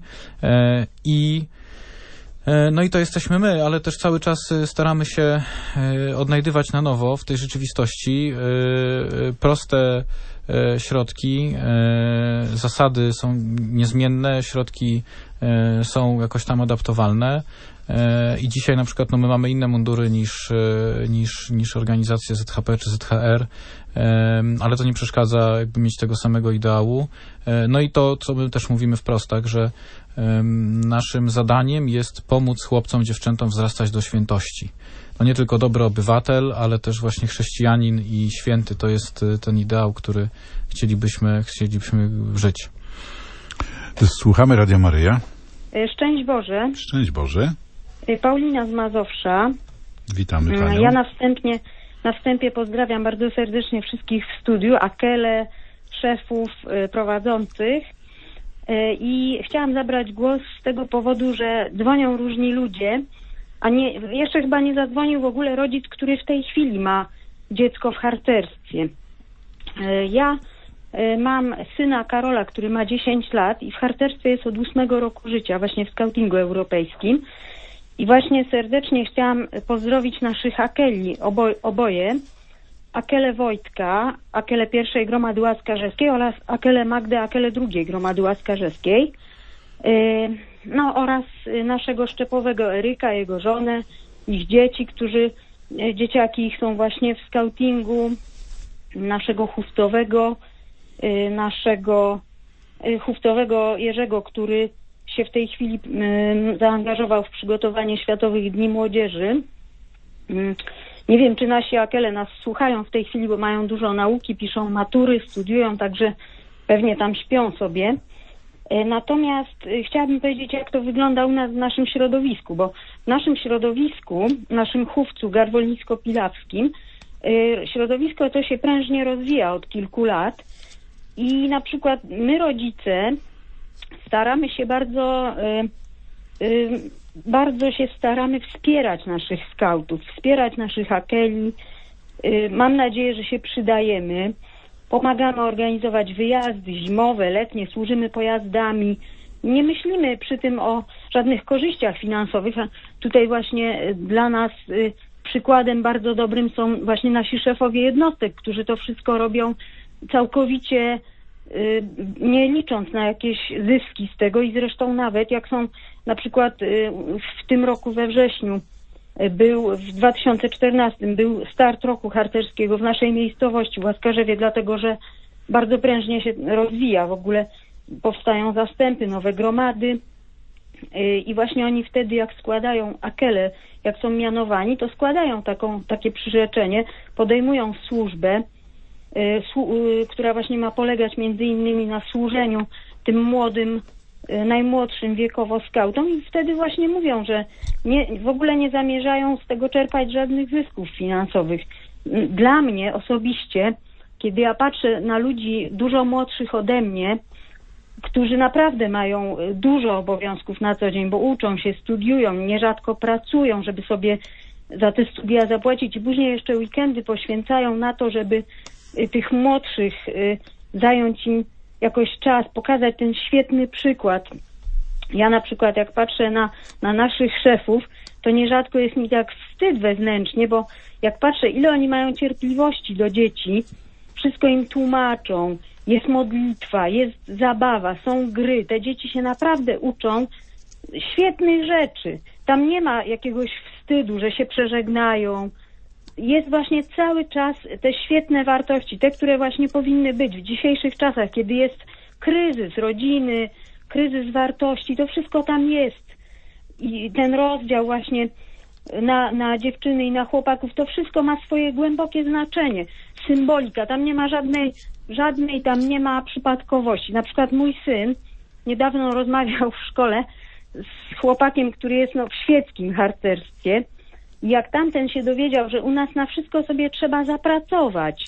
No i to jesteśmy my, ale też cały czas staramy się odnajdywać na nowo w tej rzeczywistości proste środki, zasady są niezmienne, środki są jakoś tam adaptowalne i dzisiaj na przykład no my mamy inne mundury niż organizacje ZHP czy ZHR, ale to nie przeszkadza jakby mieć tego samego ideału. No i to, co my też mówimy wprost, tak, że naszym zadaniem jest pomóc chłopcom, dziewczętom wzrastać do świętości. No nie tylko dobry obywatel, ale też właśnie chrześcijanin i święty. To jest ten ideał, który chcielibyśmy żyć. Słuchamy Radia Maryja. Szczęść Boże. Szczęść Boże. Paulina z Mazowsza. Witamy Panią. Ja na wstępie pozdrawiam bardzo serdecznie wszystkich w studiu, Akele, szefów prowadzących. I chciałam zabrać głos z tego powodu, że dzwonią różni ludzie, a jeszcze chyba nie zadzwonił w ogóle rodzic, który w tej chwili ma dziecko w harcerstwie. Ja mam syna Karola, który ma 10 lat i w harcerstwie jest od 8 roku życia, właśnie w skautingu europejskim. I właśnie serdecznie chciałam pozdrowić naszych Akeli, oboje. Akele Wojtka, Akele pierwszej Gromady Łaskarzeskiej oraz Akele Magdę, Akele drugiej Gromady Łaskarzeskiej. No oraz naszego szczepowego Eryka, jego żonę, ich dzieci, dzieciaki ich są właśnie w skautingu, naszego huftowego Jerzego, który się w tej chwili zaangażował w przygotowanie Światowych Dni Młodzieży. Nie wiem, czy nasi Akele nas słuchają w tej chwili, bo mają dużo nauki, piszą matury, studiują, także pewnie tam śpią sobie. Natomiast chciałabym powiedzieć, jak to wygląda u nas w naszym środowisku, bo w naszym środowisku, naszym chówcu garwolnicko-pilawskim, środowisko to się prężnie rozwija od kilku lat i na przykład my rodzice staramy się bardzo się staramy wspierać naszych skautów, wspierać naszych Akeli. Mam nadzieję, że się przydajemy. Pomagamy organizować wyjazdy zimowe, letnie, służymy pojazdami. Nie myślimy przy tym o żadnych korzyściach finansowych. A tutaj właśnie dla nas przykładem bardzo dobrym są właśnie nasi szefowie jednostek, którzy to wszystko robią całkowicie nie licząc na jakieś zyski z tego i zresztą nawet jak są na przykład w tym roku we wrześniu w 2014 był start roku harcerskiego w naszej miejscowości w Łaskarzewie, dlatego że bardzo prężnie się rozwija, w ogóle powstają zastępy, nowe gromady i właśnie oni wtedy jak składają Akele, jak są mianowani, to składają takie przyrzeczenie, podejmują służbę, która właśnie ma polegać między innymi na służeniu tym młodym, najmłodszym wiekowo skautom i wtedy właśnie mówią, że w ogóle nie zamierzają z tego czerpać żadnych zysków finansowych. Dla mnie osobiście, kiedy ja patrzę na ludzi dużo młodszych ode mnie, którzy naprawdę mają dużo obowiązków na co dzień, bo uczą się, studiują, nierzadko pracują, żeby sobie za te studia zapłacić i później jeszcze weekendy poświęcają na to, żeby tych młodszych zająć im jakoś czas, pokazać ten świetny przykład. Ja na przykład jak patrzę na naszych szefów, to nierzadko jest mi tak wstyd wewnętrznie, bo jak patrzę, ile oni mają cierpliwości do dzieci, wszystko im tłumaczą, jest modlitwa, jest zabawa, są gry, te dzieci się naprawdę uczą świetnych rzeczy. Tam nie ma jakiegoś wstydu, że się przeżegnają. Jest właśnie cały czas te świetne wartości, te, które właśnie powinny być w dzisiejszych czasach, kiedy jest kryzys rodziny, kryzys wartości, to wszystko tam jest. I ten rozdział właśnie na dziewczyny i na chłopaków, to wszystko ma swoje głębokie znaczenie. Symbolika, tam nie ma żadnej tam nie ma przypadkowości. Na przykład mój syn niedawno rozmawiał w szkole z chłopakiem, który jest w świeckim harcerstwie. I jak tamten się dowiedział, że u nas na wszystko sobie trzeba zapracować,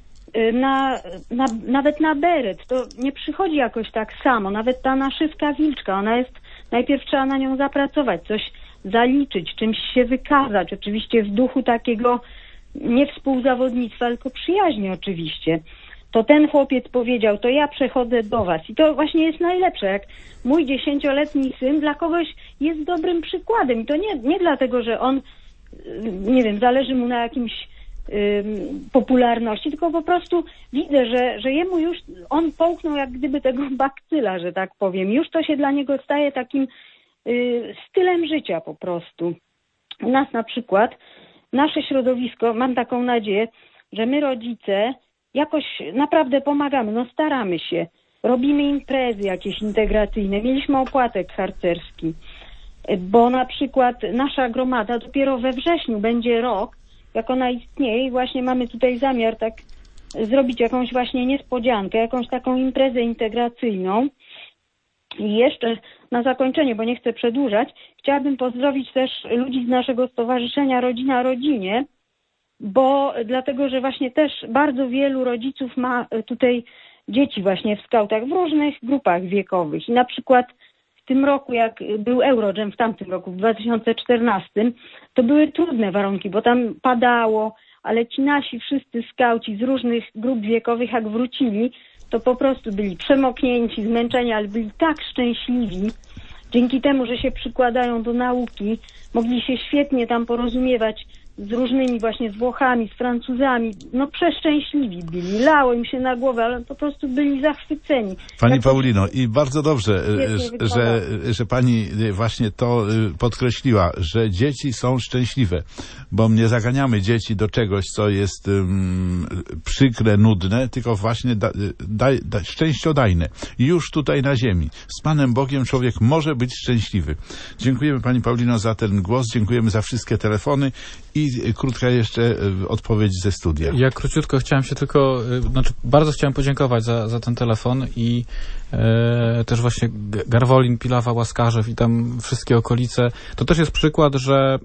nawet na beret, to nie przychodzi jakoś tak samo. Nawet ta naszywka wilczka, ona jest, najpierw trzeba na nią zapracować, coś zaliczyć, czymś się wykazać, oczywiście w duchu takiego nie współzawodnictwa, tylko przyjaźni oczywiście. To ten chłopiec powiedział, to ja przechodzę do was. I to właśnie jest najlepsze, jak mój 10-letni syn dla kogoś jest dobrym przykładem. I to nie dlatego, że on, nie wiem, zależy mu na jakimś popularności, tylko po prostu widzę, że jemu już, on połknął jak gdyby tego bakcyla, że tak powiem. Już to się dla niego staje takim stylem życia po prostu. U nas na przykład, nasze środowisko, mam taką nadzieję, że my rodzice jakoś naprawdę pomagamy, staramy się. Robimy imprezy jakieś integracyjne. Mieliśmy opłatek harcerski, bo na przykład nasza gromada dopiero we wrześniu będzie rok, jak ona istnieje i właśnie mamy tutaj zamiar tak zrobić jakąś właśnie niespodziankę, jakąś taką imprezę integracyjną. I jeszcze na zakończenie, bo nie chcę przedłużać, chciałabym pozdrowić też ludzi z naszego stowarzyszenia Rodzina Rodzinie, bo dlatego, że właśnie też bardzo wielu rodziców ma tutaj dzieci właśnie w skautach w różnych grupach wiekowych. I na przykład w tym roku, jak był Eurojam, w tamtym roku, w 2014, to były trudne warunki, bo tam padało, ale ci nasi wszyscy skauci z różnych grup wiekowych, jak wrócili, to po prostu byli przemoknięci, zmęczeni, ale byli tak szczęśliwi. Dzięki temu, że się przykładają do nauki, mogli się świetnie tam porozumiewać z różnymi właśnie, z Włochami, z Francuzami. Przeszczęśliwi byli. Lało im się na głowę, ale po prostu byli zachwyceni. Pani Paulino, i bardzo dobrze, że pani właśnie to podkreśliła, że dzieci są szczęśliwe, bo nie zaganiamy dzieci do czegoś, co jest przykre, nudne, tylko właśnie szczęściodajne. Już tutaj na ziemi. Z Panem Bogiem człowiek może być szczęśliwy. Dziękujemy Pani Paulino za ten głos, dziękujemy za wszystkie telefony i krótka jeszcze odpowiedź ze studia. Ja króciutko chciałem się tylko, bardzo chciałem podziękować za ten telefon i też właśnie Garwolin, Pilawa, Łaskarzew i tam wszystkie okolice. To też jest przykład,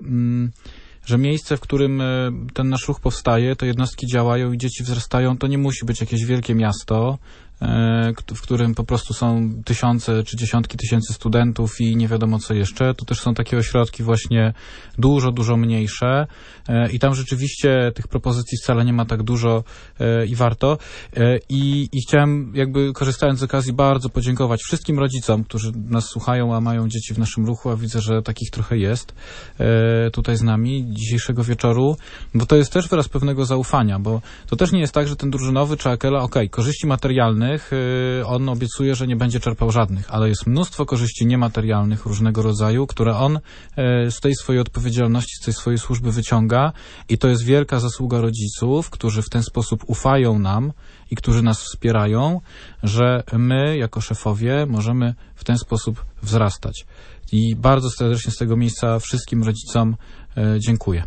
że miejsce, w którym ten nasz ruch powstaje, to jednostki działają i dzieci wzrastają, to nie musi być jakieś wielkie miasto, w którym po prostu są tysiące czy dziesiątki tysięcy studentów i nie wiadomo co jeszcze. To też są takie ośrodki właśnie dużo mniejsze i tam rzeczywiście tych propozycji wcale nie ma tak dużo i warto. I chciałem jakby korzystając z okazji bardzo podziękować wszystkim rodzicom, którzy nas słuchają, a mają dzieci w naszym ruchu, a widzę, że takich trochę jest tutaj z nami dzisiejszego wieczoru, bo to jest też wyraz pewnego zaufania, bo to też nie jest tak, że ten drużynowy czy Akela, korzyści materialne on obiecuje, że nie będzie czerpał żadnych, ale jest mnóstwo korzyści niematerialnych różnego rodzaju, które on z tej swojej odpowiedzialności, z tej swojej służby wyciąga i to jest wielka zasługa rodziców, którzy w ten sposób ufają nam i którzy nas wspierają, że my jako szefowie możemy w ten sposób wzrastać. I bardzo serdecznie z tego miejsca wszystkim rodzicom dziękuję.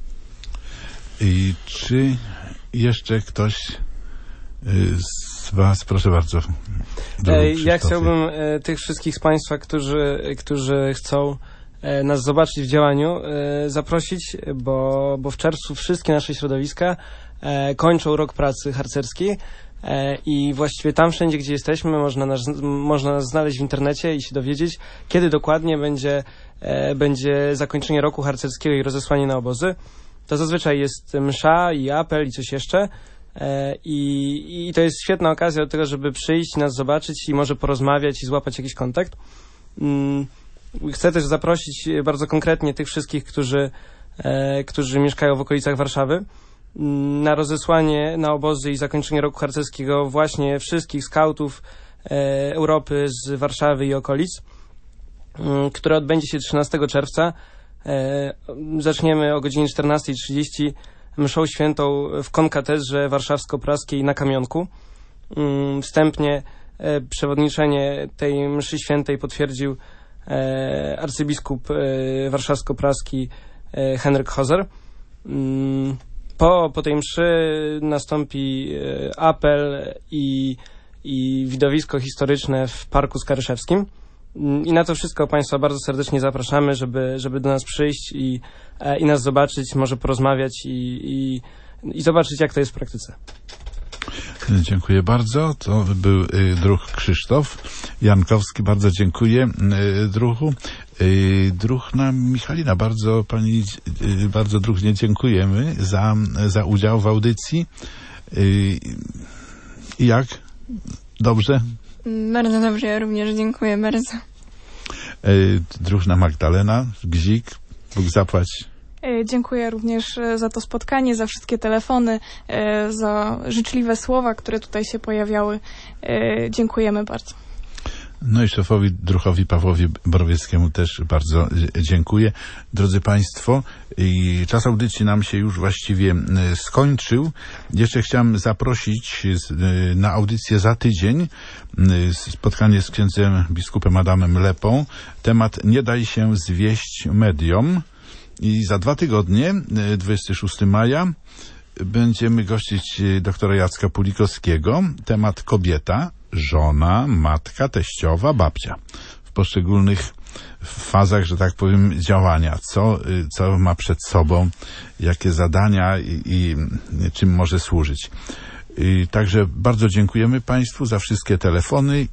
I czy jeszcze ktoś z Was, proszę bardzo. Ja chciałbym tych wszystkich z Państwa, którzy chcą nas zobaczyć w działaniu, zaprosić, bo w czerwcu wszystkie nasze środowiska kończą rok pracy harcerskiej. i właściwie tam wszędzie, gdzie jesteśmy, można nas znaleźć w internecie i się dowiedzieć, kiedy dokładnie będzie zakończenie roku harcerskiego i rozesłanie na obozy. To zazwyczaj jest msza i apel i coś jeszcze. I to jest świetna okazja do tego, żeby przyjść, nas zobaczyć i może porozmawiać i złapać jakiś kontakt. Chcę też zaprosić bardzo konkretnie tych wszystkich, którzy mieszkają w okolicach Warszawy, na rozesłanie na obozy i zakończenie roku harcerskiego właśnie wszystkich skautów Europy z Warszawy i okolic, które odbędzie się 13 czerwca. Zaczniemy o godzinie 14:30 mszą świętą w konkatedrze warszawsko-praskiej na Kamionku. Wstępnie przewodniczenie tej mszy świętej potwierdził arcybiskup warszawsko-praski Henryk Hozer. Po tej mszy nastąpi apel i widowisko historyczne w Parku Skaryszewskim. I na to wszystko Państwa bardzo serdecznie zapraszamy, żeby do nas przyjść i nas zobaczyć, może porozmawiać i zobaczyć, jak to jest w praktyce. Dziękuję bardzo. To był druh Krzysztof Jankowski. Bardzo dziękuję druhu. Druhna Michalina, bardzo druhnie dziękujemy za udział w audycji. Jak? Dobrze? Bardzo dobrze, ja również dziękuję bardzo. Druhna Magdalena, Gzik, Bóg zapłać. Dziękuję również za to spotkanie, za wszystkie telefony, za życzliwe słowa, które tutaj się pojawiały. Dziękujemy bardzo. No i szefowi druhowi Pawłowi Borowieckiemu też bardzo dziękuję. Drodzy Państwo, czas audycji nam się już właściwie skończył. Jeszcze chciałem zaprosić na audycję za tydzień spotkanie z księdzem biskupem Adamem Lepą. Temat nie daj się zwieść mediom. I za 2 tygodnie, 26 maja, będziemy gościć doktora Jacka Pulikowskiego. Temat kobieta, żona, matka, teściowa, babcia. W poszczególnych fazach, że tak powiem, działania. Co ma przed sobą, jakie zadania i czym może służyć. Także bardzo dziękujemy Państwu za wszystkie telefony